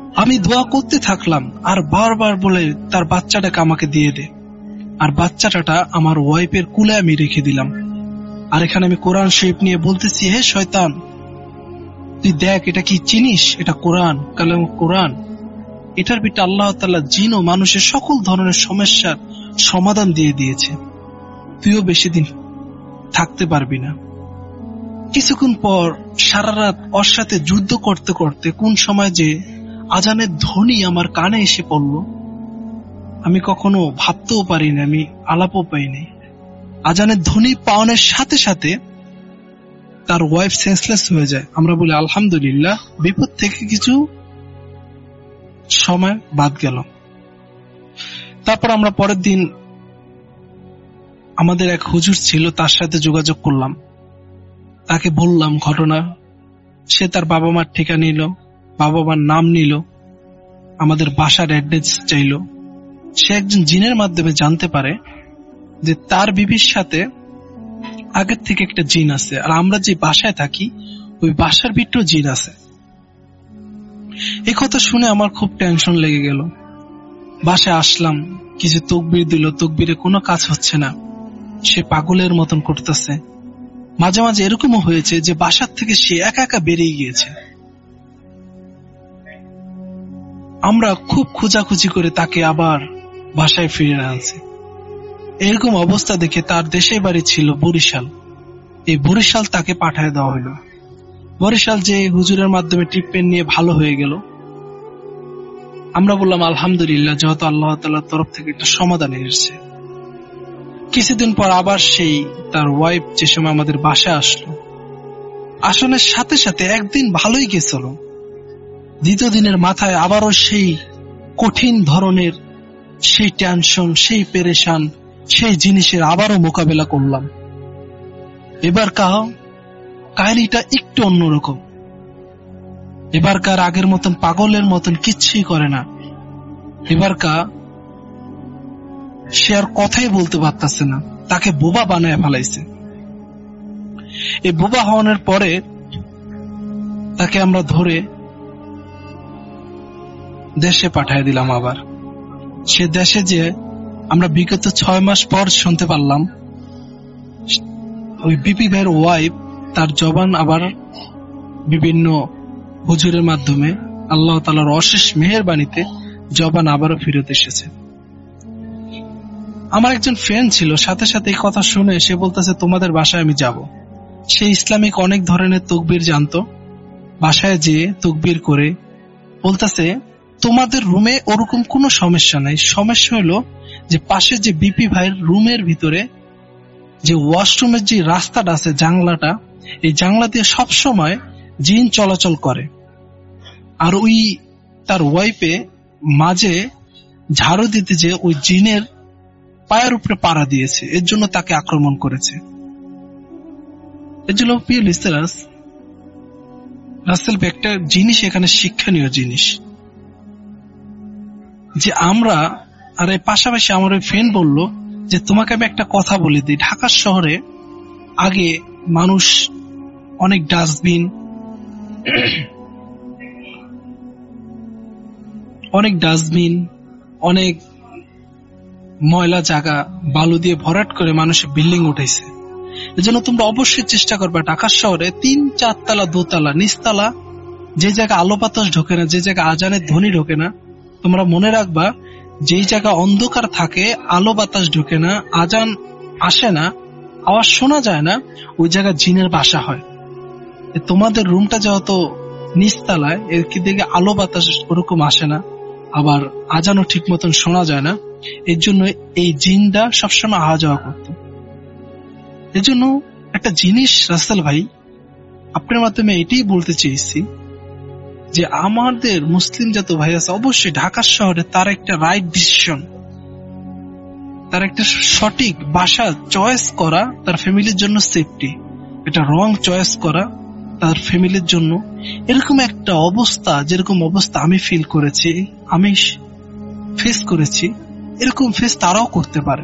আমি দোয়া করতে থাকলাম আর বারবার বলে তার বাচ্চাটাকে আমাকে দিয়ে দে, আর বাচ্চাটা আমার ওয়াইফের কুলে আমি রেখে দিলাম। আর এখানে আমি কোরআন শরীফ নিয়ে বলতেছি, হে শয়তান, তুই দেখ এটা কি চিনিস, এটা কোরআন, কালাম কোরআন, এটার ভিতরে আল্লাহ তাআলা জিন ও মানুষের সকল ধরনের সমস্যার সমাধান দিয়ে দিয়েছে, তুইও বেশি দিন থাকতে পারবি না। কিছুক্ষণ পর সারা রাত ওর সাথে যুদ্ধ করতে করতে কোন সময় যে আজানের ধ্বনি আমার কানে এসে পড়ল, আমি কখনো ভাবতেও পারিনি, আমি আলাপও পাইনি। আজানের ধ্বনি পাওয়ানোর সাথে সাথে তার ওয়াইফ সেন্সলেস হয়ে যায়। আমরা বলি আলহামদুলিল্লাহ, বিপদ থেকে কিছু সময় বাদ গেল। তারপর আমরা পরের দিন আমাদের এক হুজুর ছিল, তার সাথে যোগাযোগ করলাম, তাকে বললাম ঘটনা। সে তার বাবা মার ঠিকানা নিল, বাবা মার নাম নিল, আমাদের বাসার অ্যাড্রেস চাইল। সে একজন জিনের মাধ্যমে জানতে পারে যে তার বিবির সাথে আগের থেকে একটা জিন আছে, আর আমরা যে বাসায় থাকি ওই বাসার ভিতরেও জিন আছে। এই কথা শুনে আমার খুব টেনশন লেগে গেল। বাসায় আসলাম, কিছু তকবির দিল, তকবিরে কোনো কাজ হচ্ছে না, সে পাগলের মতন করতেছে। মাঝে মাঝে এরকমও হয়েছে যে বাসার থেকে সে একা একা বেরিয়ে গিয়েছে। আমরা খুব খোঁজাখুঁজি করে তাকে আবার বাসায় ফিরে আনছি। এরকম অবস্থা দেখে তার দেশের বাড়ি ছিল বরিশাল, এই বরিশাল তাকে পাঠায় দেওয়া হলো। বরিশাল যে হুজুরের মাধ্যমে ট্রিটমেন্ট নিয়ে ভালো হয়ে গেল। আমরা বললাম আলহামদুলিল্লাহ, যেহেতু আল্লাহ তাআলার তরফ থেকে একটা সমাধান এসেছে। কিছুদিন পর আবার সেই তার ওয়াইফ যে সময় আমাদের বাসায় আসলো, আসানোর সাথে সাথে একদিন ভালোই গেছিল, দ্বিতীয় দিনের মাথায় আবারও সেই কঠিন ধরনের সেই টেনশন, সেই পেরেশান, সেই জিনিসের আবারও মোকাবেলা করলাম। এবার কাহ কাহিনীটা একটু অন্যরকম। এবারকার আগের মতন পাগলের মতন কিচ্ছুই করে না। এবারকা সে আর কথাই বলতে পারতেছে না, তাকে বোবা বানায় ফেলাইছে। এই বোবা হওয়ানোর পরে তাকে আমরা ধরে দেশে পাঠিয়ে দিলাম। আবার সে দেশে যে আমরা বিগত ছয় মাস পর শুনতে পারলাম ওই বিপি ভাইয়ের ওয়াইফ তার জবান আবার বিভিন্ন হুজুরের মাধ্যমে আল্লাহ তাআলার অশেষ মেহেরবানিতে জবান আবারও ফিরত এসেছে। আমার একজন ফ্রেন্ড ছিল, সাথে সাথে এই কথা শুনে সে বলতেছে তোমাদের বাসায় আমি যাব। সে ইসলামিক অনেক ধরনের তকবির জানতো। বাসায় যে তকবির করে বলতেছে তোমাদের রুমে ওরকম কোনো সমস্যা নাই, সমস্যা হলো যে পাশে যে বিপি ভাইয়ের রুমের ভিতরে যে ওয়াশরুমের যে রাস্তাটা আছে, জানলাটা, এই জানলা দিয়ে সবসময় জিন চলাচল করে। আর ওই তার ওয়াইফে মাঝে ঝাড়ু দিতে যে ওই জিনের পায়ের উপরে পাড়া দিয়েছে, এর জন্য তাকে আক্রমণ করেছে। এর জন্য প্রিয় লিসেনার্স, রাসেল ভাই একটা জিনিস এখানে শিক্ষণীয় জিনিস যে আমরা, আর এর পাশাপাশি আমার ওই ফ্রেন্ড বলল যে তোমাকে আমি একটা কথা বলে দিই, ঢাকা শহরে আগে মানুষ অনেক ডাস্টবিন অনেক ডাস্টবিন অনেক ময়লা জায়গা বালু দিয়ে ভরাট করে মানুষের বিল্ডিং উঠেছে। এজন্য তোমরা অবশ্যই চেষ্টা করবে ঢাকা শহরে তিন চারতলা দোতলা নিচতলা যে জায়গা আলো বাতাস ঢোকে না, যে জায়গা আজানের ধ্বনি ঢোকে না, তোমরা মনে রাখবা যেই জায়গা অন্ধকার থাকে, আলো বাতাস ঢোকে না, আজান আসে না, আওয়াজ শোনা যায় না, ওই জায়গা জিনের বাসা হয়। তোমাদের রুমটা যেহেতু নিচতলায়, এর দিকে আলো বাতাস ওরকম আসে না, আবার আজানও ঠিক মতন শোনা যায় না, এর জন্য এই জিনটা সবসময় আওয়া যাওয়া করত। এর জন্য একটা জিনিস রাসেল ভাই আপনার মাধ্যমে এটাই বলতে চেয়েছি যে আমাদের মুসলিম যত ভাই আছে অবশ্যই ঢাকা শহরে তার একটা রাইট ডিসিশন, তার একটা সঠিক বাসা চয়েস করা তার ফ্যামিলির জন্য সেফটি, এটা রং চয়েস করা তার ফ্যামিলির জন্য। এরকম একটা অবস্থা, যেরকম অবস্থা আমি ফিল করেছি, আমি ফেস করেছি, এরকম ফেস তারাও করতে পারে।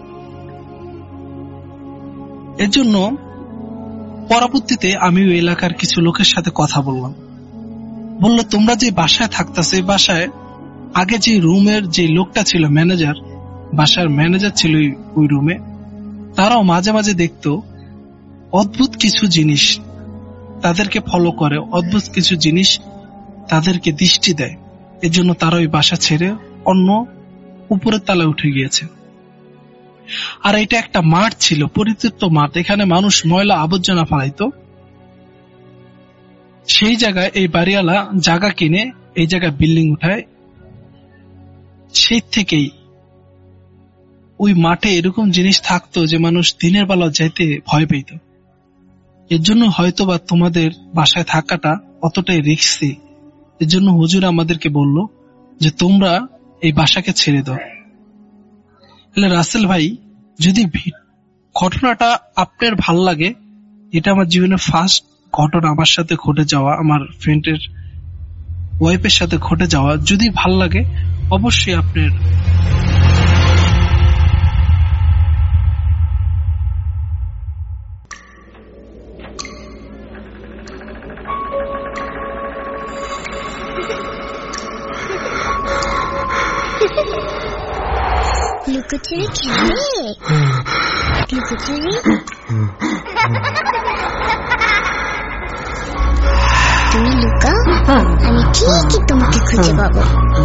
এর জন্য পরবর্তীতে আমি ওই এলাকার কিছু লোকের সাথে কথা বললাম। বললো তোমরা যে বাসায় থাকতেছে, এই বাসায় আগে যে রুমের যে লোকটা ছিল, ম্যানেজার, বাসার ম্যানেজার ছিল ওই রুমে, তারাও মাঝে মাঝে দেখতো অদ্ভুত কিছু জিনিস তাদেরকে ফলো করে, অদ্ভুত কিছু জিনিস তাদেরকে দৃষ্টি দেয়। এর জন্য তারা ওই বাসা ছেড়ে অন্য উপরের তলায় উঠে গিয়েছে। আর এটা একটা মাঠ ছিল, পরিত্যক্ত মাঠ, এখানে মানুষ ময়লা আবর্জনা ফেলাইতো। সেই জায়গায় এই বাড়িওয়ালা জায়গা কিনে এই জায়গায় বিল্ডিং উঠায়। সেই থেকেই ওই মাঠে এরকম জিনিস থাকতো যে মানুষ দিনের বেলা যাইতে ভয় পেত। এর জন্য হয়তো বা তোমাদের বাসায় থাকাটা অতটাই রিস্কি। এর জন্য হুজুর আমাদেরকে বলল যে তোমরা এই বাসাকে ছেড়ে দাও। তাহলে রাসেল ভাই, যদি ঘটনাটা আপনার ভাল লাগে, এটা আমার জীবনে ফার্স্ট ঘটনা, আমার সাথে ঘটে যাওয়া, আমার ফ্রেন্ডের ওয়াইফের সাথে ঘটে যাওয়া, যদি ভাল লাগে অবশ্যই আপনার লুকোচুরি খেলে লুকোচুরি তুমি লুকাও, আমি ঠিকই তোমাকে খুঁজে পাবো।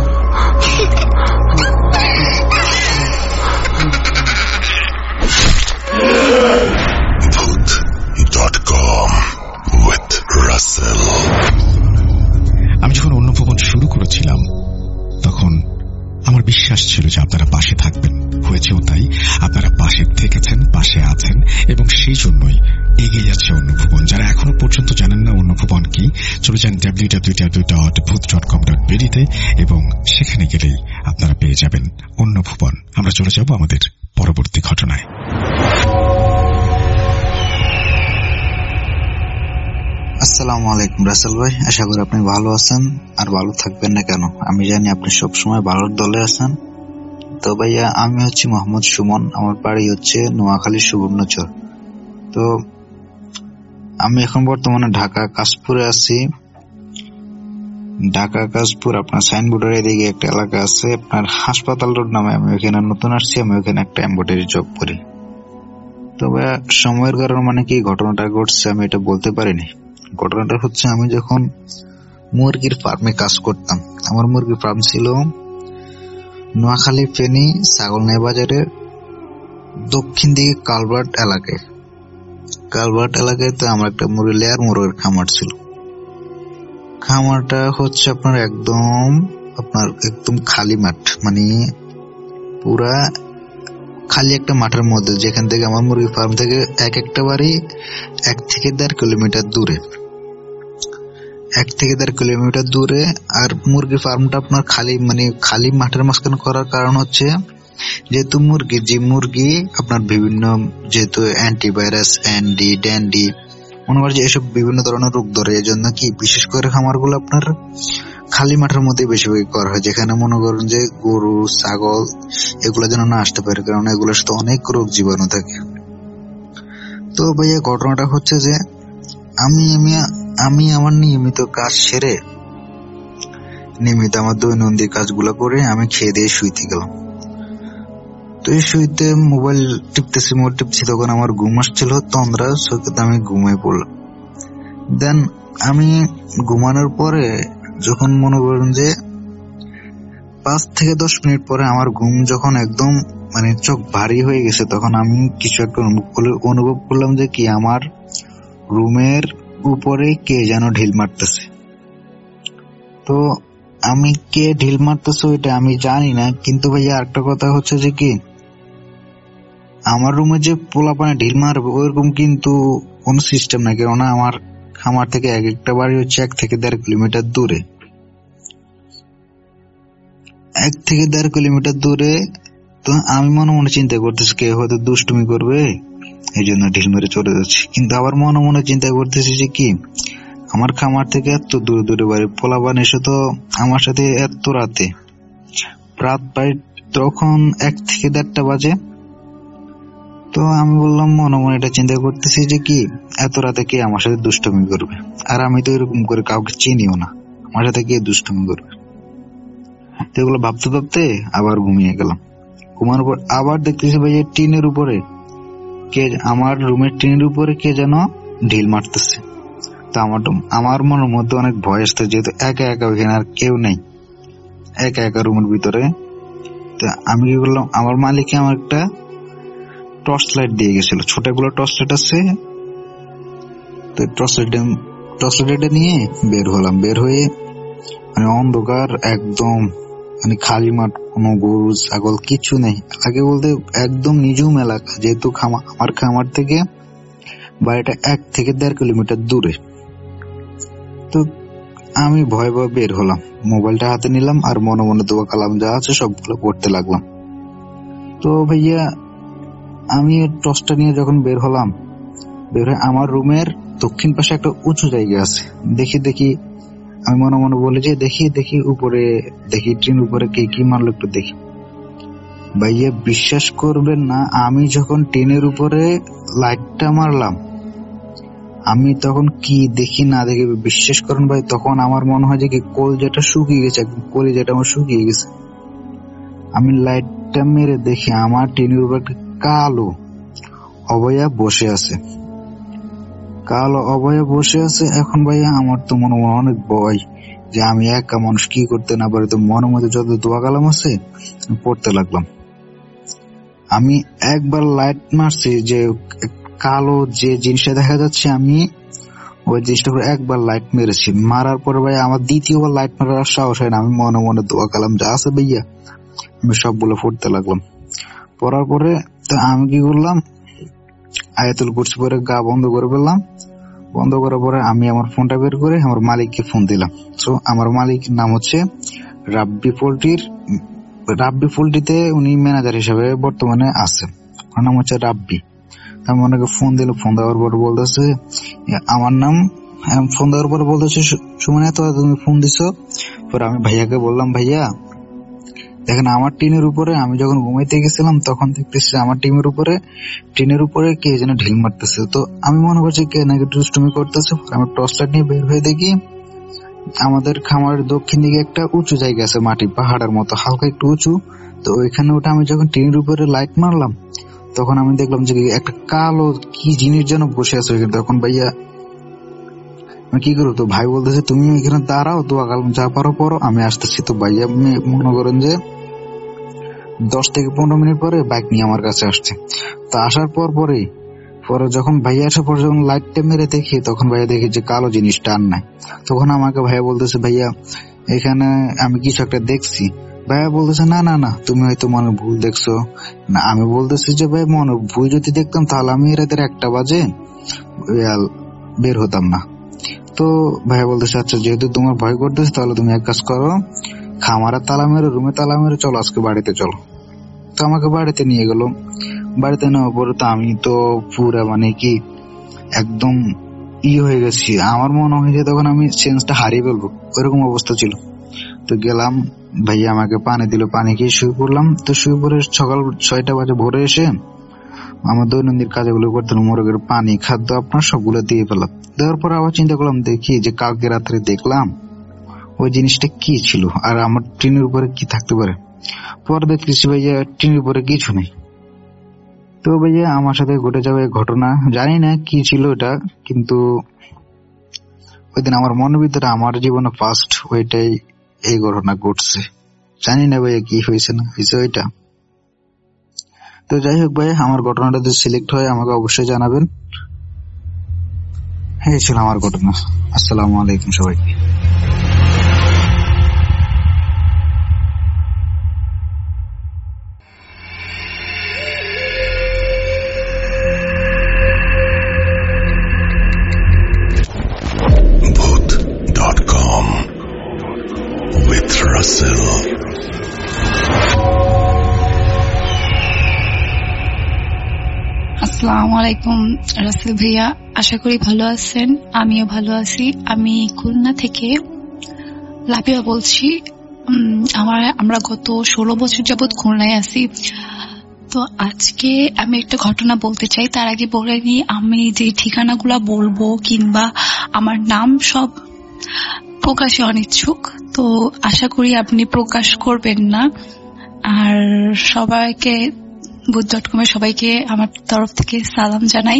ভূত ডট কম উইথ রাসেল। আমি যখন অন্য ভবন শুরু করেছিলাম তখন আমার বিশ্বাস ছিল যে আপনারা পাশে থাকবেন। হয়েছেও তাই, আপনারা পাশে থেকেছেন, পাশে আছেন, এবং সেই জন্যই এগিয়ে যাচ্ছে অন্য ভুবন। যারা এখনো পর্যন্ত জানেন না অন্য ভুবন কি, চলে যান W W W dot Bhoot dot com dot BD তে, এবং সেখানে গেলেই আপনারা পেয়ে যাবেন অন্য ভুবন। আমরা চলে যাব আমাদের পরবর্তী ঘটনায়। আসসালামু আলাইকুম রাসেল ভাই, আশা করি আপনি ভালো আছেন আর ভালো থাকবেন না কেন। আমি জানি আপনি সবসময় ভালোর দলে আছেন। তো ভাইয়া, আমি হচ্ছে মোহাম্মদ সুমন, আমার বাড়ি হচ্ছে নোয়াখালী সুবর্ণচর। তো আমি এখন বর্তমানে ঢাকা কাশপুরে আছি। ঢাকা কাশপুর আপনার সাইনবোর্ডের এদিকে একটা এলাকা আছে আপনার হাসপাতাল রোড নামে। আমি ওখানে নতুন আসছি, আমি ওখানে একটা এমব্রয়ডারি জব করি। তো ভাইয়া, সময়ের কারণে মানে কি ঘটনাটা ঘটছে আমি এটা বলতে পারিনি। ঘটনাটা হচ্ছে, আমি যখন মুরগির ফার্মে কাজ করতাম, আমার মুরগির ফার্ম ছিল নোয়াখালী ফেনী ছাগলনাই বাজারের দক্ষিণ দিকে কালভার্ট এলাকায়। কালভার্ট এলাকায় তো আমার একটা মুরগি লেয়ার মুরগির খামার ছিল। খামারটা হচ্ছে আপনার একদম আপনার একদম খালি মাঠ, মানে পুরা খালি একটা মাঠের মধ্যে, যেখান থেকে আমার মুরগি ফার্ম থেকে এক একটা বাড়ি এক থেকে দেড় কিলোমিটার দূরে এক থেকে দেড় কিলোমিটার দূরে আর মুরগি ফার্মটা আপনার খালি মানে খালি মাঠের মাঝখানে করার কারণ হচ্ছে, যেহেতু মুরগি যে মুরগি আপনার বিভিন্ন যেহেতু অ্যান্টিভাইরাস, অ্যান্ডি ড্যান্ডি মনে করেন যে এসব বিভিন্ন ধরনের রোগ ধরে, এই জন্য কি বিশেষ করে খামারগুলো আপনার খালি মাঠের মধ্যে বেশিরভাগ করা হয়, যেখানে মনে করেন যে গরু ছাগল এগুলো যেন না আসতে পারে, কারণ এগুলোর সাথে অনেক রোগ জীবাণু থাকে। তো ভাইয়া, ঘটনাটা হচ্ছে যে আমি আমি আমি আমার নিয়মিত কাজ সেরে নিয়মিত আমার দৈনন্দিন কাজগুলো করে আমি খেয়ে দিয়ে শুইতে গেলাম। তো এই শুইতে মোবাইল টিপতেছি মোবাইল টিপছি তখন আমার ঘুম আসছিল তন্দ্রা, সেক্ষেত্রে আমি ঘুমিয়ে পড়লাম। দেন আমি ঘুমানোর পরে যখন মনে করেন যে পাঁচ থেকে দশ মিনিট পরে আমার ঘুম যখন একদম মানে চোখ ভারী হয়ে গেছে, তখন আমি কিছু একটা অনুভব করলাম যে কি আমার রুমের উপরে কে যেন ঢিল মারতেছে। তো আমি কে ঢিল মারতেছে ওইটা আমি জানি না, কিন্তু ভাইয়া একটা কথা হচ্ছে যে কি আমার রুমে যে পোলাপানে ঢিল মারবে ওইরকম কিন্তু কোন সিস্টেম নাই, কেননা আমার খামার থেকে এক একটা বাড়ি হচ্ছে এক থেকে দেড় কিলোমিটার দূরে এক থেকে দেড় কিলোমিটার দূরে তো আমি মনে মনে চিন্তা করতেছি কে হয়তো দুষ্টুমি করবে, এই জন্য ঢিল মেরে চলে যাচ্ছি। কিন্তু আবার মনে মনে চিন্তা করতেছি যে কি আমার খামার থেকে এত দূরে দূরে বাড়ি, পোলাপান এসে তো আমার সাথে এত রাতে রাত প্রায় তখন এক থেকে দেড়টা বাজে। তো আমি বললাম মনে মনে এটা চিন্তা করতেছি যে কি এত রাতে কে আমার সাথে দুষ্টুমি করবে, আর আমি তো এরকম করে কাউকে চিনিও না, আমার সাথে কে দুষ্টুমি করবে। তো এগুলো ভাবতে ভাবতে আবার ঘুমিয়ে গেলাম। ঘুমানোর পর আবার দেখতেছি ভাই টিনের উপরে কে, আমার রুমের টিনের উপরে কে যেন ঢিল মারতেছে। তো আমার আমার মনের মধ্যে অনেক ভয় আসছে, যেহেতু একা একা ওইখানে আর কেউ নেই, একা একা রুমের ভিতরে। তো আমি কি করলাম, আমার মালিককে আমার একটা টর্চ লাইট দিয়ে গেছিল, ছোটগুলো টর্চ লাইট আছে। তো টর্চ লাইট টর্চ লাইটটা নিয়ে বের হলাম। বের হয়ে মানে অন্ধকার একদম, মানে খালি মাঠ, কোনো গরু ছাগল কিছু নেই। আগে বলতে একদম নিঝুম এলাকা, যেহেতু আমার খামার থেকে বাড়িটা এক থেকে দেড় কিলোমিটার দূরে। তো আমি ভয় ভয় বের হলাম, মোবাইলটা হাতে নিলাম আর মনে মনে দোয়া কালাম যা আছে সবগুলো পড়তে লাগলাম। তো ভাইয়া আমি টর্চটা নিয়ে যখন বের হলাম, বের হয়ে আমার রুমের দক্ষিণ পাশে একটা উঁচু জায়গা আছে, দেখি দেখি আমি মনে মনে বলি যে দেখি দেখি উপরে দেখি ট্রেন উপরে কে কি মারলো একটু দেখি। ভাইয়া বিশ্বাস করবেন না, আমি যখন ট্রেনের উপরে লাইটটা মারলাম, আমি তখন কি দেখি না দেখি বিশ্বাস করেন ভাই, তখন আমার মনে হয় যে কি কলিজাটা শুকিয়ে গেছে, একদম কলিজাটা আমার শুকিয়ে গেছে। আমি লাইটটা মেরে দেখি আমার ট্রেনের উপরে কালো অবয়া বসে আছে, কালো অবয়া বসে আছে। এখন ভাইয়া আমার তো মনে মনে অনেক ভয় যে আমি একা মানুষ কি করতে না পারি। তো মনের মধ্যে যত দোয়া কালাম আছে পড়তে লাগলাম। আমি একবার লাইট মারছি, যে কালো যে জিনিসটা দেখা যাচ্ছে, আমি ওই জিনিসটা করে একবার লাইট মেরেছি। মারার পরে ভাই আমার দ্বিতীয়বার লাইট মারার সাহস হয় না। আমি মনে মনে দোয়া কালাম যা আছে ভাইয়া আমি সবগুলো পড়তে লাগলাম। পড়ার পরে তো আমি কি করলাম, আয়াতুল কুরসি পরে গা বন্ধ করে ফেললাম। বন্ধ করার পরে আমি আমার ফোনটা বের করে আমার মালিককে ফোন দিলাম। তো আমার মালিকের নাম হচ্ছে রাব্বি পোল্ট্রির, রাব্বি পোল্ট্রিতে উনি ম্যানেজার হিসেবে বর্তমানে আছেন, ওনার নাম হচ্ছে রাব্বি। আমি ওনাকে ফোন দিলাম, ফোন দেওয়ার পর বলতেছে আমার নাম, ফোন দেওয়ার পরে বলতেছে সুমন এত তুমি ফোন দিছো। পরে আমি ভাইয়াকে বললাম ভাইয়া দেখেন আমার টিনের উপরে, আমি যখন ঘুমাইতে গেছিলাম তখন দেখতেছি আমার টিমের উপরে টিনের উপরে কে যেন ঢিল মারতেছে। তো আমি মনে করছি কে নাকি দুষ্টুমি করতেছে। আমি টর্চ লাইট নিয়ে বের হয়ে দেখি আমাদের খামারের দক্ষিণ দিকে একটা উঁচু জায়গা আছে, মাটি পাহাড়ের মতো হালকা একটু উঁচু। তো ওইখানে ওটা আমি যখন টিনের উপরে লাইট মারলাম তখন আমি দেখলাম যে একটা কালো কি জিনিস যেন বসে আছে ওইখানে। তখন ভাইয়া আমি কি করবো, তো ভাই বলতেছে তুমি এখানে দাঁড়াও, দোয়া কালাম যা পারো পড়ো, আমি আসতেছি। তো ভাইয়া মনে করেন যে দশ থেকে পনেরো মিনিট পরে বাইক নিয়ে আমার কাছে আসছে। তো আসার পর পরে পরে যখন ভাইয়া আসার পর যখন লাইটটা মেরে দেখি, তখন ভাইয়া দেখি যে কালো জিনিসটা আর নাই। তখন আমাকে ভাইয়া বলতেছে ভাইয়া এখানে আমি কিছু একটা দেখছি। ভাইয়া বলতেছে না না না তুমি হয়তো মনে ভুল দেখছো। না আমি বলতেছি যে ভাই মনে ভুল যদি দেখতাম তাহলে আমি রাতের একটা বাজে বের হতাম না। তো ভাইয়া বলতেছে আচ্ছা যেহেতু তোমার ভয় করতেছে তাহলে তুমি এক কাজ করো, খামারে তালা মেরে রুমে তালা মেরে চলো আজকে বাড়িতে চলো। তো আমাকে বাড়িতে নিয়ে গেল। বাড়িতে নেওয়ার পরে তো আমি তো পুরা মানে কি একদম ই হয়ে গেছি, আমার মনে হয় যে তখন আমি সেন্সটা হারিয়ে ফেলবো, ওইরকম অবস্থা ছিল। তো গেলাম, ভাইয়া আমাকে পানি দিল, পানি খেয়ে শুয়ে পড়লাম। তো শুয়ে পড়ে সকাল ছয়টা বাজে ভোরে এসে আমার দৈনন্দিন কাজগুলো করতে মোরগের পানি খাদ্য আপনার সবগুলো দিয়ে ফেলাম। দেওয়ার পর আবার চিন্তা করলাম দেখি যে কালকে রাত্রে দেখলাম ওই জিনিসটা কি ছিল আর আমার টিনের উপরে কি থাকতে পারে। পরে দেখতেছি ভাইয়া টিনের উপরে কিছু নেই। তো ভাইয়া আমার সাথে ঘটে যাবে ঘটনা, জানি না কি ছিল এটা, কিন্তু ওই দিন আমার মনের ভিতরে আমার জীবনে ফার্স্ট ওইটাই এই ঘটনা ঘটছে। জানি না ভাইয়া কি হয়েছে না হয়েছে ওইটা। তো যাই হোক ভাই, আমার ঘটনাটা যদি সিলেক্ট হয় আমাকে অবশ্যই জানাবেন। এই ছিল আমার ঘটনা। আসসালামু আলাইকুম সবাইকে। ভূত ডট কম with Russell. আসসালামু আলাইকুম রাসেল ভাইয়া, আশা করি ভালো আছেন। আমিও ভালো আছি। আমি খুলনা থেকে লাবিয়া বলছি। আমার আমরা গত ষোলো বছর যাবৎ খুলনায় আছি। তো আজকে আমি একটা ঘটনা বলতে চাই। তার আগে বলে নিই, আমি যে ঠিকানাগুলো বলবো কিংবা আমার নাম সব প্রকাশে অনিচ্ছুক, তো আশা করি আপনি প্রকাশ করবেন না। আর সবাইকে ভূত ডট কম এর সবাইকে আমার তরফ থেকে সালাম জানাই।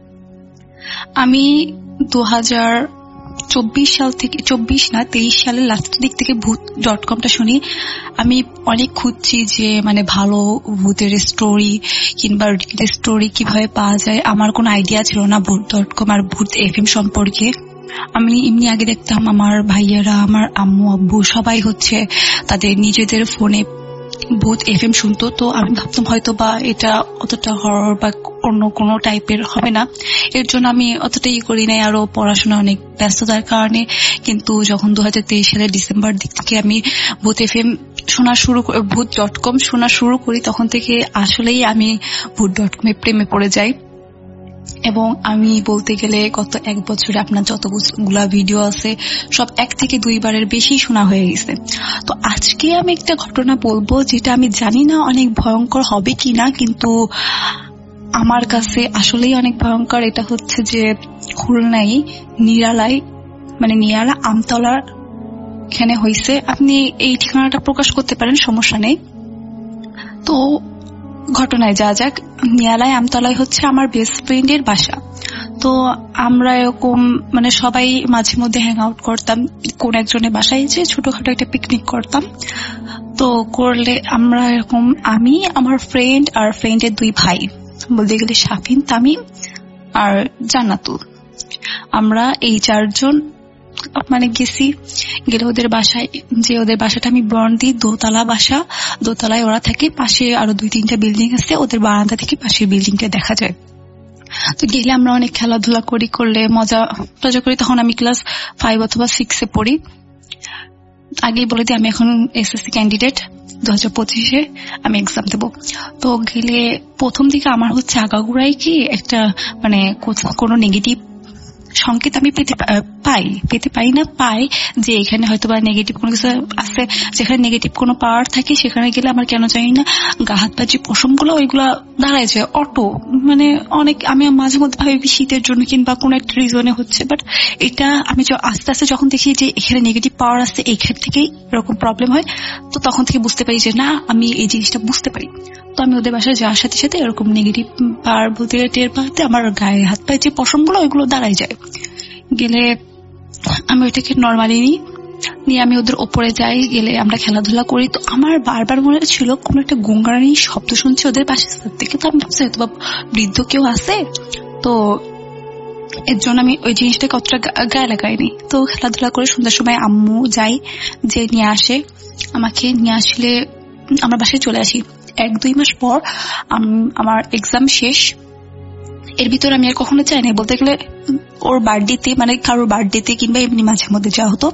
আমি দু হাজার চব্বিশ সাল থেকে চব্বিশ না তেইশ সালের লাস্টের দিক থেকে ভূত ডট কমটা শুনি। আমি অনেক খুঁজছি যে মানে ভালো ভূতের স্টোরি কিংবা স্টোরি কিভাবে পাওয়া যায়। আমার কোনো আইডিয়া ছিল না ভূত ডট কম আর ভূত এফএম সম্পর্কে। আমি এমনি আগে দেখতাম আমার ভাইয়ারা, আমার আম্মু আব্বু সবাই হচ্ছে তাদের নিজেদের ফোনে ভূত এফএম শুনতো। তো আমি ভাবতাম হয়তো বা এটা অতটা হরর বা অন্য কোনো টাইপের হবে না, এর জন্য আমি অতটা ই করি নাই, আরো পড়াশোনা অনেক ব্যস্ততার কারণে। কিন্তু যখন দু হাজার তেইশ সালের ডিসেম্বর দিক থেকে আমি ভূত এফএম শোনা শুরু ভূত ডট কম শোনা শুরু করি, তখন থেকে আসলেই আমি ভূত ডট কম এর প্রেমে পড়ে যাই। এবং আমি বলতে গেলে গত এক বছরে আপনার যতগুলা ভিডিও আছে সব এক থেকে দুইবারের বেশি শোনা হয়ে গেছে। তো আজকে আমি একটা ঘটনা বলবো যেটা আমি জানি না অনেক ভয়ঙ্কর হবে কিনা, কিন্তু আমার কাছে আসলেই অনেক ভয়ঙ্কর। এটা হচ্ছে যে খুলনায় নিরালায় মানে নিরালা আমতলার এখানে হয়েছে। আপনি এই ঠিকানাটা প্রকাশ করতে পারেন, সমস্যা নেই। তো ঘটনায় যা যাক, নিয়ালায় আমতলায় হচ্ছে আমার বেস্ট ফ্রেন্ডের বাসা। তো আমরা এরকম মানে সবাই মাঝে মধ্যে হ্যাং আউট করতাম কোন একজনের বাসায়, যে ছোটখাটো একটা পিকনিক করতাম। তো করলে আমরা এরকম আমি, আমার ফ্রেন্ড আর ফ্রেন্ডের দুই ভাই, বলতে গেলে শাফিন, তামিম আর জান্নাতুল, আমরা এই চারজন মানে গেছি। গেলে ওদের বাসায়, যে ওদের বাসাটা আমি বর্ণ দিই দোতলা বাসা, দোতলায় ওরা থাকে, পাশে আরো দুই তিনটা বিল্ডিং আছে, ওদের বারান্দা থেকে পাশের বিল্ডিংটা দেখা যায়। তো গেলে আমরা অনেক খেলাধুলা করি, করলে মজা মজা করি। তখন আমি ক্লাস ফাইভ অথবা সিক্সে পড়ি। আগেই বলে দিই আমি এখন এসএসসি ক্যান্ডিডেট, দু হাজার পঁচিশে আমি এক্সাম দেবো। তো গেলে প্রথম দিকে আমার হচ্ছে আগাগোড়াই কি একটা মানে কোনো নেগেটিভ সংকেত আমি পেতে পাই পেতে পাই না পাই যে এখানে হয়তো বা নেগেটিভ কোনো কিছু আছে। যেখানে নেগেটিভ কোনো পাওয়ার থাকে সেখানে গেলে আমার কেন জানি না গা হাত পা যে পশমগুলো ওইগুলা দাঁড়ায় যায় অটো। মানে অনেক আমি মাঝে মধ্যে ভাবি শীতের জন্য কিংবা কোনো একটা রিজনে হচ্ছে, বাট এটা আমি আস্তে আস্তে যখন দেখি যে এখানে নেগেটিভ পাওয়ার আছে এইখান থেকেই এরকম প্রবলেম হয়, তো তখন থেকে বুঝতে পারি যে না আমি এই জিনিসটা বুঝতে পারি। তো আমি ওদের বাসায় যাওয়ার সাথে সাথে এরকম নেগেটিভ পাওয়ার বলতে গেলে টের পাতে আমার গায়ে হাত পায়ে যে পশমগুলো ওইগুলো দাঁড়ায় যায়। গেলে আমি ওইটাকে নর্মালি নিই, নিয়ে আমি ওদের ওপরে যাই, গেলে আমরা খেলাধুলা করি। তো আমার বারবার মনে ছিল কোন একটা গুঙ্গারানি শব্দ শুনছি ওদের পাশে থেকে। তো আমি ভাবছি হয়তো বা বৃদ্ধ কেউ আছে, তো এর জন্য আমি ওই জিনিসটাকে অতটা গায়ে লাগাইনি। তো খেলাধুলা করে সন্ধ্যার সময় আম্মু যাই, যে নিয়ে আসে আমাকে, নিয়ে আসলে আমরা বাসায় চলে আসি। এক দুই মাস পর আমার এক্সাম শেষ, এর ভিতরে আমি আর কখনো চাই না, বলতে গেলে ওর বার্থডেতে মানে কারোর বার্থডেতে কিংবা এমনি মাঝে মধ্যে যাওয়া হতো।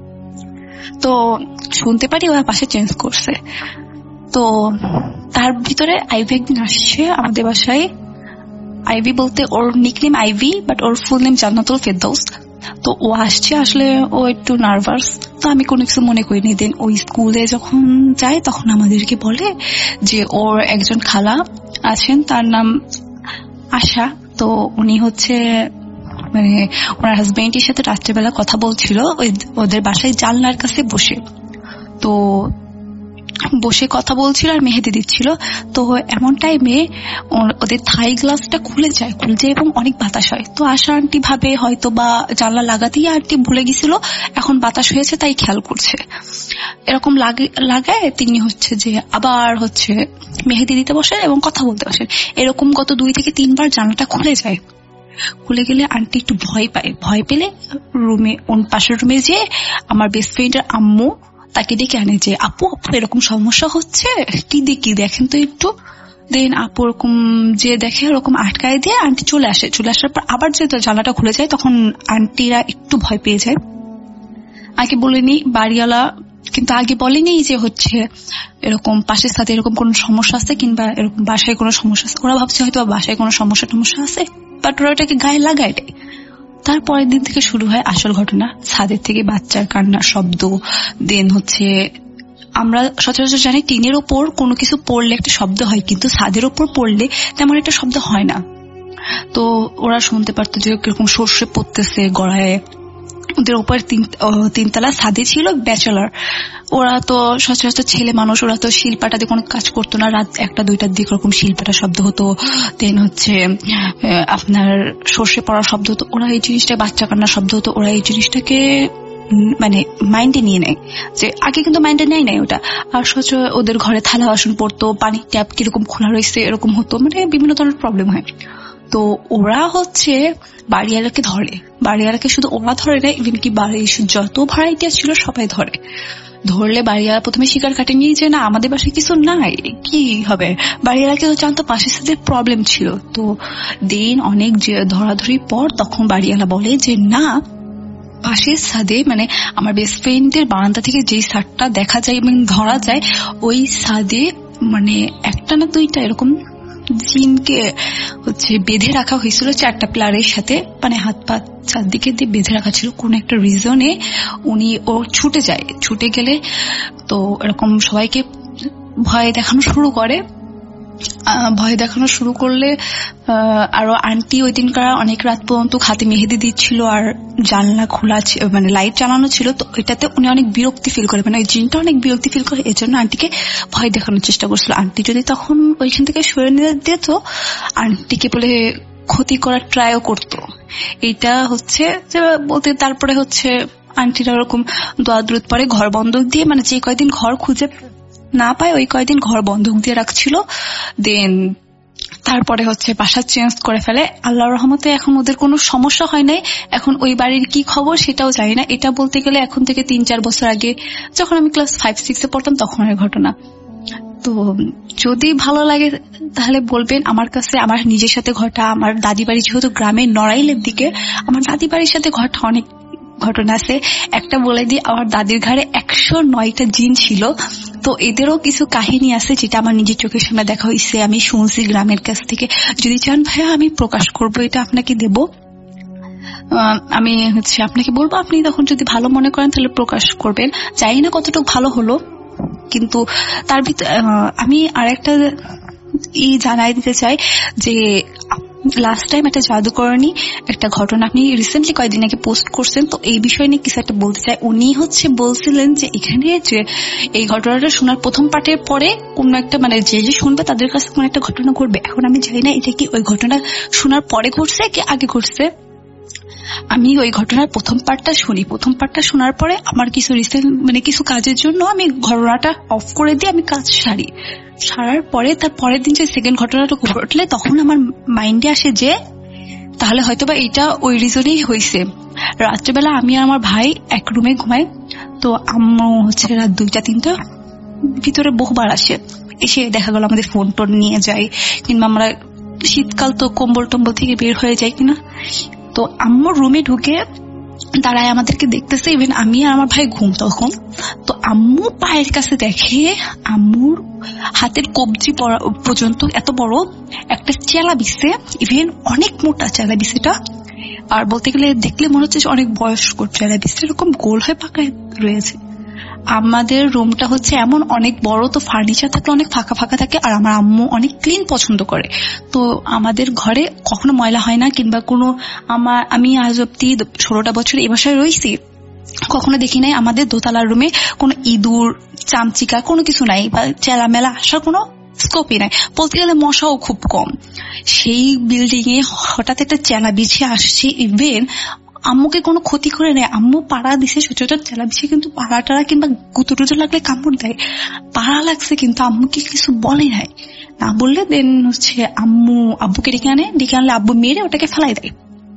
তো শুনতে পারি ওরা পাশে চেঞ্জ করছে। তো তার ভিতরে আইভি একদিন আসছে আমাদের বাসায়। আইভি বলতে ওর নিকনেম আইভি, বাট ওর ফুল নেম জান্নাতুল ফেরদৌস। তো ও আসছে, আসলে ও একটু নার্ভাস, তো আমি কোনো কিছু মনে করিনি। দেন ওই স্কুলে যখন যাই তখন আমাদেরকে বলে যে ওর একজন খালা আছেন, তার নাম আশা। তো উনি হচ্ছে মানে ওনার হাজবেন্ডের সাথে রাত্রেবেলা কথা বলছিল ওদের বাসায় জানলার কাছে বসে। তো বসে কথা বলছিল আর মেহেদি দিচ্ছিল। তো এমন টাইমে ওদের থাই গ্লাসটা খুলে যায় খুলে যায় এবং অনেক বাতাস হয়। তো আশা আন্টি ভাবে হয়তো বা জানলা লাগাতেই আন্টি ভুলে গেছিল, এখন বাতাস হয়েছে তাই খেয়াল করছে। এরকম লাগায় তিনি হচ্ছে যে আবার হচ্ছে মেহেদি দিতে বসেন এবং কথা বলতে বসেন। এরকম গত দুই থেকে তিনবার জানলাটা খুলে যায়। খুলে গেলে আন্টি একটু ভয় পায়। ভয় পেলে রুমে পাশের রুমে যে আমার বেস্ট ফ্রেন্ডের আম্মু তাকে ডেকে আনে যে আপু আপু এরকম সমস্যা হচ্ছে, কি দেখি দেখেন তো একটু। দেন আপু ওরকম যে দেখে ওরকম আটকায় দিয়ে আন্টি চলে আসে। চলে আসার পর আবার যে জানলাটা খুলে যায় তখন আন্টিরা একটু ভয় পেয়ে যায়। আগে বলেনি বাড়িওয়ালা, কিন্তু আগে বলেনি যে হচ্ছে এরকম পাশের সাথে এরকম কোন সমস্যা আছে কিংবা এরকম বাসায় কোনো সমস্যা আছে। ওরা ভাবছে হয়তো বাসায় কোনো সমস্যা টমস্যা আছে, বাট ওরা ওটাকে গায়ে লাগায় দেয়। তারপরের দিন থেকে শুরু হয় আসল ঘটনা। ছাদের থেকে বাচ্চার কান্নার শব্দ। দেন হচ্ছে আমরা সচরাচর জানি টিনের ওপর কোনো কিছু পড়লে একটা শব্দ হয়, কিন্তু ছাদের ওপর পড়লে তেমন একটা শব্দ হয় না। তো ওরা শুনতে পারতো যে কিরকম সর্ষে পড়তেছে গড়ায়, ওদের উপর তিন তিনতলা ছাদে ছিল ব্যাচেলার। ওরা তো সচরাচর ছেলে মানুষ, ওরা তো শিল্পাটাতে কোনো কাজ করতো না। রাত একটা দুইটার দিকে ওরকম শিল্পাটা শব্দ হতো, দেন হচ্ছে আপনার সর্ষে পড়ার শব্দ হতো, ওরা এই জিনিসটা বাচ্চা কান্নার শব্দ হতো, ওরা এই জিনিসটাকে মানে মাইন্ডে নিয়ে নেয়। যে আগে কিন্তু মাইন্ডে নেয় নাই ওটা। আর সচ ওদের ঘরে থালা বাসন পড়তো, পানির ট্যাপ কিরকম খোলা রয়েছে এরকম হতো, মানে বিভিন্ন ধরনের প্রবলেম হয়। তো ওরা হচ্ছে বাড়িওয়ালাকে ধরে, বাড়িওয়ালাকে শুধু ওরা ধরে না, ইভেন কি বাড়ির যত ভাড়াইটিয়া ছিল সবাই ধরে। ধরলে বাড়িওয়ালা প্রথমে শিকার কাটে নিয়ে যে না আমাদের বাসায় কিছু নাই, কি হবে, বাড়িওয়ালাকে জানতো পাশের সাথে প্রবলেম ছিল। তো দিন অনেক ধরাধরির পর তখন বাড়িওয়ালা বলে যে না, পাশের ছাদে মানে আমার বেস্ট ফ্রেন্ডের বারান্দা থেকে যে ছাদটা দেখা যায় এবং ধরা যায়, ওই ছাদে মানে একটা না দুইটা এরকম জিনকে হচ্ছে বেঁধে রাখা হয়েছিল চারটা প্লারের সাথে, মানে হাত পা চারদিকে দিয়ে বেঁধে রাখা ছিল। কোন একটা রিজনে উনি ও ছুটে যায়, ছুটে গেলে তো এরকম সবাইকে ভয় দেখানো শুরু করে। ভয় দেখানো শুরু করলে আরো আন্টি ওই দিনকার অনেক রাত পর্যন্ত খাতে মেহেদি দিচ্ছিল আর জানলা খোলা মানে লাইট চালানো ছিল। তো এটাতে উনি অনেক বিরক্তি ফিল করে, মানে ওই জিনটা অনেক বিরক্তি ফিল করে, এই জন্য আন্টিকে ভয় দেখানোর চেষ্টা করছিল। আন্টি যদি তখন ওইখান থেকে সরে নিয়ে দিত, আন্টিকে বলে ক্ষতি করার ট্রাইও করতো। এইটা হচ্ছে যে বলতে তারপরে হচ্ছে আন্টিরা ওরকম দোয়া দ্রুত পরে ঘর বন্ধক দিয়ে, মানে যে কয়দিন ঘর খুঁজে না পায় ওই কয়দিন ঘর বন্ধক দিয়ে রাখছিল। দেন তারপরে হচ্ছে বাসা চেঞ্জ করে ফেলে। আল্লাহর রহমতে এখন ওদের কোনো সমস্যা হয় নাই। এখন ওই বাড়ির কি খবর সেটাও জানি না। এটা বলতে গেলে এখন থেকে তিন চার বছর আগে, যখন আমি ক্লাস ফাইভ সিক্সে পড়তাম তখনের ঘটনা। তো যদি ভালো লাগে তাহলে বলবেন আমার কাছে। আমার নিজের সাথে ঘটা, আমার দাদি বাড়ি যেহেতু গ্রামের নড়াইলের দিকে, আমার দাদি বাড়ির সাথে ঘটা অনেক ঘটনা আছে। একটা বলে দিই, আমার দাদির ঘরে একশো নয়টা জিন ছিল। তো এদেরও কিছু কাহিনী আছে যেটা আমার নিজের চোখের সামনে দেখা হয়েছে, আমি শুনছি গ্রামের কাছ থেকে। যদি চান ভাইয়া আমি প্রকাশ করব, এটা আপনাকে দেব, আমি হচ্ছে আপনাকে বলবো, আপনি তখন যদি ভালো মনে করেন তাহলে প্রকাশ করবেন। জানি না কতটুকু ভালো হলো, কিন্তু তার ভিতরে আমি আর একটা ই জানাই দিতে চাই যে লাস্ট টাইম একটা জাদুকরণী একটা ঘটনা আপনি রিসেন্টলি কয়েকদিন আগে পোস্ট করছেন, তো এই বিষয় নিয়ে কিছু একটা বলতে চাই। উনি হচ্ছে বলছিলেন যে এখানে যে এই ঘটনাটা শোনার প্রথম পার্টের পরে কোন একটা মানে যে যে শুনবে তাদের কাছে কোন একটা ঘটনা ঘটবে। এখন আমি জানি না এটা কি ওই ঘটনা শোনার পরে ঘটছে কি আগে ঘটছে। আমি ওই ঘটনার প্রথম পার্টটা শুনি, প্রথম পার্টটা শোনার পরে আমার কিছু রিসেন্ট মানে কিছু কাজের জন্য আমি ঘটনাটা অফ করে দিয়ে আমি কাজ সারি। সারার পরে তার পরের দিন যে সেকেন্ড ঘটনাটা ঘটলে তখন আমার মাইন্ডে আসে যে তাহলে হয়তোবা এটা ওই রিজনেই হয়েছে। রাত্রেবেলা আমি আর আমার ভাই এক রুমে ঘুমাই, তো আম্মু হচ্ছে রাত দুইটা তিনটা ভিতরে বহুবার আসে, এসে দেখা গেল আমাদের ফোন টোন নিয়ে যায়, কিংবা আমরা শীতকাল তো কম্বল টম্বল থেকে বের হয়ে যাই কিনা। তো আম্মুর রুমে ঢুকে দাঁড়ায় আমাদেরকে দেখতেছে, ইভেন আমি আর আমার ভাই ঘুম তখন। তো আম্মু পায়ের কাছে দেখে আম্মুর হাতের কবজি পর্যন্ত এত বড় একটা চেলা বিছে, ইভেন অনেক মোটা চেলা বিছেটা। আর বলতে গেলে দেখলে মনে হচ্ছে অনেক বয়স্ক চেলা বিছে, এরকম গোল হয়ে পাকায় রয়েছে। আমাদের রুমটা হচ্ছে এমন অনেক বড়, তো ফার্নিচার থাকলে অনেক ফাঁকা ফাঁকা থাকে, আর আমার আম্মু অনেক ক্লিন পছন্দ করে। তো আমাদের ঘরে কখনো ময়লা হয় না, কিংবা কোনো আমার আমি আজ অব্দি ষোলোটা বছর এই বাসায় রয়েছি কখনো দেখি নাই আমাদের দোতলার রুমে কোনো ইঁদুর চামচিকা কোনো কিছু নাই, বা চেলা মেলা আসার কোনো স্কোপই নাই। বলতে গেলে মশাও খুব কম। সেই বিল্ডিং এ হঠাৎ একটা চেলা বিছিয়ে আসছে, ইভেন আম্মুকে কোনো ক্ষতি করে নেয়। আম্মু পাড়া দিছে সচরাচর চেলা বিছিয়ে, কিন্তু পাড়া টাড়া কিংবা গুঁতো টুতো লাগলে কামড় দেয়। পাড়া লাগছে কিন্তু আম্মুকে কিছু বলে নাই, না বললে দেন হচ্ছে আম্মু আব্বুকে ডেকে আনে, ডেকে আনলে আব্বু মেরে ওটাকে ফেলাই দেয়।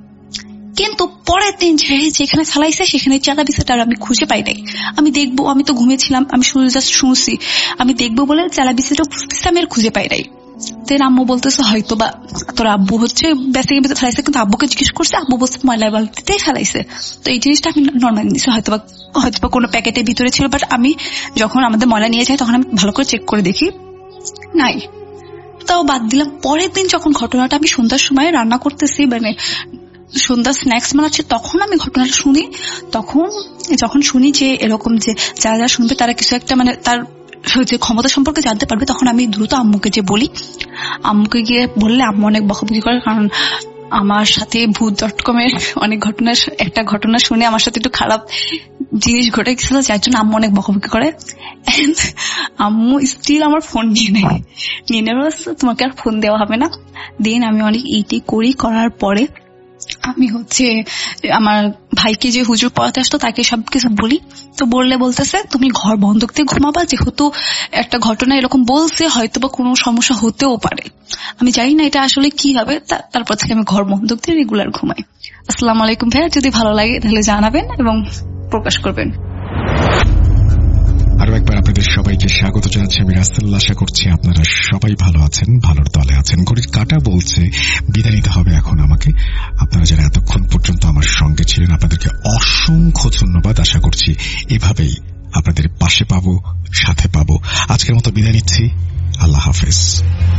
কিন্তু পরের দিন যেখানে ফেলাইছে সেখানে চেলা বিছাটা আমি খুঁজে পাই নাই। আমি দেখবো, আমি তো ঘুমিয়েছিলাম, আমি শুধু জাস্ট শুনছি, আমি দেখবো বলে চেলা বিছাটা আমি আর খুঁজে পাই নাই। দেন আম্মু বলতেছে হয়তো বা তোর আব্বু হচ্ছে বেসিকের ভিতরে ফেলাইছে, কিন্তু আব্বুকে জিজ্ঞেস করছে, আব্বু বলছে ময়লার বালতিতেই ফেলাইছে। তো এই জিনিসটা আমি নর্মালি নিচ্ছি, হয়তো বা হয়তো বা কোনো প্যাকেটের ভিতরে ছিল। বাট আমি যখন আমাদের ময়লা নিয়ে যাই তখন আমি ভালো করে চেক করে দেখি, নাই। তাও বাদ দিলাম। পরের দিন যখন ঘটনাটা আমি সন্ধ্যার সময় রান্না করতেছি, মানে সন্ধ্যা স্ন্যাক্স বানাচ্ছে, তখন আমি ঘটনাটা শুনি। তখন যখন শুনি যে এরকম যে যারা যারা শুনবে তারা কিছু একটা মানে তার যে ক্ষমতা সম্পর্কে জানতে পারবে, তখন আমি দ্রুত আম্মুকে যে বলি। আম্মুকে গিয়ে বললে আম্মু অনেক বকাবকি করে, কারণ আমার সাথে ভূত ডট কম এর অনেক ঘটনা, একটা ঘটনা শুনে আমার সাথে একটু খারাপ জিনিস ঘটে গেছিল, যার জন্য আম্মু অনেক বকাবকি করে। আম্মু স্টিল আমার ফোন নিয়ে নেয়, নিয়ে নেওয়ার তোমাকে আর ফোন দেওয়া হবে না। দেন আমি অনেক এইটি করি, করার পরে আমি হচ্ছে আমার ভাইকে যে হুজুর পড়াতে আসতো তাকে সবকিছু বলি। তো বললে বলতেছে তুমি ঘর বন্ধক দিয়ে ঘুমাবা, যেহেতু একটা ঘটনা এরকম বলছে হয়তো বা কোনো সমস্যা হতেও পারে, আমি জানি না এটা আসলে কি হবে। তারপর থেকে আমি ঘর বন্ধক দিয়ে রেগুলার ঘুমাই। আসসালামু আলাইকুম ভাইয়া, যদি ভালো লাগে তাহলে জানাবেন এবং প্রকাশ করবেন। আরো একবার আপনাদের সবাইকে স্বাগত জানাচ্ছি আমি রাসেল। আশা করছি আপনারা সবাই ভালো আছেন, ভালোর দলে আছেন। ঘড়ির কাঁটা বলছে বিদায় নিতে হবে এখন আমাকে। আপনারা যারা এতক্ষণ পর্যন্ত আমার সঙ্গে ছিলেন আপনাদেরকে অসংখ্য ধন্যবাদ। আশা করছি এভাবেই আপনাদের পাশে পাবো, সাথে পাবো। আজকের মতো বিদায় নিচ্ছি, আল্লাহ হাফেজ।